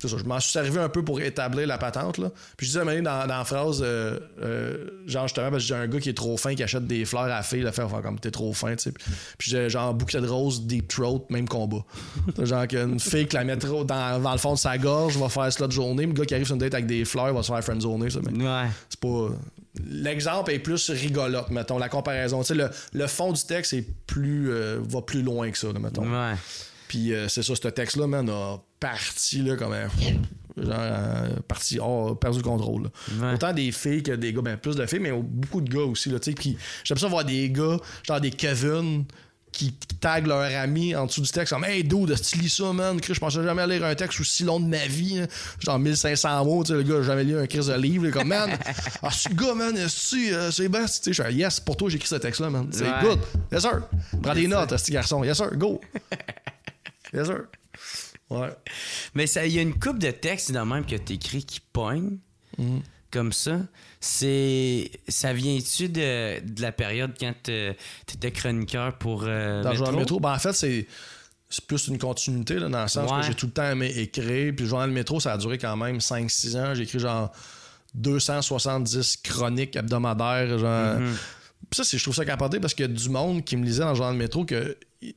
c'est ça, je m'en suis servi un peu pour établir la patente, là. Puis je disais à un moment donné, dans, dans la phrase, euh, euh, genre, justement, parce que j'ai un gars qui est trop fin, qui achète des fleurs à la fille, là, faire comme t'es trop fin, tu sais. Puis je disais, genre, bouquet de roses, deep throat, même combat. Genre, qu'une fille qui la met trop dans, dans le fond de sa gorge va faire cela de journée, mais le gars qui arrive sur une date avec des fleurs va se faire friendzoner, ça. Mais ouais. C'est pas. L'exemple est plus rigolote, mettons, la comparaison. Tu sais, le, le fond du texte est plus, euh, va plus loin que ça, là, mettons. Ouais. Puis euh, c'est ça, ce texte-là, man, a parti, là, comme un. Genre, euh, parti, oh, perdu le contrôle. Ouais. Autant des filles que des gars, ben plus de filles, mais beaucoup de gars aussi, là, tu sais. Puis j'aime ça voir des gars, genre des Kevin, qui, qui taguent leur ami en dessous du texte, comme, hey, dude, tu lis ça, man. Je pensais jamais lire un texte aussi long de ma vie, là. Genre mille cinq cents mots, tu sais, le gars, j'ai jamais lu un crise de livre, là, comme, man, ah, ce gars, man, c'est, euh, c'est best, tu sais, je suis, yes, pour toi, j'ai écrit ce texte-là, man. C'est ouais. Good. Yes, sir. Prends des notes, ce garçon. Yes, sir, go. Yes, sir. Ouais. Mais il y a une couple de textes dans même que t'écris qui pognent, mm-hmm. comme ça. C'est. Ça vient-tu de, de la période quand t'étais chroniqueur pour. Euh, dans Métro? le Journal Métro, ben en fait, c'est. C'est plus une continuité, là, dans le sens ouais. que j'ai tout le temps aimé écrire. Puis le Journal Métro, ça a duré quand même cinq six ans. J'ai écrit genre deux cent soixante-dix chroniques hebdomadaires. Genre. Mm-hmm. Puis ça, c'est, je trouve ça capoté parce qu'il y a du monde qui me lisait dans le Journal Métro que.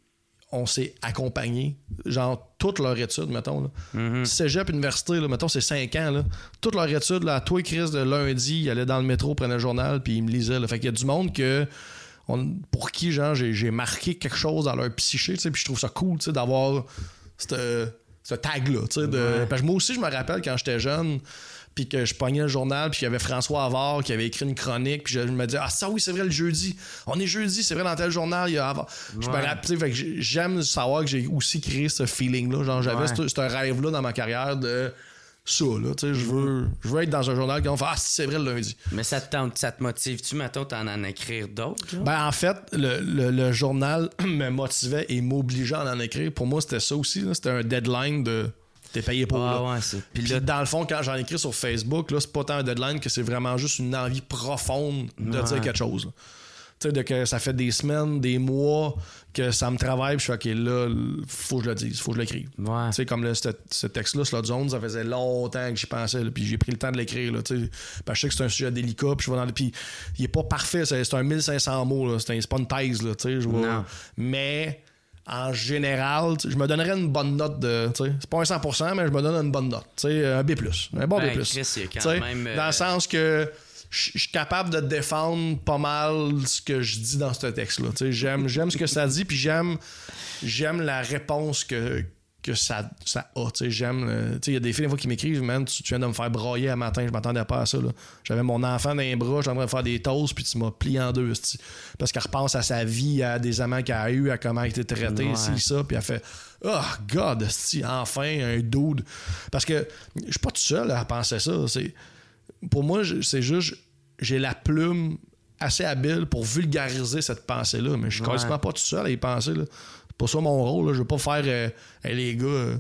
On s'est accompagné, genre, toute leur étude, mettons. Là. Mm-hmm. Cégep, université, là, mettons, c'est cinq ans. Là. Toute leur étude, là, à toi et Chris, de lundi, ils allaient dans le métro, prenaient le journal, puis ils me lisaient. Là. Fait qu'il y a du monde que, on, pour qui, genre, j'ai, j'ai marqué quelque chose dans leur psyché, puis je trouve ça cool, d'avoir cette, ce tag-là. De, ouais. Parce que moi aussi, je me rappelle quand j'étais jeune, puis que je pognais le journal, puis qu'il y avait François Havard qui avait écrit une chronique, puis je, je me disais, ah, ça oui, c'est vrai, le jeudi. On est jeudi, c'est vrai, dans tel journal, il y a Havard. Ouais. Je me rappelle, fait que j'aime savoir que j'ai aussi créé ce feeling-là. Genre, j'avais ouais. ce rêve-là dans ma carrière de ça, là. Tu sais, je veux, je veux être dans un journal qui va faire, ah, c'est vrai, le lundi. Mais ça te tente, ça te motive-tu, mettons, t'en en écrire d'autres? Genre? Ben, en fait, le, le, le journal me motivait et m'obligeait à en écrire. Pour moi, c'était ça aussi, là. C'était un deadline de. T'es payé pour ah, là. Ouais, c'est... Puis là, dans le fond, quand j'en écris sur Facebook, là, c'est pas tant un deadline que c'est vraiment juste une envie profonde de ouais. dire quelque chose. Tu sais, de que ça fait des semaines, des mois que ça me travaille, puis je fais OK, là, faut que je le dise, faut que je l'écrive. Ouais. Tu sais, comme le, ce, ce texte-là, Slot Zone, ça faisait longtemps que j'y pensais, là, puis j'ai pris le temps de l'écrire. Là, tu sais, parce que je sais que c'est un sujet délicat, puis je vais dans le. Puis il est pas parfait, c'est, c'est un mille cinq cents mots, là, c'est, un, c'est pas une thèse, là, tu sais, je vois. Mais. En général, je me donnerais une bonne note de. C'est pas un cent pour cent, mais je me donne une bonne note. Un B plus. Un bon ben, B plus. Chris, quand même, euh... Dans le sens que je suis capable de défendre pas mal ce que je dis dans ce texte-là. J'aime, j'aime ce que ça dit, puis j'aime, j'aime la réponse que, que ça, ça a. J'aime. Il y a des filles des fois qui m'écrivent, man, tu, tu viens de me faire brailler un matin, je m'attendais pas à ça. Là. J'avais mon enfant dans les bras, j'étais en train de faire des toasts, puis tu m'as plié en deux. C'ti. Parce qu'elle repense à sa vie, à des amants qu'elle a eu, à comment elle a été traitée, ouais. c'est ça, puis elle fait oh God, c'ti, enfin, un dude. Parce que je suis pas tout seul à penser ça. C'est, pour moi, c'est juste, j'ai la plume assez habile pour vulgariser cette pensée-là, mais je suis ouais. quasiment pas tout seul à y penser. Là. C'est pas ça mon rôle, là. Je veux pas faire euh, hey, les gars. Euh,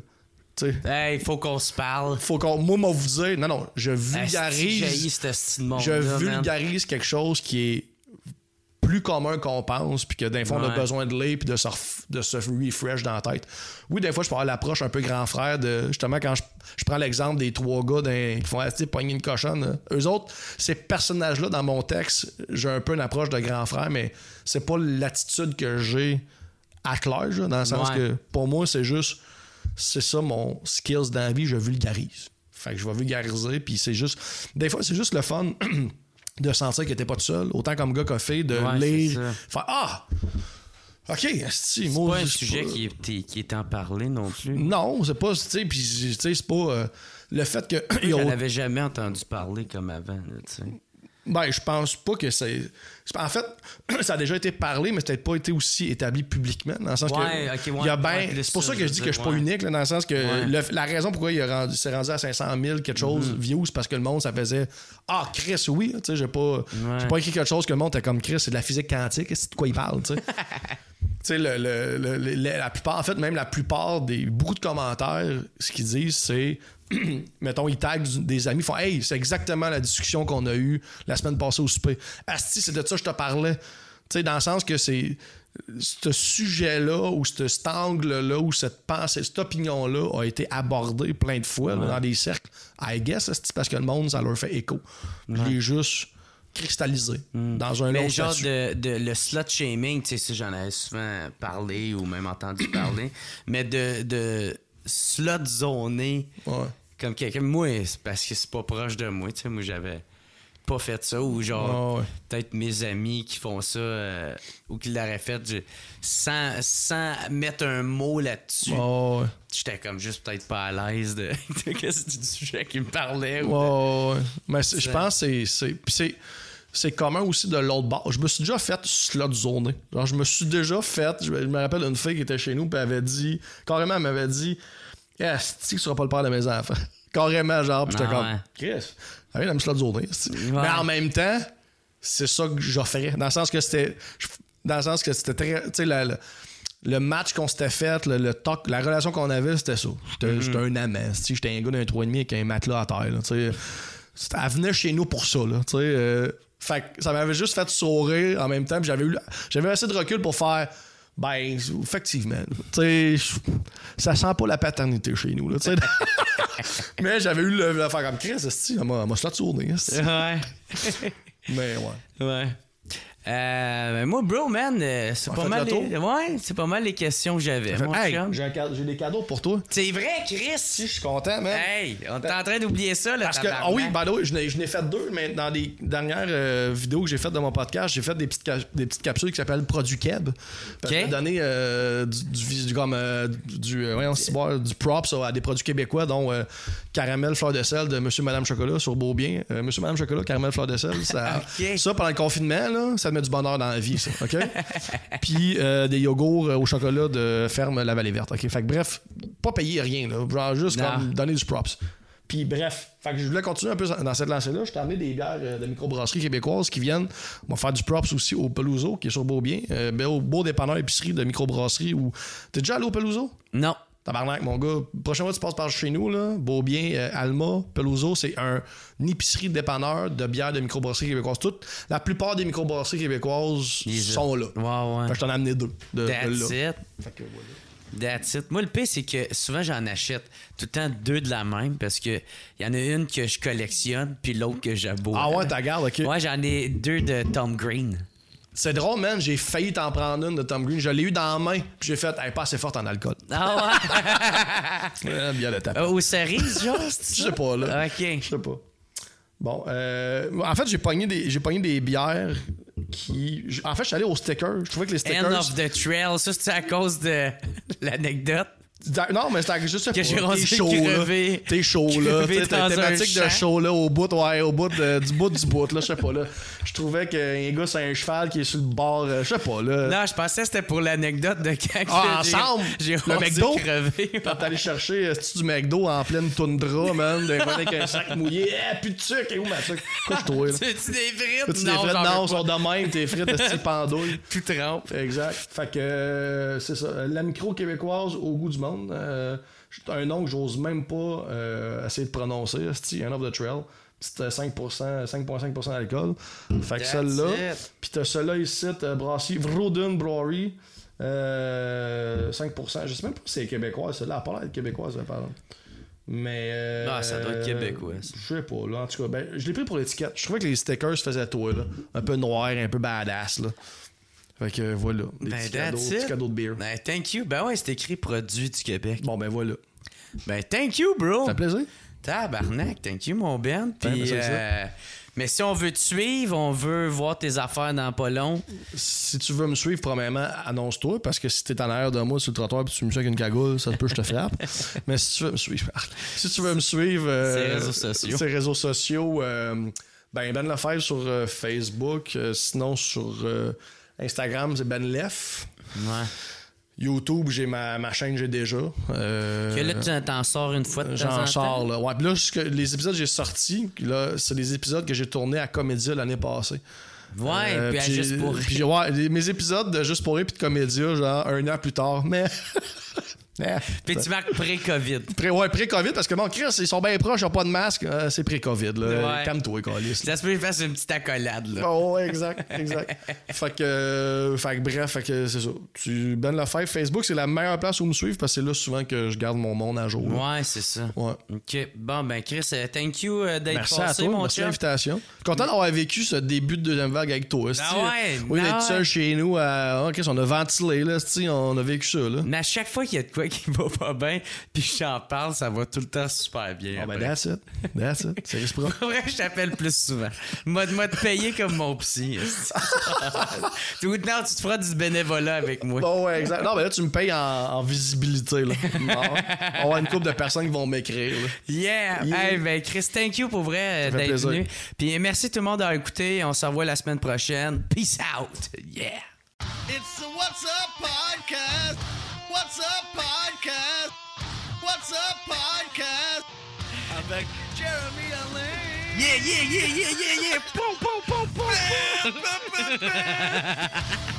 Hey, faut qu'on se parle. Faut qu'on. Moi, moi, vous dire. Non, non, je vulgarise. Je vulgarise quelque chose qui est plus commun qu'on pense, puis que d'un fond, ouais. on a besoin de lire, puis de se, ref... de se refresh dans la tête. Oui, des fois, je peux avoir l'approche un peu grand frère de. Justement, quand je, je prends l'exemple des trois gars d'un... qui font rester pogner une cochonne. Hein. Eux autres, ces personnages-là, dans mon texte, j'ai un peu une approche de grand frère, mais c'est pas l'attitude que j'ai à Claire, là, dans le sens ouais. que pour moi, c'est juste. C'est ça mon skills dans la vie, je vulgarise. Fait que je vais vulgariser, puis c'est juste. Des fois, c'est juste le fun de sentir que t'es pas tout seul, autant comme gars qu'a fait, de ouais, lire. Faire ah! OK, c'est, c'est moi, pas un sujet pas... qui, est, qui est en parlé non plus. Non, c'est pas. Tu sais, puis tu sais, c'est pas. Euh, le fait que. Je n'avais jamais entendu parler comme avant, tu sais. Ben, je pense pas que c'est. En fait, ça a déjà été parlé, mais ça n'a peut-être pas été aussi établi publiquement. Dans le sens ouais, que. Okay, ouais, il y a ben, ouais, c'est pour ça que je dis que je suis ouais. pas unique, là, dans le sens que ouais. le, la raison pourquoi il, a rendu, il s'est rendu à cinq cent mille quelque chose mm-hmm. views, c'est parce que le monde, ça faisait ah, Chris, oui. Tu sais, j'ai pas, ouais. j'ai pas écrit quelque chose que le monde était comme Chris, c'est de la physique quantique, c'est de quoi il parle, tu sais. Tu sais, le, le, le, le, la plupart, en fait, même la plupart des. Beaucoup de commentaires, ce qu'ils disent, c'est. Mettons, ils taguent des amis, ils font hey, c'est exactement la discussion qu'on a eue la semaine passée au souper. Asti, c'est de ça que je te parlais. Tu sais, dans le sens que c'est. ce sujet-là ou ce, cet angle-là ou cette pensée, cette opinion-là a été abordée plein de fois ouais. là, dans des cercles. I guess, c'est parce que le monde, ça leur fait écho. Ouais. Je l'ai juste cristallisé mm. dans un Mais autre genre statut. de, de le slut shaming, tu sais, si j'en avais souvent parlé ou même entendu parler, mais de, de slut zoné ouais. comme quelqu'un. Moi, c'est parce que c'est pas proche de moi, tu sais, moi j'avais pas fait ça ou genre oh, ouais. peut-être mes amis qui font ça euh, ou qui l'auraient fait je, sans, sans mettre un mot là-dessus. Oh, ouais. J'étais comme juste peut-être pas à l'aise de, de, de du sujet qui me parlait. Ou oh, de... ouais. Mais je pense que c'est, c'est, c'est, c'est commun aussi de l'autre bord. Je me suis déjà fait slot zoné. Genre, je me suis déjà fait. Je me rappelle une fille qui était chez nous et elle avait dit, carrément, elle m'avait dit yes, tu sais que tu seras pas le père de mes enfants. Carrément, genre, pis j'étais comme ouais. Chris, elle vient de me slot zoner. Ouais. Mais en même temps, c'est ça que j'offrais. Dans le sens que c'était. Dans le sens que c'était très. Tu sais, le, le match qu'on s'était fait, le, le talk, la relation qu'on avait, c'était ça. J'étais, mm-hmm. j'étais un amant. J'étais un gars d'un trois et demi avec un matelas à terre. Là, elle venait chez nous pour ça. Là, euh, fait que ça m'avait juste fait sourire en même temps. J'avais, eu, j'avais assez de recul pour faire. Ben, effectivement. Tu sais, ça sent pas la paternité chez nous. Là, mais j'avais eu le, le faire comme Chris, elle m'a, m'a tourné. Ouais. Mais ouais. Ouais. Euh, moi, bro, man, c'est pas mal. Les... Ouais, c'est pas mal les questions que j'avais. Mon hey, j'ai, un cadeau, j'ai des cadeaux pour toi. C'est vrai, Chris. Si, je suis content, man. Hey, on est en train d'oublier ça, là. Parce que, ah oui, by the way, je n'ai, je n'ai fait deux, mais dans les dernières euh, vidéos que j'ai faites de mon podcast, j'ai fait des petites, des petites capsules qui s'appellent Produit Keb. J'ai okay. donné euh, du, du, du, comme, euh, du, euh, voyons, boire, du props à des produits québécois, dont euh, Caramel Fleur de sel de Monsieur Madame Chocolat sur Beaubien. Euh, Monsieur Madame Chocolat, Caramel Fleur de sel. Ça, okay. ça pendant le confinement, là, ça te met du bonheur dans la vie, ça. OK? Puis euh, des yogourts au chocolat de ferme La Vallée Verte. OK? Fait que bref, pas payer rien, là. Genre juste comme donner du props. Puis bref, fait que je voulais continuer un peu dans cette lancée-là. Je t'ai amené des bières de microbrasserie québécoises qui viennent. On va faire du props aussi au Peluso, qui est sur Beaubien. Euh, beau, beau dépanneur épicerie de microbrasserie. Où... T'es déjà allé au Peluso? Non. Tabarnak, mon gars. Prochaine fois que tu passes par chez nous, là, Beaubien, euh, Alma, Peluso, c'est un, une épicerie de dépanneur de bières de microbrasserie québécoises. Toute, la plupart des microbrasseries québécoises Les sont là. Ouais, ouais. Fait que je t'en ai amené deux. De, That's de là. it. Fait que, voilà. That's it. Moi, le pire, c'est que souvent, j'en achète tout le temps deux de la même parce que il y en a une que je collectionne puis l'autre que j'aboie. Ah ouais, t'as garde, OK. Ouais, j'en ai deux de Tom Green. C'est drôle, man. J'ai failli t'en prendre une de Tom Green. Je l'ai eu dans la main puis j'ai fait, elle est pas assez forte en alcool. Ah ouais? ouais bien le taper. Euh, aux cerises, genre? Je sais pas, là. OK. Je sais pas. Bon, euh, en fait, j'ai pogné des, j'ai pogné des bières qui... En fait, je suis allé aux stickers. Je trouvais que les stickers... End of the trail. Ça, c'est à cause de l'anecdote. Non, mais c'était juste que pas. J'ai T'es chaud, là. T'es chaud, là. T'es thématique de chaud, là, au bout, ouais, au bout de, du bout du bout, là, je sais pas, là. Je trouvais qu'un gars, c'est un cheval qui est sur le bord, je sais pas, là. Non, je pensais que c'était pour l'anecdote de quand ah, j'ai, ensemble, j'ai le McDo. crevé. Quand t'allais chercher c'est du McDo en pleine toundra, man, avec un sac mouillé. Eh, plus de sucre, et où ma sucre? Couche-toi, là. Tu des frites? Tu des frites? Non, sont de même, tes frites, tes pendouilles. Tout trempe. Exact. Fait que, euh, c'est ça. La micro québécoise au goût du monde. Euh, C'est un nom que j'ose même pas euh, essayer de prononcer. C'est un off the trail. C'était cinq pour cent, cinq virgule cinq pour cent d'alcool. Fait que celle-là. Puis t'as celle-là ici, t'as brasserie Vroden Brewery. Euh, cinq pour cent. Je sais même pas si c'est québécois. Celle-là, elle a pas l'air d'être québécoise, par exemple. Mais. Euh, non, ça doit être québécois. Je sais pas, là. En tout cas, ben, je l'ai pris pour l'étiquette. Je trouvais que les stickers faisaient toi, là. Un peu noir, un peu badass, là. Fait que voilà, des ben, petits, cadeaux, petits cadeaux de beer. Ben, thank you. Ben ouais, c'est écrit produit du Québec. Bon, ben voilà. Ben, thank you, bro. Ça fait plaisir. Tabarnak, thank you, mon Ben. Puis, ben, euh, mais si on veut te suivre, on veut voir tes affaires dans pas long. Si tu veux me suivre, premièrement, annonce-toi, parce que si t'es en arrière de moi sur le trottoir et tu me suis avec une cagoule, ça peut, je te frappe. Mais si tu veux me suivre, si tu veux me suivre, euh, ces réseaux sociaux. Ces réseaux sociaux, euh, ben, Ben Lefebvre sur euh, Facebook, euh, sinon sur. Euh, Instagram, c'est Ben Lef. Ouais. YouTube, j'ai ma, ma chaîne, j'ai déjà. Euh, que là, tu t'en sors une fois de temps en temps. J'en sors, là. Ouais, puis là, que les épisodes que j'ai sortis, là, c'est des épisodes que j'ai tournés à Comédia l'année passée. Ouais, euh, puis à Juste pour rire. Puis, ouais, mes épisodes de Juste pour rire puis de Comédia, genre un an plus tard. Mais Yeah. Puis tu marques pré-COVID. Pré, ouais, pré-COVID, parce que bon, Chris, ils sont bien proches, ils n'ont pas de masque. Euh, c'est pré-COVID, là. Ouais. Calme-toi, Calis. Ça se peut que je fasse une petite accolade, là. Oh, ouais, exact, exact. fait que, euh, fait que bref, fait que c'est ça. Tu Ben Lefebvre, Facebook, c'est la meilleure place où me suivre parce que c'est là souvent que je garde mon monde à jour. Là. Ouais, c'est ça. Ouais. OK. Bon, ben, Chris, euh, thank you euh, d'être Merci passé, à toi, mon merci de chum. l'invitation. Content d'avoir vécu ce début de deuxième vague avec toi. Ah ouais, oui, ah d'être ouais. seul chez nous. À... Oh, Chris, on a ventilé, là, on a vécu ça. Là. Mais à chaque fois qu'il y a de quoi qui va pas bien, puis j'en parle, ça va tout le temps super bien. Oh, ben, après. that's it. That's it. C'est réciproque. Pour vrai, je t'appelle plus souvent. Moi, moi te payer comme mon psy. Ou non, tu te feras du bénévolat avec moi. Bon, ouais, exact. Non, ben là, tu me payes en, en visibilité. Là. Bon, on va avoir une couple de personnes qui vont m'écrire. Là. Yeah! Yeah. Hey, ben Chris, thank you pour vrai euh, fait d'être plaisir. venu. Puis merci tout le monde d'avoir écouté. On se revoit la semaine prochaine. Peace out! Yeah! It's the What's Up Podcast. What's Up Podcast. What's Up Podcast. Avec Jeremy Alain. Yeah, yeah, yeah, yeah, yeah, yeah! Poum, poum, poum, poum, poum.